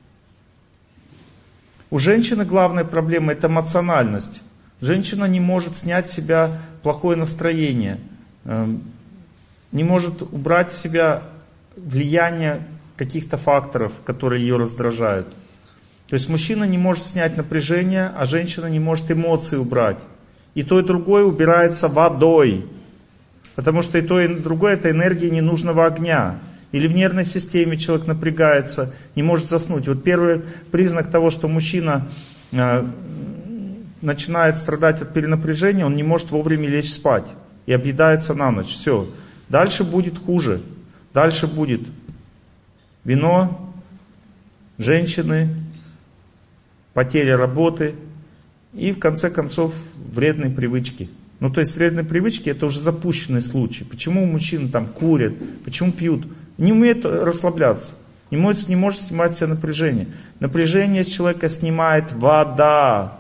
У женщины главная проблема — это эмоциональность. Женщина не может снять с себя плохое настроение, не может убрать в себя влияние каких-то факторов, которые ее раздражают. То есть мужчина не может снять напряжение, а женщина не может эмоции убрать. И то, и другое убирается водой. Потому что и то, и другое — это энергия ненужного огня. Или в нервной системе человек напрягается, не может заснуть. Вот первый признак того, что мужчина э, начинает страдать от перенапряжения, он не может вовремя лечь спать. И объедается на ночь. Все. Дальше будет хуже. Дальше будет вино, женщины, потеря работы и в конце концов вредные привычки. Ну то есть вредные привычки — это уже запущенный случай. Почему мужчины там курят, почему пьют? Не умеют расслабляться, не может, не может снимать с себя напряжение. Напряжение с человека снимает вода.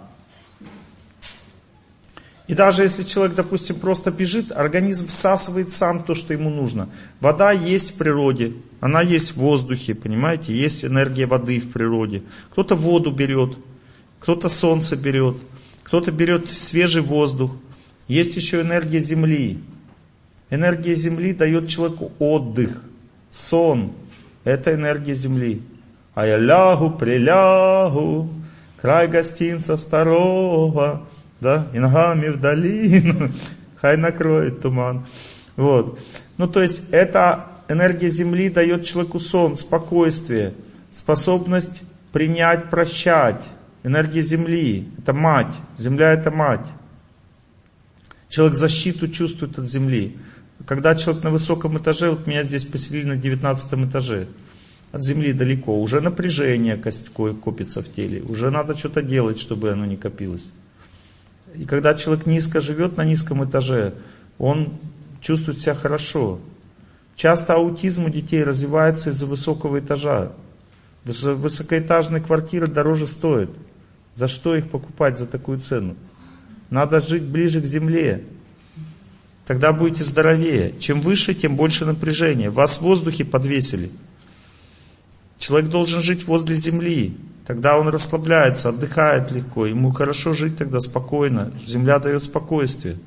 И даже если человек, допустим, просто бежит, организм всасывает сам то, что ему нужно. Вода есть в природе, она есть в воздухе, понимаете, есть энергия воды в природе. Кто-то воду берет, кто-то солнце берет, кто-то берет свежий воздух. Есть еще энергия земли. Энергия земли дает человеку отдых, сон. Это энергия земли. А я лягу, прилягу, край гостинца старого. Да, и ногами в долину, хай накроет туман. Вот. Ну, то есть, эта энергия земли дает человеку сон, спокойствие, способность принять, прощать. Энергия земли — это мать. Земля — это мать. Человек защиту чувствует от земли. Когда человек на высоком этаже, вот меня здесь поселили на девятнадцатом этаже, от земли далеко, уже напряжение копится в теле, уже надо что-то делать, чтобы оно не копилось. И когда человек низко живет на низком этаже, он чувствует себя хорошо. Часто аутизм у детей развивается из-за высокого этажа. Высокоэтажные квартиры дороже стоят. За что их покупать за такую цену? Надо жить ближе к земле. Тогда будете здоровее. Чем выше, тем больше напряжения. Вас в воздухе подвесили. Человек должен жить возле земли. Тогда он расслабляется, отдыхает легко. Ему хорошо жить тогда спокойно. Земля дает спокойствие.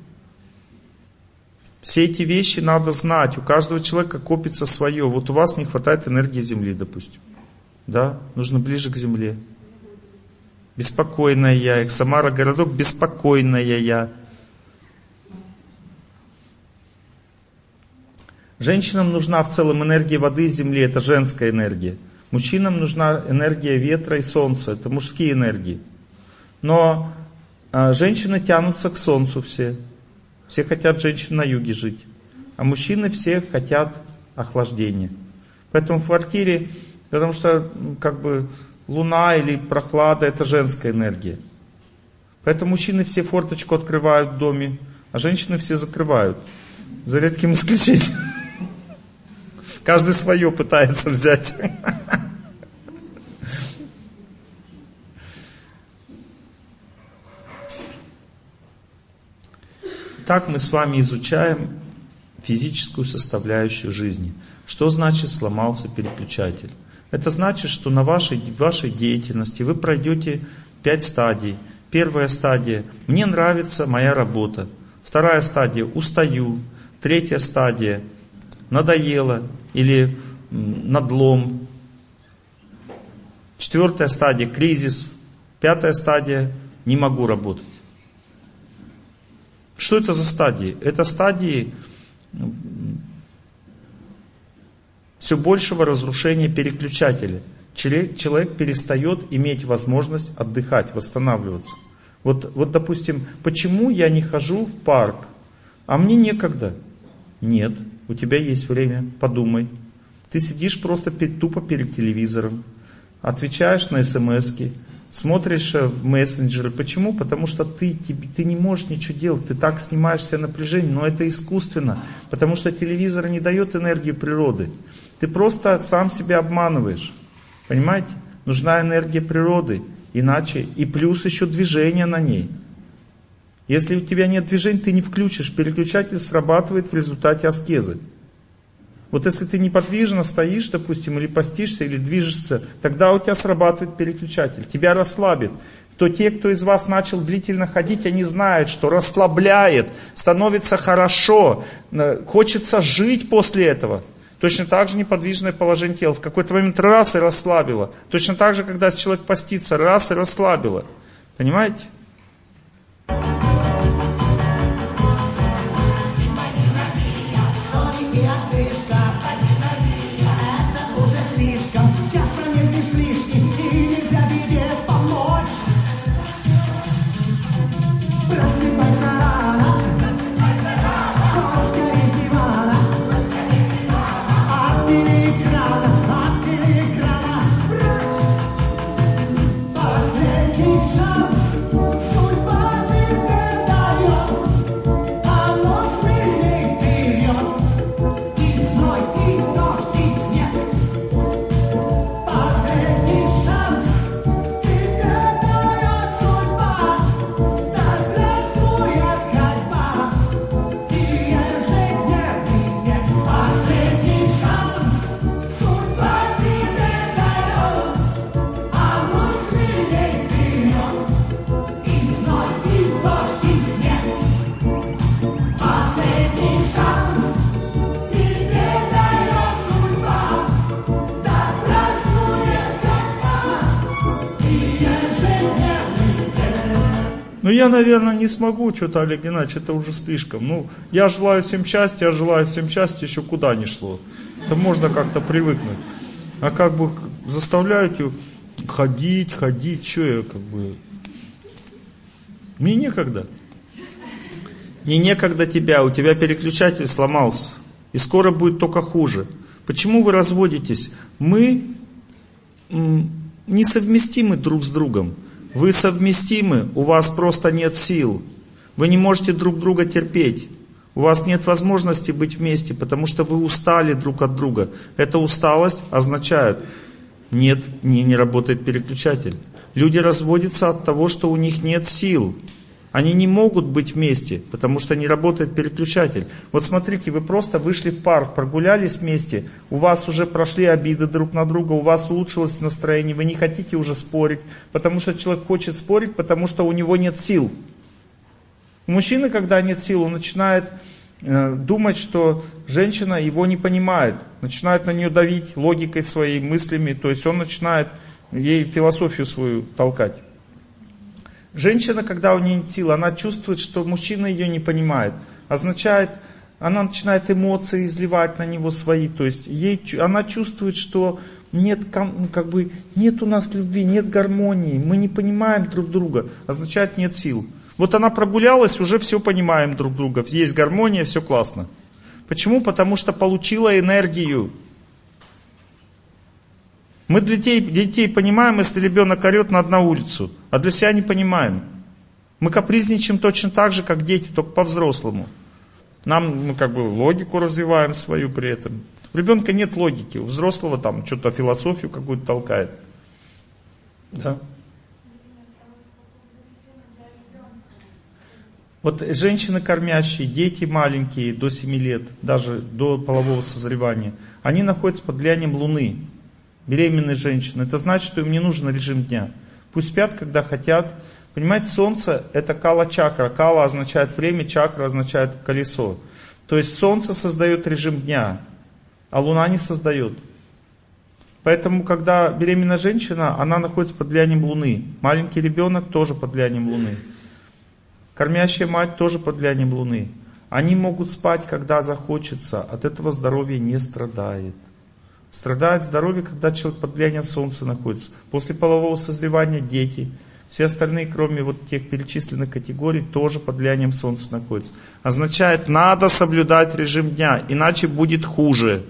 Все эти вещи надо знать. У каждого человека копится свое. Вот у вас не хватает энергии земли, допустим. Да? Нужно ближе к земле. Беспокойная я. Самара городок, беспокойная я. Женщинам нужна в целом энергия воды и земли. Это женская энергия. Мужчинам нужна энергия ветра и солнца. Это мужские энергии. Но а, женщины тянутся к солнцу все. Все хотят женщин на юге жить. А мужчины все хотят охлаждения. Поэтому в квартире, потому что как бы луна или прохлада — это женская энергия. Поэтому мужчины все форточку открывают в доме, а женщины все закрывают. За редким исключением. Каждый свое пытается взять. Так мы с вами изучаем физическую составляющую жизни. Что значит сломался переключатель? Это значит, что на вашей, вашей деятельности вы пройдете пять стадий. Первая стадия – мне нравится моя работа. Вторая стадия – устаю. Третья стадия – надоело или надлом. Четвертая стадия – кризис. Пятая стадия – не могу работать. Что это за стадии? Это стадии все большего разрушения переключателя. Человек, человек перестает иметь возможность отдыхать, восстанавливаться. Вот, вот, допустим, почему я не хожу в парк? А мне некогда. Нет, у тебя есть время, подумай. Ты сидишь просто перед, тупо перед телевизором, отвечаешь на смски, смотришь в мессенджеры. Почему? Потому что ты, ты, ты не можешь ничего делать, ты так снимаешь себе напряжение, но это искусственно, потому что телевизор не дает энергии природы. Ты просто сам себя обманываешь. Понимаете? Нужна энергия природы, иначе и плюс еще движение на ней. Если у тебя нет движения, ты не включишь, переключатель срабатывает в результате аскезы. Вот если ты неподвижно стоишь, допустим, или постишься, или движешься, тогда у тебя срабатывает переключатель, тебя расслабит. То те, кто из вас начал длительно ходить, они знают, что расслабляет, становится хорошо, хочется жить после этого. Точно так же неподвижное положение тела. В какой-то момент раз и расслабило. Точно так же, когда человек постится, раз и расслабило. Понимаете? Ну, я, наверное, не смогу, что-то, Олег Геннадьевич, это уже слишком. Ну, я желаю всем счастья, я желаю всем счастья, еще куда ни шло. Это можно как-то привыкнуть. А как бы заставляете ходить, ходить, что я как бы... Мне некогда. Не некогда тебя, у тебя переключатель сломался. И скоро будет только хуже. Почему вы разводитесь? Мы несовместимы друг с другом. Вы совместимы, у вас просто нет сил. Вы не можете друг друга терпеть. У вас нет возможности быть вместе, потому что вы устали друг от друга. Эта усталость означает, нет, не, не работает переключатель. Люди разводятся от того, что у них нет сил. Они не могут быть вместе, потому что не работает переключатель. Вот смотрите, вы просто вышли в парк, прогулялись вместе, у вас уже прошли обиды друг на друга, у вас улучшилось настроение, вы не хотите уже спорить, потому что человек хочет спорить, потому что у него нет сил. У мужчины, когда нет сил, он начинает э, думать, что женщина его не понимает, начинает на нее давить логикой своей, мыслями, то есть он начинает ей философию свою толкать. Женщина, когда у нее нет сил, она чувствует, что мужчина ее не понимает. Означает, она начинает эмоции изливать на него свои. То есть ей, она чувствует, что нет, как бы, нет у нас любви, нет гармонии, мы не понимаем друг друга. Означает, нет сил. Вот она прогулялась, уже все понимаем друг друга. Есть гармония, все классно. Почему? Потому что получила энергию. Мы для детей, детей понимаем, если ребенок орет на одну улицу, а для себя не понимаем. Мы капризничаем точно так же, как дети, только по-взрослому. Нам, мы как бы логику развиваем свою при этом. У ребенка нет логики, у взрослого там что-то философию какую-то толкает. Да? Вот женщины кормящие, дети маленькие, до семи лет, даже до полового созревания, они находятся под влиянием Луны. Беременные женщины. Это значит, что им не нужен режим дня. Пусть спят, когда хотят. Понимаете, Солнце это кала-чакра. Кала означает время, чакра означает колесо. То есть Солнце создает режим дня, а Луна не создает. Поэтому, когда беременная женщина, она находится под влиянием Луны. Маленький ребенок тоже под влиянием Луны. Кормящая мать тоже под влиянием Луны. Они могут спать, когда захочется. От этого здоровье не страдает. Страдает здоровье, когда человек под влиянием Солнца находится. После полового созревания дети. Все остальные, кроме вот тех перечисленных категорий, тоже под влиянием Солнца находятся. Означает, надо соблюдать режим дня, иначе будет хуже.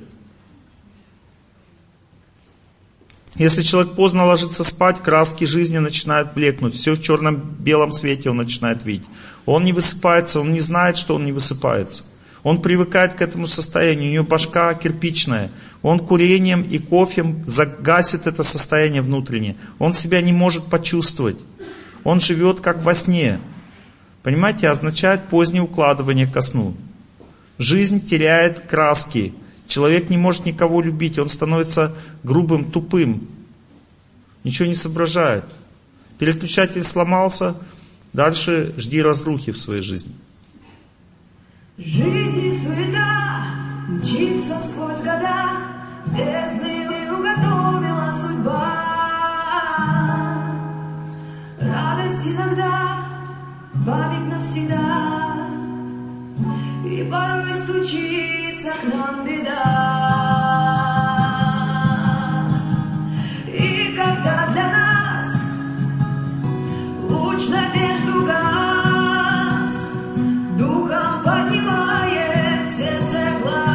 Если человек поздно ложится спать, краски жизни начинают блекнуть. Все в черно-белом свете он начинает видеть. Он не высыпается, он не знает, что он не высыпается. Он привыкает к этому состоянию, у него башка кирпичная. Он курением и кофем загасит это состояние внутреннее. Он себя не может почувствовать. Он живет как во сне. Понимаете, означает позднее укладывание ко сну. Жизнь теряет краски. Человек не может никого любить, он становится грубым, тупым. Ничего не соображает. Переключатель сломался, дальше жди разрухи в своей жизни. Жизнь суета мчится сквозь года, бездны уготовила судьба. Радость иногда, память навсегда, и порой стучится к нам беда. И когда для нас луч надежды угас, духом поднимает сердце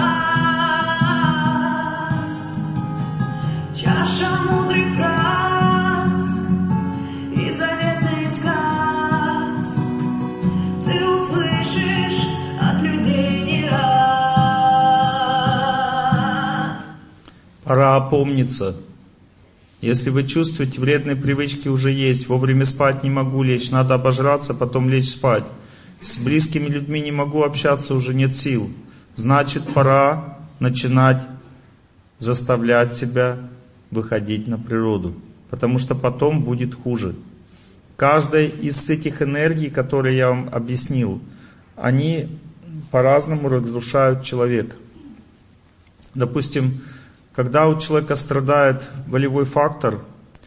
глаз, чаша мудрых фраз и заветный сказ ты услышишь от людей не раз. Пора опомниться. Если вы чувствуете, вредные привычки уже есть, вовремя спать не могу лечь, надо обожраться, потом лечь спать. С близкими людьми не могу общаться, уже нет сил. Значит, пора начинать заставлять себя выходить на природу. Потому что потом будет хуже. Каждая из этих энергий, которые я вам объяснил, они по-разному разрушают человека. Допустим, когда у человека страдает волевой фактор,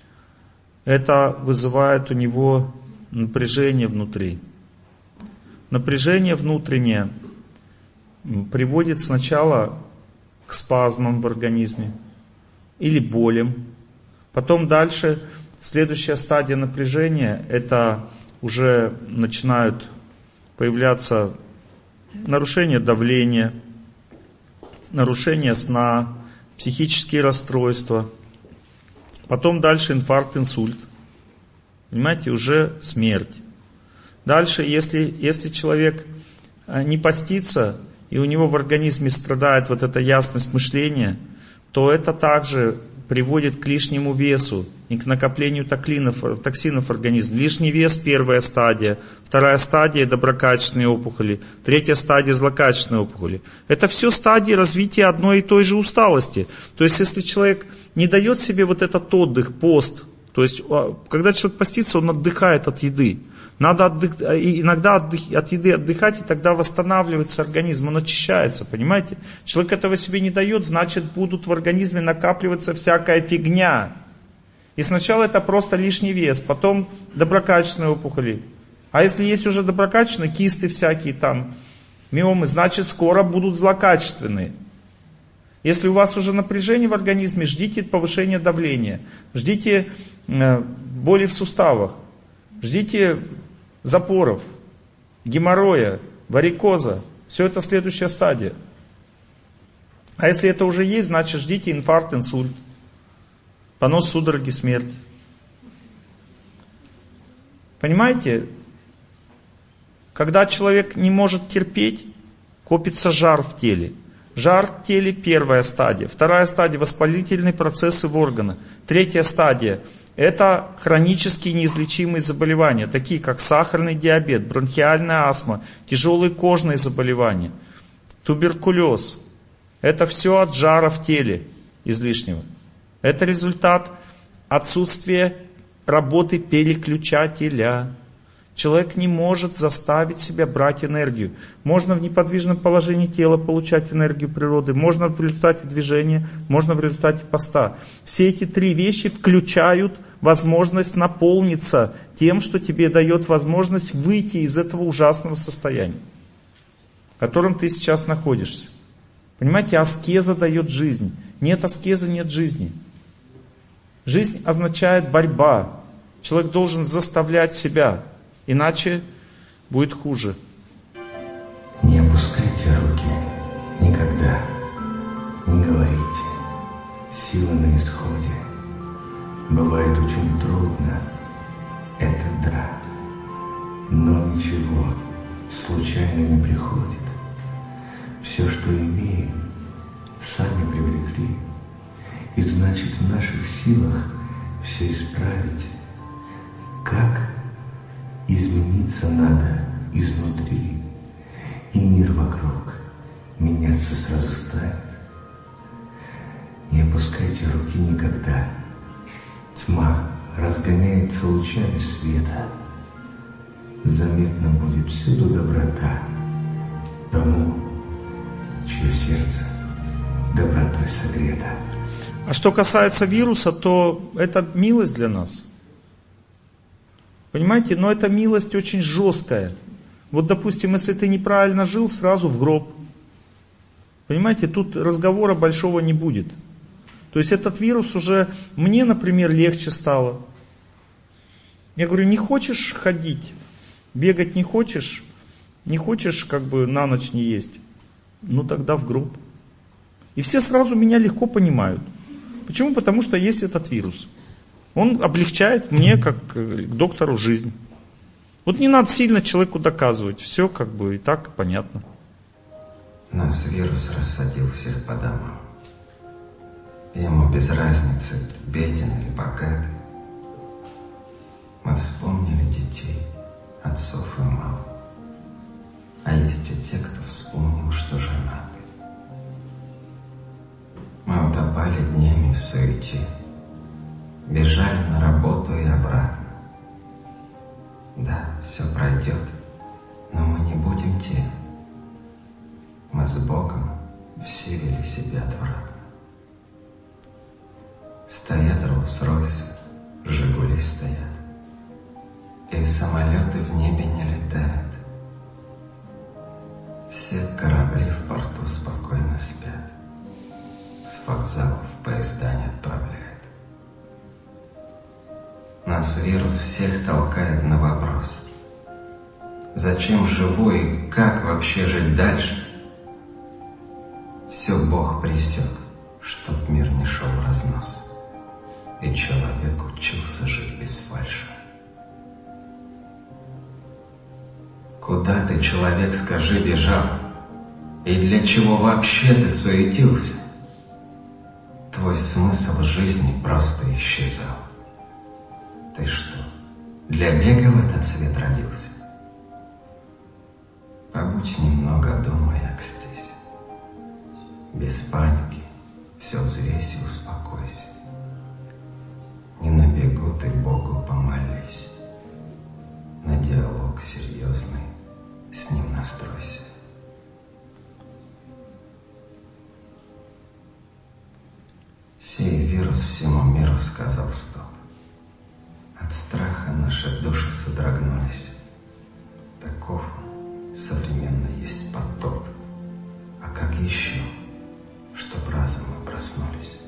это вызывает у него напряжение внутри. Напряжение внутреннее приводит сначала к спазмам в организме или болям. Потом дальше, следующая стадия напряжения, это уже начинают появляться нарушение давления, нарушение сна, психические расстройства. Потом дальше инфаркт, инсульт. Понимаете, уже смерть. Дальше, если, если человек не постится, и у него в организме страдает вот эта ясность мышления, то это также приводит к лишнему весу и к накоплению токсинов, токсинов в организме. Лишний вес – первая стадия. Вторая стадия – доброкачественные опухоли. Третья стадия – злокачественные опухоли. Это все стадии развития одной и той же усталости. То есть, если человек не дает себе вот этот отдых, пост, то есть, когда человек постится, он отдыхает от еды. Надо отдых... иногда отдых... от еды отдыхать, и тогда восстанавливается организм, он очищается, понимаете? Человек этого себе не дает, значит, будут в организме накапливаться всякая фигня. И сначала это просто лишний вес, потом доброкачественные опухоли. А если есть уже доброкачественные, кисты всякие там, миомы, значит, скоро будут злокачественные. Если у вас уже напряжение в организме, ждите повышения давления, ждите э, боли в суставах, ждите запоров, геморроя, варикоза. Все это следующая стадия. А если это уже есть, значит ждите инфаркт, инсульт, понос, судороги, смерть. Понимаете? Когда человек не может терпеть, копится жар в теле. Жар в теле — первая стадия. Вторая стадия — воспалительные процессы в органах. Третья стадия — это хронические неизлечимые заболевания, такие как сахарный диабет, бронхиальная астма, тяжелые кожные заболевания, туберкулез. Это все от жара в теле излишнего. Это результат отсутствия работы переключателя. Человек не может заставить себя брать энергию. Можно в неподвижном положении тела получать энергию природы, можно в результате движения, можно в результате поста. Все эти три вещи включают возможность наполниться тем, что тебе дает возможность выйти из этого ужасного состояния, в котором ты сейчас находишься. Понимаете, аскеза дает жизнь. Нет аскезы, нет жизни. Жизнь означает борьба. Человек должен заставлять себя. Иначе будет хуже. Не опускайте руки никогда. Не говорите. Сила на исходе. Бывает очень трудно. Это да. Но ничего случайно не приходит. Все, что имеем, сами привлекли. И значит, в наших силах все исправить. Как? Измениться надо изнутри, и мир вокруг меняться сразу станет. Не опускайте руки никогда. Тьма разгоняется лучами света. Заметно будет всюду доброта тому, чье сердце добротой согрето. А что касается вируса, то это милость для нас. Понимаете, но эта милость очень жесткая. Вот, допустим, если ты неправильно жил, сразу в гроб. Понимаете, тут разговора большого не будет. То есть этот вирус уже, мне, например, легче стало. Я говорю, не хочешь ходить, бегать не хочешь, не хочешь как бы на ночь не есть, ну тогда в гроб. И все сразу меня легко понимают. Почему? Потому что есть этот вирус. Он облегчает мне, как к доктору, жизнь. Вот не надо сильно человеку доказывать. Все как бы и так понятно. Нас вирус рассадил всех по домам. Ему без разницы, беден или богат. Мы вспомнили детей, отцов и мам. А есть и те, кто вспомнил, что женаты. Мы утопали днями в суете. Бежали на работу и обратно. Да, все пройдет, но мы не будем тем. Мы с Богом все вели себя отвратно. Стоят Роллс-Ройсы, Жигули стоят, и самолеты в небе не летают. Все корабли в порту спокойно спят, с вокзалов поезда не отправляют. Нас вирус всех толкает на вопрос. Зачем живу и как вообще жить дальше? Все Бог пресек, чтоб мир не шел в разнос, и человек учился жить без фальши. Куда ты, человек, скажи, бежал? И для чего вообще ты суетился? Твой смысл жизни просто исчезал. Ты что, для бега в этот свет родился? Побудь немного дома и окстись. Без паники все взвесь и успокойся. Не на бегу ты Богу помолись. На диалог серьезный с Ним настройся. Сей вирус всему миру сказал стоп. От страха наши души содрогнулись. Таков современно есть потоп. А как еще, чтоб разом мы проснулись?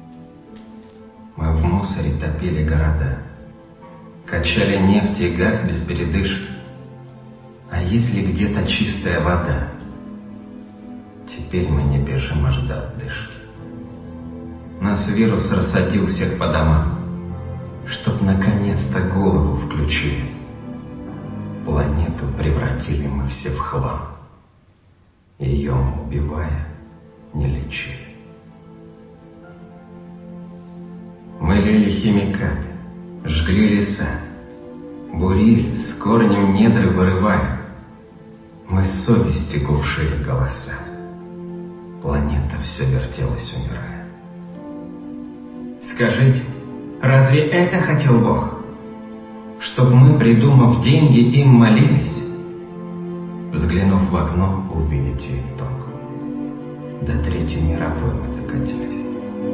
Мы в мусоре топили города, качали нефть и газ без передышки. А если где-то чистая вода? теперь мы не бежим аж до отдышки. Нас вирус рассадил всех по домам, чтоб наконец-то голову включили. Планету превратили мы все в хлам. Ее, убивая, не лечили. Мы лили химикаты, жгли леса, бурили, с корнем недры вырывая. Мы с совести глушили голоса. Планета все вертелась, умирая. Скажите, разве это хотел Бог? Чтоб мы, придумав деньги, им молились? Взглянув в окно, увидите итог. До Третьей мировой мы докатились.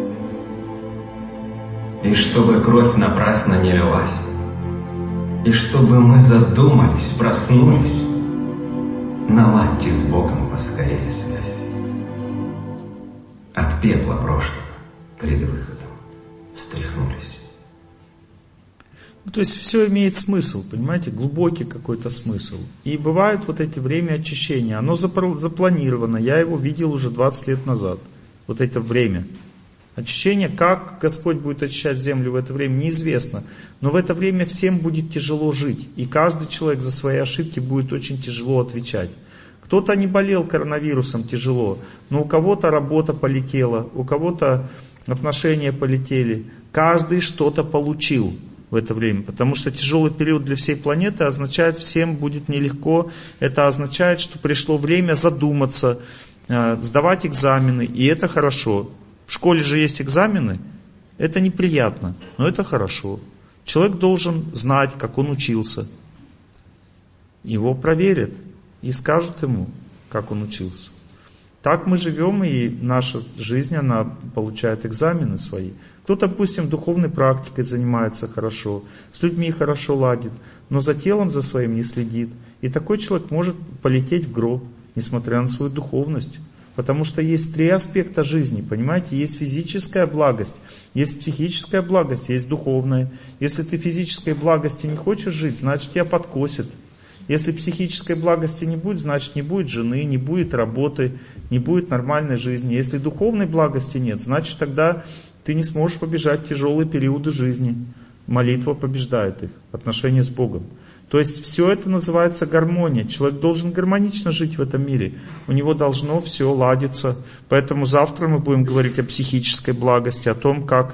И чтобы кровь напрасно не лилась, и чтобы мы задумались, проснулись, наладьте с Богом поскорее связь. От пепла прошлого перед выходом встряхнулись. Ну, то есть все имеет смысл, понимаете, глубокий какой-то смысл. И бывают вот эти время очищения, оно запланировано, я его видел уже двадцать лет назад, вот это время. Очищение, как Господь будет очищать землю в это время, неизвестно. Но в это время всем будет тяжело жить. И каждый человек за свои ошибки будет очень тяжело отвечать. Кто-то не болел коронавирусом тяжело, но у кого-то работа полетела, у кого-то отношения полетели. Каждый что-то получил в это время. Потому что тяжелый период для всей планеты означает, всем будет нелегко. Это означает, что пришло время задуматься, сдавать экзамены. И это хорошо. В школе же есть экзамены, это неприятно, но это хорошо. Человек должен знать, как он учился. Его проверят и скажут ему, как он учился. Так мы живем, и наша жизнь, она получает экзамены свои. Кто-то, допустим, духовной практикой занимается хорошо, с людьми хорошо ладит, но за телом за своим не следит. И такой человек может полететь в гроб, несмотря на свою духовность. Потому что есть три аспекта жизни, понимаете? Есть физическая благость, есть психическая благость, есть духовная. Если ты физической благости не хочешь жить, значит тебя подкосит. Если психической благости не будет, значит не будет жены, не будет работы, не будет нормальной жизни. Если духовной благости нет, значит тогда ты не сможешь побежать тяжелые периоды жизни. Молитва побеждает их, отношения с Богом. То есть все это называется гармония. Человек должен гармонично жить в этом мире. У него должно все ладиться. Поэтому завтра мы будем говорить о психической благости, о том, как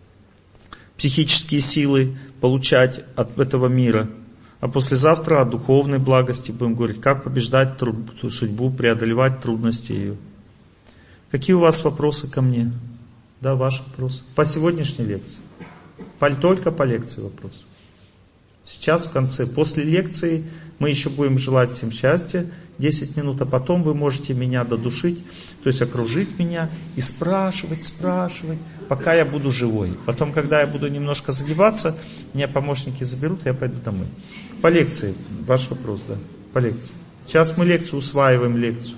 психические силы получать от этого мира. А послезавтра о духовной благости будем говорить, как побеждать труд, судьбу, преодолевать трудности ее. Какие у вас вопросы ко мне? Да, ваш вопрос. По сегодняшней лекции. Только по лекции вопрос. Сейчас в конце, после лекции, мы еще будем желать всем счастья, десять минут, а потом вы можете меня додушить, то есть окружить меня и спрашивать, спрашивать, пока я буду живой. Потом, когда я буду немножко загибаться, меня помощники заберут, и я пойду домой. По лекции, ваш вопрос, да, по лекции. Сейчас мы лекцию усваиваем, лекцию.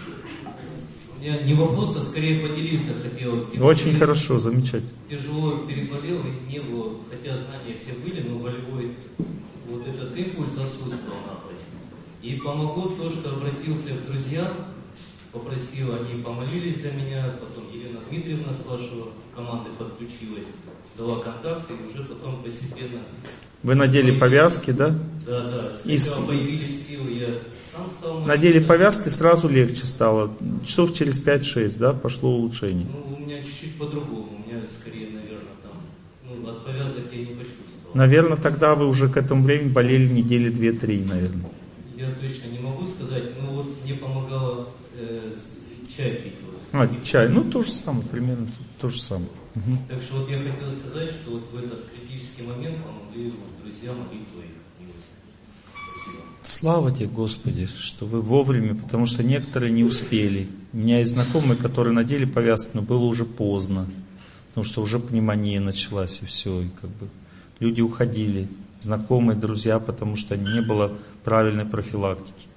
Я не вопрос, а скорее поделиться хотел. Очень перед... хорошо, замечательно. Тяжело переболел, и не было, хотя знания все были, но волевой вот этот импульс отсутствовал напрочь. И помогло то, что обратился к друзьям, попросил, они помолились за меня, потом Елена Дмитриевна с вашего команды подключилась, дала контакты, и уже потом постепенно... Вы надели повязки, да? Да, да. Сначала и... появились силы, я сам стал... Молиться. Надели повязки, сразу легче стало. Часов через пять-шесть, да, пошло улучшение. Ну, у меня чуть-чуть по-другому. У меня скорее, наверное, там... Ну, от повязок я не почувствовал. Наверное, тогда вы уже к этому времени болели недели две-три, наверное. Я точно не могу сказать, но вот мне помогало э, чай пить. Вот, а, чай, ну, то же самое, примерно то же самое. Угу. Так что вот я хотел сказать, что вот в этот критический момент помогли вот, друзья молитвы их. Спасибо. Слава тебе, Господи, что вы вовремя, потому что некоторые не успели. У меня есть знакомые, которые надели повязку, но было уже поздно, потому что уже пневмония началась, и все, и как бы люди уходили, знакомые, друзья, потому что не было правильной профилактики.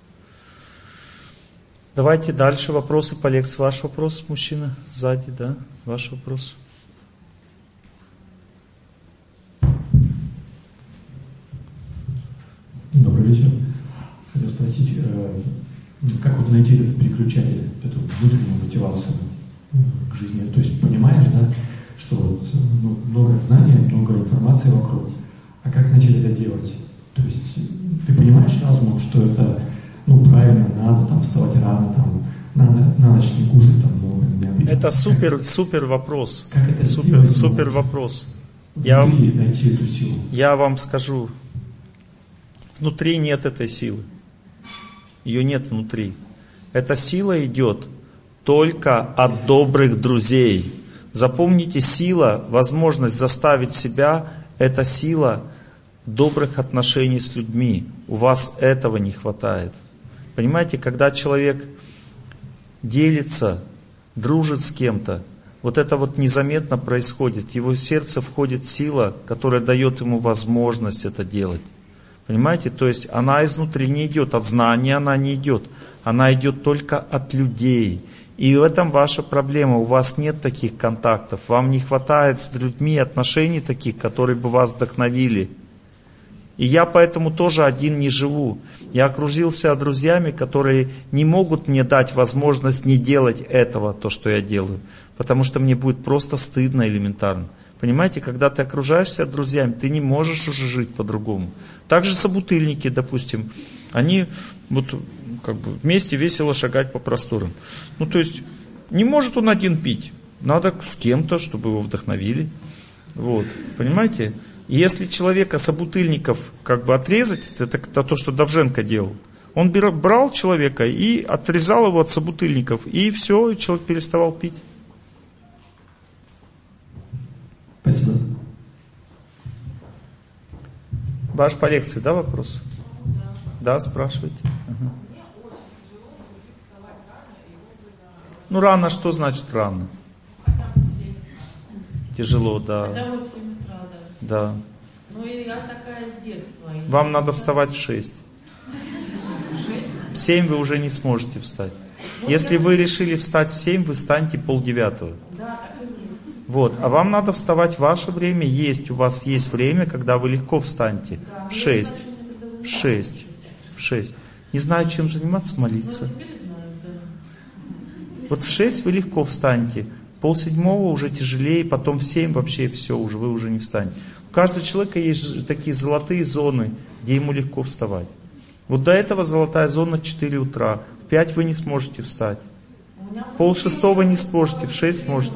Давайте дальше вопросы по лекции. Ваш вопрос, мужчина, сзади, да? Ваш вопрос. Добрый вечер. Хотел спросить, Как вот найти этот переключатель, эту внутреннюю мотивацию к жизни? То есть понимаешь, да, что вот, ну, много знаний, много информации вокруг, а как начать это делать? То есть ты понимаешь разумом, что это, ну, правильно, надо там вставать рано, там, надо на ночь не кушать там много. Не это супер, супер вопрос. Как это супер, сделать, супер вопрос. Я вам, найти эту силу? Я вам скажу, внутри нет этой силы. Ее нет внутри. Эта сила идет только от добрых друзей. Запомните, сила, возможность заставить себя, это сила добрых отношений с людьми. У вас этого не хватает. Понимаете, когда человек делится, дружит с кем-то, вот это вот незаметно происходит. В его сердце входит сила, которая дает ему возможность это делать. Понимаете? То есть она изнутри не идет, от знания она не идет. Она идет только от людей. И в этом ваша проблема. У вас нет таких контактов. Вам не хватает с людьми отношений таких, которые бы вас вдохновили. И я поэтому тоже один не живу. Я окружился друзьями, которые не могут мне дать возможность не делать этого, то, что я делаю. Потому что мне будет просто стыдно элементарно. Понимаете, когда ты окружаешься друзьями, ты не можешь уже жить по-другому. Также собутыльники, допустим, они вот как бы вместе весело шагать по просторам. Ну, то есть, не может он один пить. Надо с кем-то, чтобы его вдохновили. Вот, понимаете? Если человека, собутыльников, как бы отрезать, это, это то, что Довженко делал. Он брал человека и отрезал его от собутыльников, и все, и человек переставал пить. Спасибо. Ваш по лекции, да, вопрос? Да, да, спрашивайте. Ага. Ну, рано, что значит рано? Тяжело, да. Да. Ну, я такая с детства. Вам надо вставать в шесть. В семь вы уже не сможете встать. Вот. Если вы решили встать в семь, вы встаньте полдевятого. Да, так и есть. Вот. А вам надо вставать в ваше время. Есть, у вас есть время, когда вы легко встанете. Да, в шесть. В шесть. В шесть. Не знаю, чем заниматься, молиться. Вот в шесть вы легко встанете. Пол седьмого уже тяжелее, потом в семь вообще все, уже вы уже не встанете. У каждого человека есть такие золотые зоны, где ему легко вставать. Вот до этого золотая зона четыре утра. В пять вы не сможете встать. Пол шестого не сможете, в шесть сможете.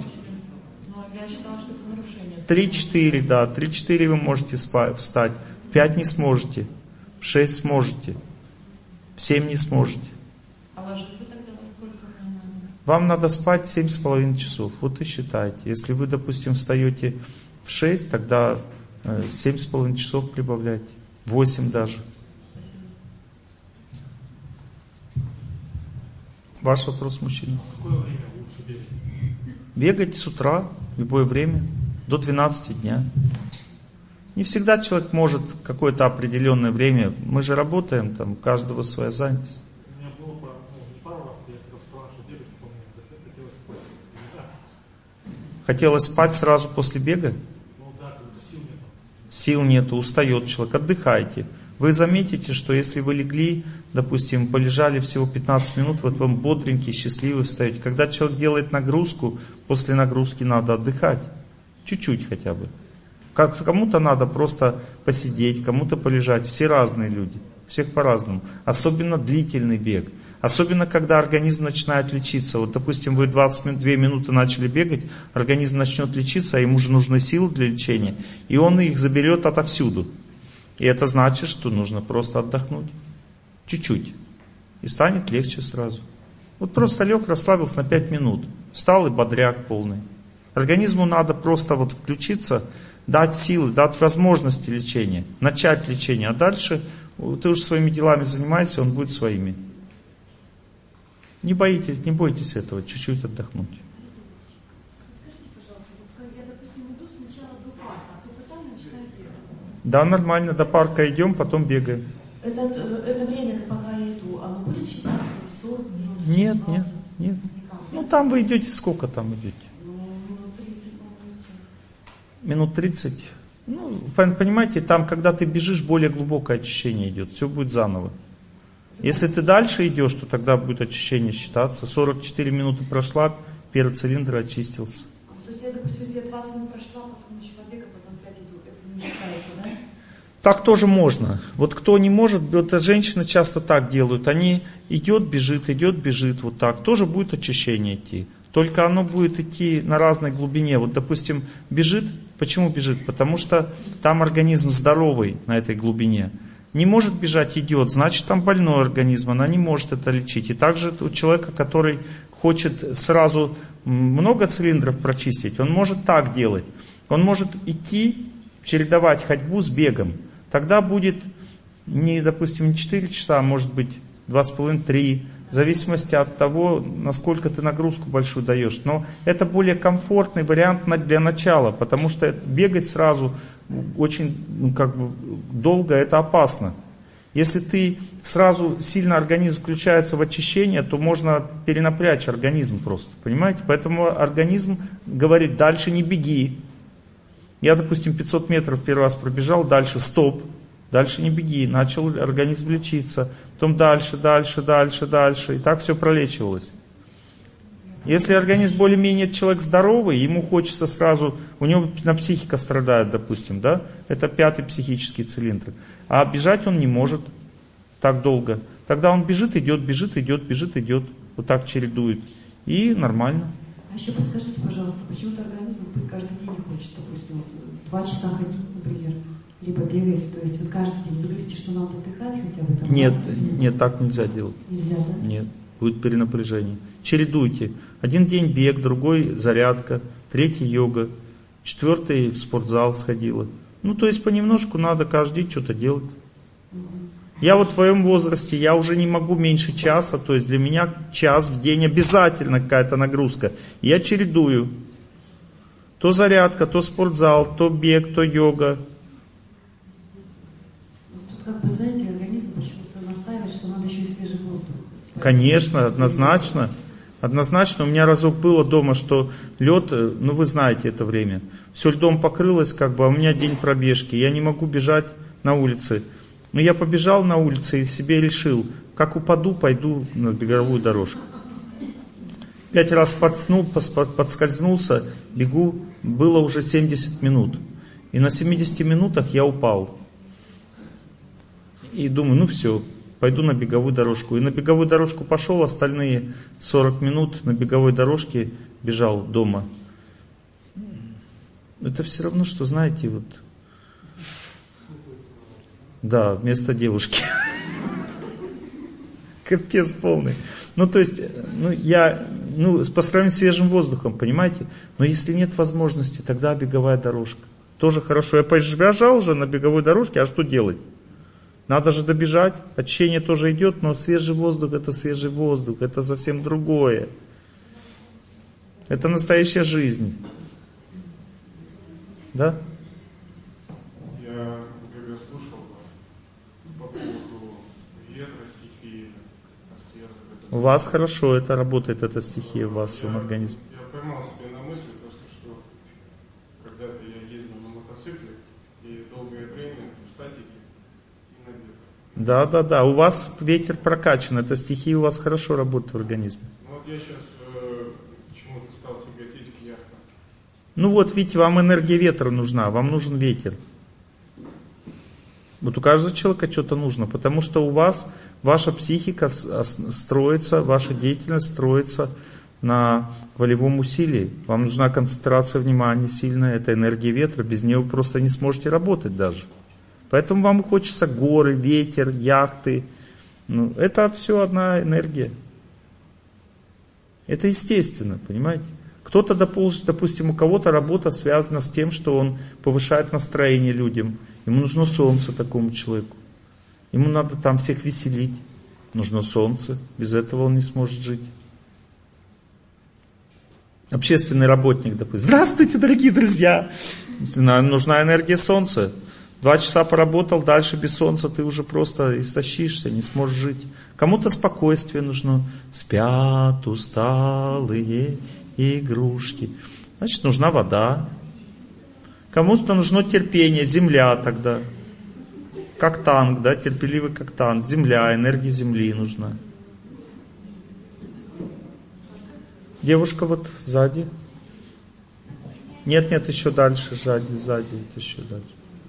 три-четыре, да, три-четыре вы можете встать. В пять не сможете, в шесть сможете, в семь не сможете. Вам надо спать семь с половиной часов. Вот и считайте. Если вы, допустим, встаете в шесть, тогда семь с половиной часов прибавляйте. восемь даже. Ваш вопрос, мужчина. Какое время лучше бегать? Бегать с утра, в любое время, до двенадцати дня. Не всегда человек может какое-то определенное время. Мы же работаем, там, у каждого своя занятость. Хотелось спать сразу после бега? Ну да, как сил нет. Сил нету, устает человек. Отдыхайте. Вы заметите, что если вы легли, допустим, полежали всего пятнадцать минут, вот вам бодренький, счастливый встаете. Когда человек делает нагрузку, после нагрузки надо отдыхать. Чуть-чуть хотя бы. Кому-то надо просто посидеть, кому-то полежать. Все разные люди. Всех по-разному. Особенно длительный бег. Особенно, когда организм начинает лечиться. Вот, допустим, вы двадцать минут, две минуты начали бегать, организм начнет лечиться, а ему же нужны силы для лечения. И он их заберет отовсюду. И это значит, что нужно просто отдохнуть. Чуть-чуть. И станет легче сразу. Вот просто лег, расслабился на пять минут. Встал и бодряк полный. Организму надо просто вот включиться, дать силы, дать возможности лечения. Начать лечение. А дальше ты уже своими делами занимайся, он будет своими. Не боитесь, не бойтесь этого, чуть-чуть отдохнуть. Скажите, пожалуйста, вот я, допустим, иду сначала до парка, а то потом начинаю бегать. Да, нормально, до парка идем, потом бегаем. Это, это время, пока я иду, оно будет считаться сорок минут? Нет, нет, нет. Ну там вы идете, сколько там идете? Минут тридцать. Ну, понимаете, там, когда ты бежишь, более глубокое очищение идет. Все будет заново. Если ты дальше идешь, то тогда будет очищение считаться. сорок четыре минуты прошла, первый цилиндр очистился. То есть я, допустим, если я двадцать минут прошла, потом начала бегать, потом пять иду, это не считается, да? Так тоже можно. Вот кто не может, вот женщины часто так делают. Они идет, бежит, идет, бежит, вот так. Тоже будет очищение идти. Только оно будет идти на разной глубине. Вот, допустим, бежит. Почему бежит? Потому что там организм здоровый на этой глубине. Не может бежать, идет, значит там больной организм, она не может это лечить. И также у человека, который хочет сразу много цилиндров прочистить, он может так делать. Он может идти, чередовать ходьбу с бегом. Тогда будет не, допустим, не четыре часа, а может быть два с половиной — три. В зависимости от того, насколько ты нагрузку большую даешь. Но это более комфортный вариант для начала, потому что бегать сразу очень ну, как бы, долго, это опасно. Если ты сразу сильно организм включается в очищение, то можно перенапрячь организм просто. Понимаете? Поэтому организм говорит: дальше не беги. Я, допустим, пятьсот метров первый раз пробежал, дальше стоп. Дальше не беги, начал организм лечиться, потом дальше, дальше, дальше, дальше, и так все пролечивалось. Если организм более-менее человек здоровый, ему хочется сразу, у него на психика страдает, допустим, да, это пятый психический цилиндр, а бежать он не может так долго. Тогда он бежит, идет, бежит, идет, бежит, идет, вот так чередует, и нормально. А еще подскажите, пожалуйста, почему-то организм каждый день хочет, допустим, два часа ходить, например, либо бегать, то есть вот каждый день. Вы говорите, что надо отдыхать хотя бы там? Нет, нет, так нельзя делать. Нельзя, да? Нет, будет перенапряжение. Чередуйте. Один день бег, другой зарядка, третий йога, четвертый в спортзал сходила. Ну, то есть понемножку надо каждый день что-то делать. Я вот в своем возрасте, я уже не могу меньше часа, то есть для меня час в день обязательно какая-то нагрузка. Я чередую. То зарядка, то спортзал, то бег, то йога. Как вы знаете, организм почему-то настаивает, что надо еще и свежий воздух. Конечно, однозначно. Однозначно. У меня разок было дома, что лед, ну вы знаете это время, все льдом покрылось, как бы, а у меня день пробежки. Я не могу бежать на улице. Но я побежал на улице и себе решил, как упаду, пойду на беговую дорожку. Пять раз подскнул, подскользнулся, бегу, было уже семьдесят минут. И на семидесяти минутах я упал. И думаю, ну все, пойду на беговую дорожку. И на беговую дорожку пошел, остальные сорок минут на беговой дорожке бежал дома. Это все равно, что, знаете, вот... Да, вместо девушки. Капец полный. Ну, то есть, ну, я, ну, по сравнению с свежим воздухом, понимаете? Но если нет возможности, тогда беговая дорожка. Тоже хорошо. Я побежал уже на беговой дорожке, а что делать? Надо же добежать, очищение тоже идет, но свежий воздух — это свежий воздух, это совсем другое. Это настоящая жизнь. Да? Я, когда слушал по поводу ветра, стихии, У вас хорошо это работает, эта стихия в вас, в своем организме. Я поймал себя на мысли, просто что когда-то я ездил на мотоцикле и долгое время в статике. Да, да, да. У вас ветер прокачан, эта стихия у вас хорошо работает в организме. Ну вот я сейчас э, почему-то стал тяготеть к яхтам. Ну вот, видите, вам энергия ветра нужна, вам нужен ветер. Вот у каждого человека что-то нужно, потому что у вас ваша психика строится, ваша деятельность строится на волевом усилии. Вам нужна концентрация внимания сильная, это энергия ветра, без нее вы просто не сможете работать даже. Поэтому вам хочется горы, ветер, яхты. Ну, это все одна энергия. Это естественно, понимаете? Кто-то, допустим, у кого-то работа связана с тем, что он повышает настроение людям. Ему нужно солнце такому человеку. Ему надо там всех веселить. Нужно солнце. Без этого он не сможет жить. Общественный работник, допустим. Здравствуйте, дорогие друзья! Нужна энергия солнца. Два часа поработал, дальше без солнца ты уже просто истощишься, не сможешь жить. Кому-то спокойствие нужно. Спят усталые игрушки. Значит, нужна вода. Кому-то нужно терпение, земля тогда. как танк, да, терпеливый как танк. Земля, энергия земли нужна. Девушка вот сзади. Нет, нет, еще дальше, сзади, сзади, еще дальше.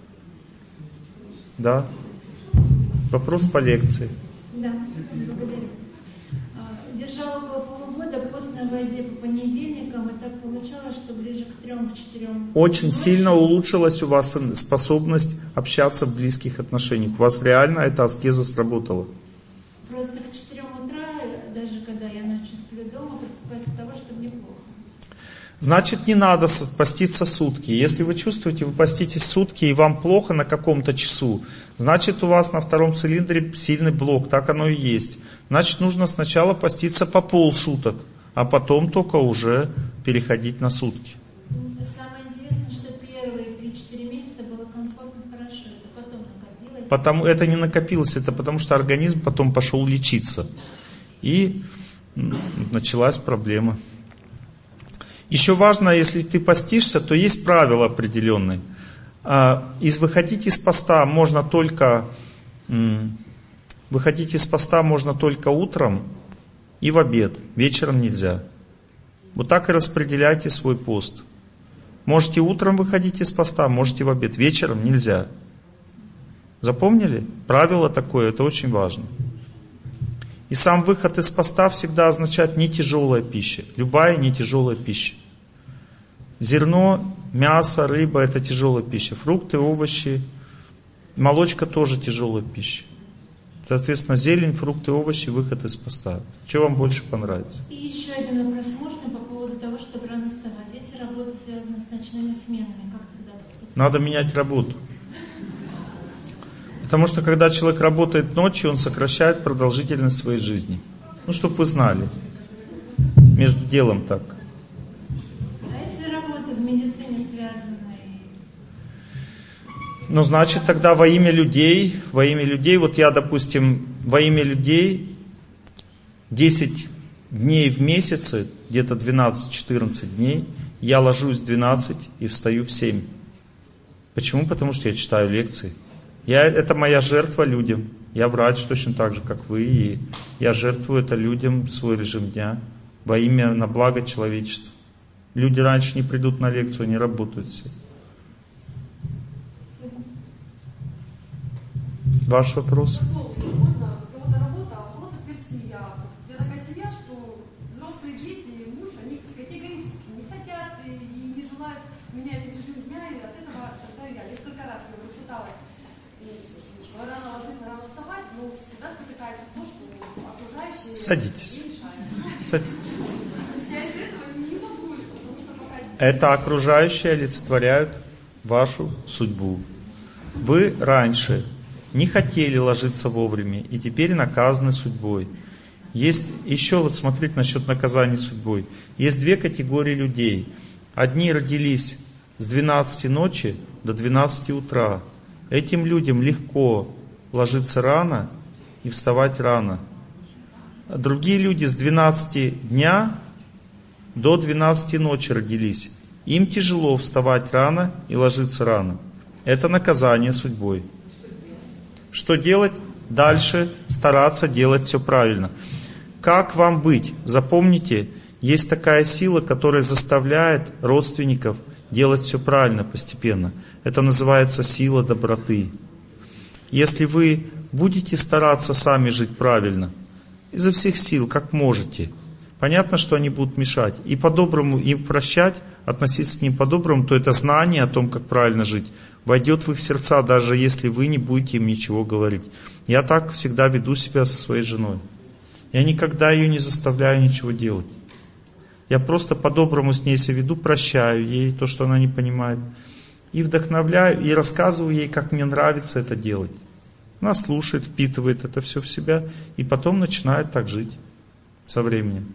Да? Вопрос по лекции. Да, благодарю. Держала около полугода пост на воде по понедельникам, и так получалось, что ближе к трем, к четырем. Очень сильно улучшилась у вас способность общаться в близких отношениях. У вас реально эта аскеза сработала. Просто к четырем утра, даже когда я ночью сплю дома, просыпаюсь от того, что мне плохо. Значит, не надо поститься сутки. Если вы чувствуете, вы поститесь сутки и вам плохо на каком-то часу, значит, у вас на втором цилиндре сильный блок, так оно и есть. Значит, нужно сначала поститься по полсуток, а потом только уже переходить на сутки. Самое интересное, что первые три-четыре месяца было комфортно, хорошо, это потом накопилось. Потому, это не накопилось, это потому что организм потом пошел лечиться. И началась проблема. Еще важно, если ты постишься, то есть правила определенные. Из выходить из поста можно только выходить из поста можно только утром и в обед. Вечером нельзя. Вот так и распределяйте свой пост. Можете утром выходить из поста, можете в обед. Вечером нельзя. Запомнили? Правило такое, это очень важно. И сам выход из поста всегда означает не тяжелая пища. Любая не тяжелая пища. Зерно, мясо, рыба – это тяжелая пища. Фрукты, овощи, молочка тоже тяжелая пища. Соответственно, зелень, фрукты, овощи, выход из поста. Что вам больше понравится? И еще один вопрос можно по поводу того, чтобы рано вставать. Если работа связана с ночными сменами, как тогда поступать? Надо менять работу. Потому что когда человек работает ночью, он сокращает продолжительность своей жизни. Ну, чтобы вы знали. Между делом так. А если работа в медицине связана? Ну, значит, тогда во имя людей, во имя людей, вот я, допустим, во имя людей десять дней в месяце, где-то двенадцать-четырнадцать дней, я ложусь в двенадцать и встаю в семь. Почему? Потому что я читаю лекции. Я, это моя жертва людям. Я врач точно так же, как вы. И я жертвую это людям, свой режим дня, во имя, на благо человечества. Люди раньше не придут на лекцию, они работают все. Ваш вопрос? Садитесь. Садитесь. Это окружающие олицетворяют вашу судьбу. Вы раньше не хотели ложиться вовремя и теперь наказаны судьбой. Есть еще, вот смотрите насчет наказания судьбой. Есть две категории людей. Одни родились с двенадцати ночи до двенадцати утра. Этим людям легко ложиться рано и вставать рано. Другие люди с двенадцати дня до двенадцати ночи родились. Им тяжело вставать рано и ложиться рано. Это наказание судьбой. Что делать? Дальше стараться делать все правильно. Как вам быть? Запомните, есть такая сила, которая заставляет родственников делать все правильно постепенно. Это называется сила доброты. Если вы будете стараться сами жить правильно, изо всех сил, как можете. Понятно, что они будут мешать. И по-доброму им прощать, относиться к ним по-доброму, то это знание о том, как правильно жить, войдет в их сердца, даже если вы не будете им ничего говорить. Я так всегда веду себя со своей женой. Я никогда ее не заставляю ничего делать. Я просто по-доброму с ней себя веду, прощаю ей то, что она не понимает. И вдохновляю, и рассказываю ей, как мне нравится это делать. Она слушает, впитывает это все в себя, и потом начинает так жить со временем.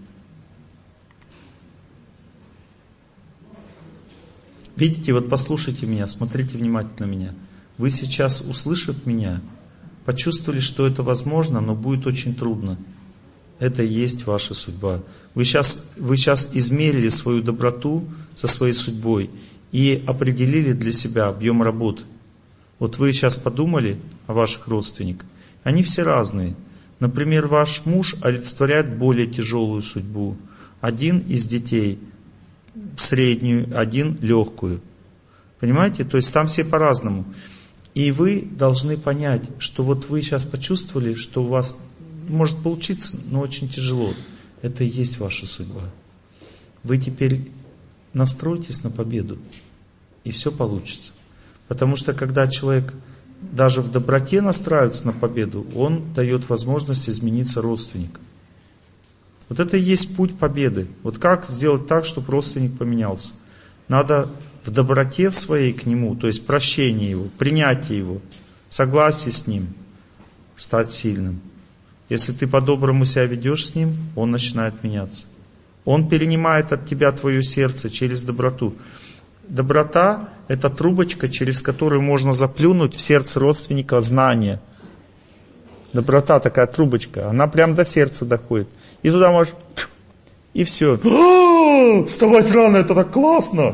Видите, вот послушайте меня, смотрите внимательно на меня. Вы сейчас, услышав меня, почувствовали, что это возможно, но будет очень трудно. Это и есть ваша судьба. Вы сейчас, вы сейчас измерили свою доброту со своей судьбой и определили для себя объем работы. Вот вы сейчас подумали о ваших родственниках. Они все разные. Например, ваш муж олицетворяет более тяжелую судьбу. Один из детей среднюю, один легкую. Понимаете? То есть там все по-разному. И вы должны понять, что вот вы сейчас почувствовали, что у вас может получиться, но очень тяжело. Это и есть ваша судьба. Вы теперь настройтесь на победу, и все получится. Потому что когда человек даже в доброте настраивается на победу, он дает возможность измениться родственникам. Вот это и есть путь победы. Вот как сделать так, чтобы родственник поменялся? Надо в доброте в своей к нему, то есть прощение его, принятие его, согласие с ним, стать сильным. Если ты по-доброму себя ведешь с ним, он начинает меняться. Он перенимает от тебя твое сердце через доброту. Доброта – это трубочка, через которую можно заплюнуть в сердце родственника знания. Доброта такая трубочка, она прям до сердца доходит. И туда можешь... И все. А-а-а, вставать рано, это так классно!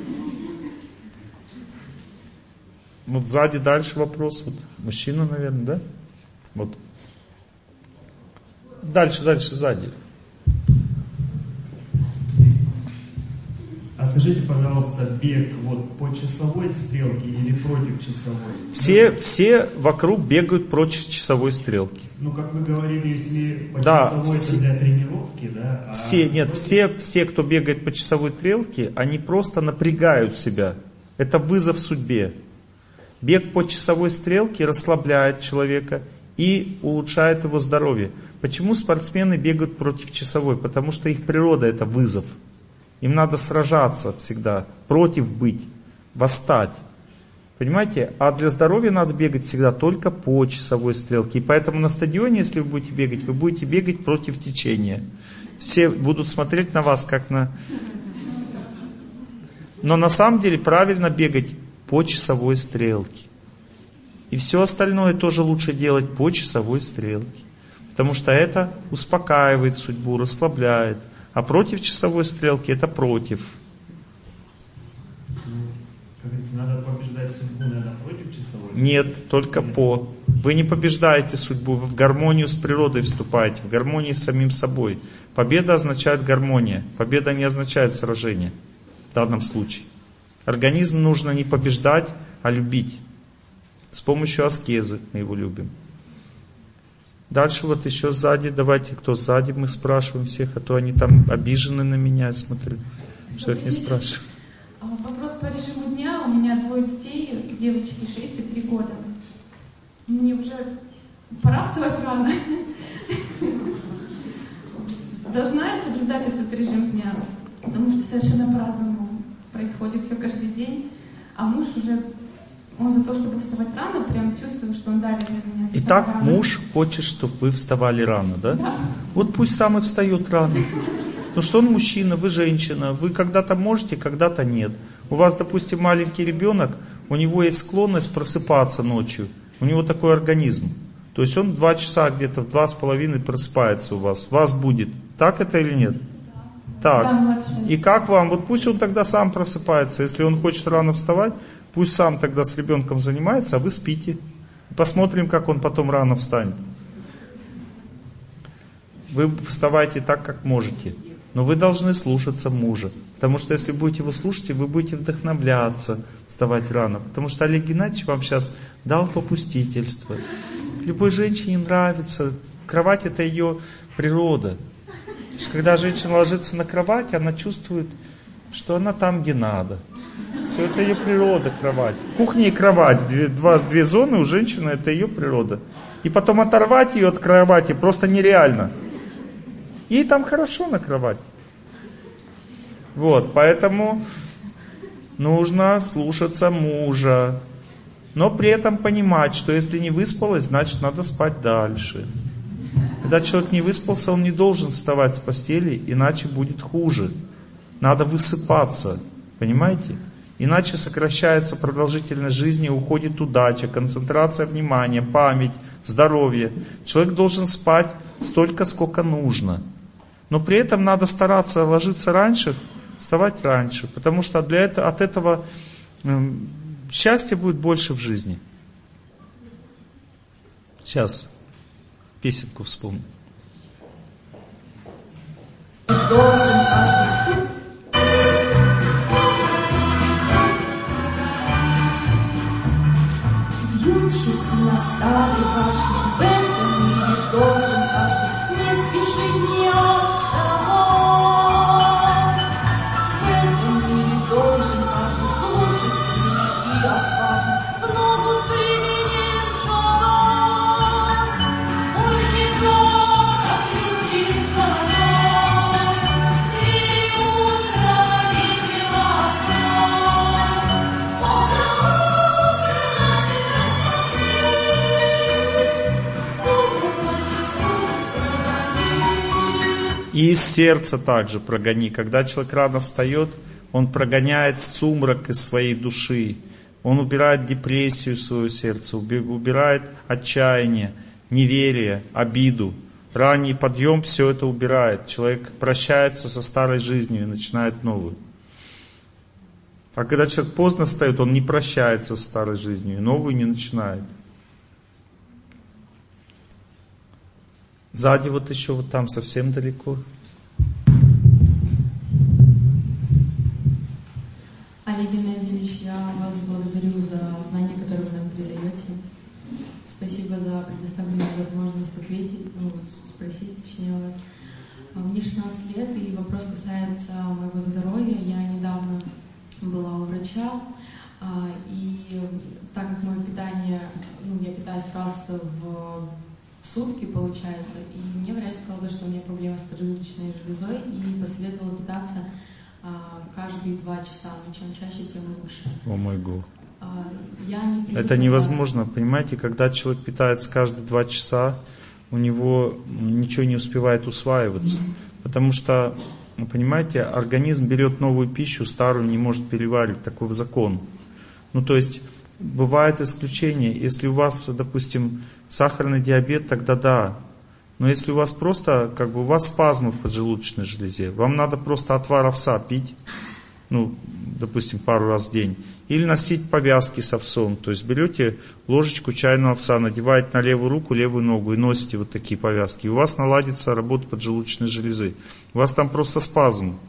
Вот сзади дальше вопрос. Вот мужчина, наверное, да? Вот. Дальше, дальше, сзади. А скажите, пожалуйста, бег вот по часовой стрелке или против часовой? Все, все вокруг бегают против часовой стрелки. Ну, как вы говорили, если по да, часовой все, это для тренировки, да? А все, нет, все, все, кто бегает по часовой стрелке, они просто напрягают себя. Это вызов судьбе. Бег по часовой стрелке расслабляет человека и улучшает его здоровье. Почему спортсмены бегают против часовой? Потому что их природа это вызов. Им надо сражаться всегда, против быть, восстать. Понимаете? А для здоровья надо бегать всегда только по часовой стрелке. И поэтому на стадионе, если вы будете бегать, вы будете бегать против течения. Все будут смотреть на вас как на... Но на самом деле правильно бегать по часовой стрелке. И все остальное тоже лучше делать по часовой стрелке. Потому что это успокаивает судьбу, расслабляет. А против часовой стрелки это против. Как говорится, надо побеждать судьбу, надо против часовой? Нет, только по. Вы не побеждаете судьбу, вы в гармонию с природой вступаете, в гармонии с самим собой. Победа означает гармония. Победа не означает сражение в данном случае. Организм нужно не побеждать, а любить. С помощью аскезы мы его любим. Дальше вот еще сзади, давайте, кто сзади, мы спрашиваем всех, а то они там обижены на меня, смотрю, что их не спрашивают. Вопрос по режиму дня. У меня двое детей, девочки шесть и три года. Мне уже пора вставать рано. Должна я соблюдать этот режим дня, потому что совершенно по-разному происходит все каждый день, а муж уже... Он за то, чтобы вставать рано, прям чувствую, что он давит на меня. Итак, рано. муж хочет, чтобы вы вставали рано, да? Да. Вот пусть сам и встает рано. Потому что он мужчина, вы женщина. Вы когда-то можете, когда-то нет. У вас, допустим, маленький ребенок, у него есть склонность просыпаться ночью. У него такой организм. То есть он два часа где-то, в два с половиной просыпается у вас. Вас будет. Так это или нет? Так. Да, и как вам? Вот пусть он тогда сам просыпается. Если он хочет рано вставать, пусть сам тогда с ребенком занимается, а вы спите. Посмотрим, как он потом рано встанет. Вы вставайте так, как можете. Но вы должны слушаться мужа. Потому что если будете его слушать, вы будете вдохновляться вставать рано. Потому что Олег Геннадьевич вам сейчас дал попустительство. Любой женщине нравится. Кровать — это ее природа. То есть, когда женщина ложится на кровать, она чувствует, что она там, где надо. Все это ее природа, кровать. Кухня и кровать, две, два, две зоны у женщины, это ее природа. И потом оторвать ее от кровати просто нереально. Ей там хорошо на кровати. Вот, поэтому нужно слушаться мужа. Но при этом понимать, что если не выспалась, значит надо спать дальше. Когда человек не выспался, он не должен вставать с постели, иначе будет хуже. Надо высыпаться, понимаете? Иначе сокращается продолжительность жизни, уходит удача, концентрация внимания, память, здоровье. Человек должен спать столько, сколько нужно. Но при этом надо стараться ложиться раньше, вставать раньше. Потому что для этого, от этого счастья будет больше в жизни. Сейчас песенку вспомню. Должен каждый бьют часы на старой башне. В этом мире должен каждый не спешить, не отставать. В этом мире должен каждый слушать время и отважно в ногу с временем шагать. Ой, часа отключится вновь, двери утра весела вновь. Утро, утро, И из сердца также прогони. Когда человек рано встает, он прогоняет сумрак из своей души. Он убирает депрессию в свое сердце, убирает отчаяние, неверие, обиду. Ранний подъем все это убирает. Человек прощается со старой жизнью и начинает новую. А когда человек поздно встает, он не прощается со старой жизнью и новую не начинает. Сзади вот еще, вот там совсем далеко. Олег Геннадьевич, я вас благодарю за знания, которые вы нам передаете. Спасибо за предоставленную возможность ответить, ну, спросить точнее вас. Мне шестнадцать лет, и вопрос касается моего здоровья. Я недавно была у врача, и так как мое питание, ну, я питаюсь раз в сутки, получается, и мне врач сказал, что у меня проблема с поджелудочной железой, и посоветовал питаться а, каждые два часа, но чем чаще, тем лучше. О мой Бог. А, я не Это невозможно, понимаете, когда человек питается каждые два часа, у него ничего не успевает усваиваться, mm-hmm. потому что, понимаете, организм берет новую пищу, старую не может переваривать, такой закон. Ну, то есть, бывает исключение, если у вас, допустим, сахарный диабет, тогда да. Но если у вас просто, как бы, у вас спазмы в поджелудочной железе, вам надо просто отвар овса пить, ну, допустим, пару раз в день. Или носить повязки с овсом. То есть берете ложечку чайного овса, надеваете на левую руку, левую ногу и носите вот такие повязки. И у вас наладится работа поджелудочной железы. У вас там просто спазм.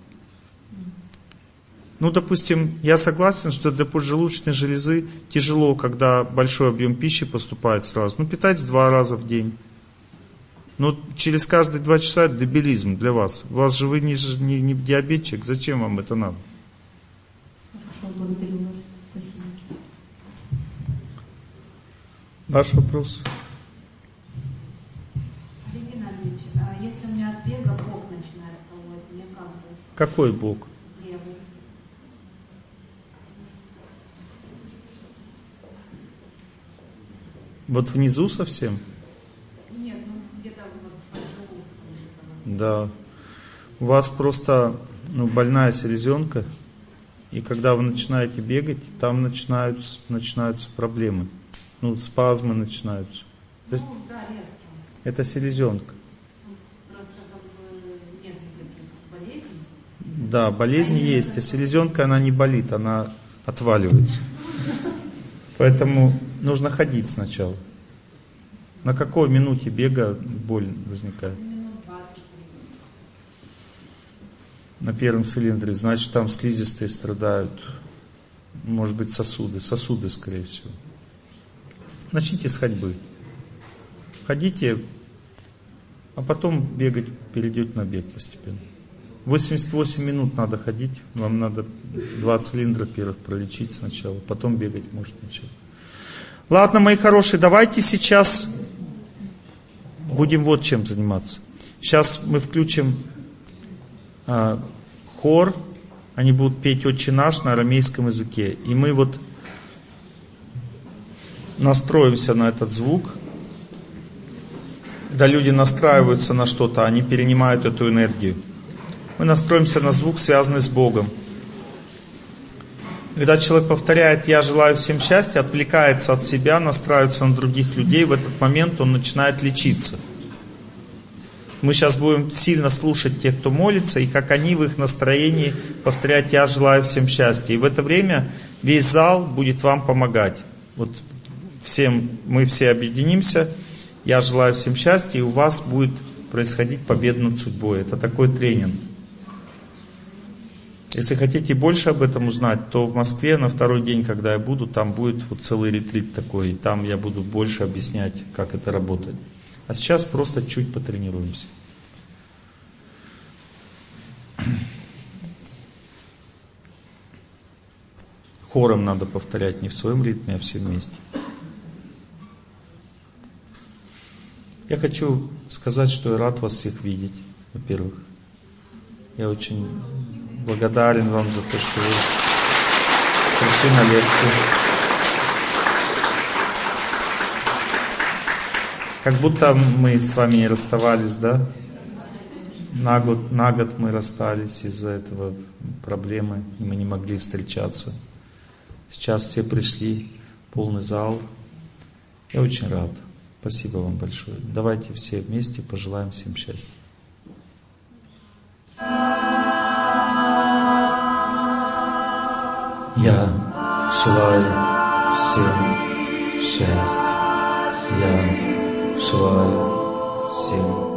Ну, допустим, я согласен, что для поджелудочной железы тяжело, когда большой объем пищи поступает сразу. Ну, питайтесь два раза в день. Но через каждые два часа это дебилизм для вас. У вас же вы не, не, не диабетчик, зачем вам это надо? Хорошо, благодарю вас. Спасибо. Ваш вопрос? Олег Геннадьевич, а если у меня от бега бок начинает колоть, мне как бы? Какой бок? Левый. Вот внизу совсем? Нет, ну где-то вот по желудку. Да. У вас просто, ну, больная селезенка, и когда вы начинаете бегать, там начинаются, начинаются проблемы. Ну, спазмы начинаются. То есть, ну, да, резко. Это селезенка. Просто как бы нет никаких болезней. Да, болезнь а есть, а селезенка, она не болит, она отваливается. Поэтому нужно ходить сначала. На какой минуте бега боль возникает? На первом цилиндре, значит, там слизистые страдают. Может быть, сосуды. Сосуды, скорее всего. Начните с ходьбы. Ходите, а потом бегать, перейдете на бег постепенно. восемьдесят восемь минут надо ходить. Вам надо два цилиндра первых пролечить сначала, потом бегать может начать. Ладно, мои хорошие, давайте сейчас будем вот чем заниматься. Сейчас мы включим а, хор, они будут петь «Отче наш» на арамейском языке. И мы вот настроимся на этот звук. Когда люди настраиваются на что-то, они перенимают эту энергию. Мы настроимся на звук, связанный с Богом. Когда человек повторяет «Я желаю всем счастья», отвлекается от себя, настраивается на других людей, в этот момент он начинает лечиться. Мы сейчас будем сильно слушать тех, кто молится, и как они в их настроении повторять «Я желаю всем счастья». И в это время весь зал будет вам помогать. Вот всем, мы все объединимся, «Я желаю всем счастья», и у вас будет происходить победа над судьбой. Это такой тренинг. Если хотите больше об этом узнать, то в Москве на второй день, когда я буду, там будет вот целый ретрит такой. И там я буду больше объяснять, как это работает. А сейчас просто чуть потренируемся. Хором надо повторять, не в своем ритме, а все вместе. Я хочу сказать, что я рад вас всех видеть, во-первых. Я очень благодарен вам за то, что вы пришли на лекцию. Как будто мы с вами не расставались, да? На год, на год мы расстались из-за этого проблемы, и мы не могли встречаться. Сейчас все пришли, полный зал. Я очень рад. Спасибо вам большое. Давайте все вместе пожелаем всем счастья. Я желаю всем счастья. Я желаю всем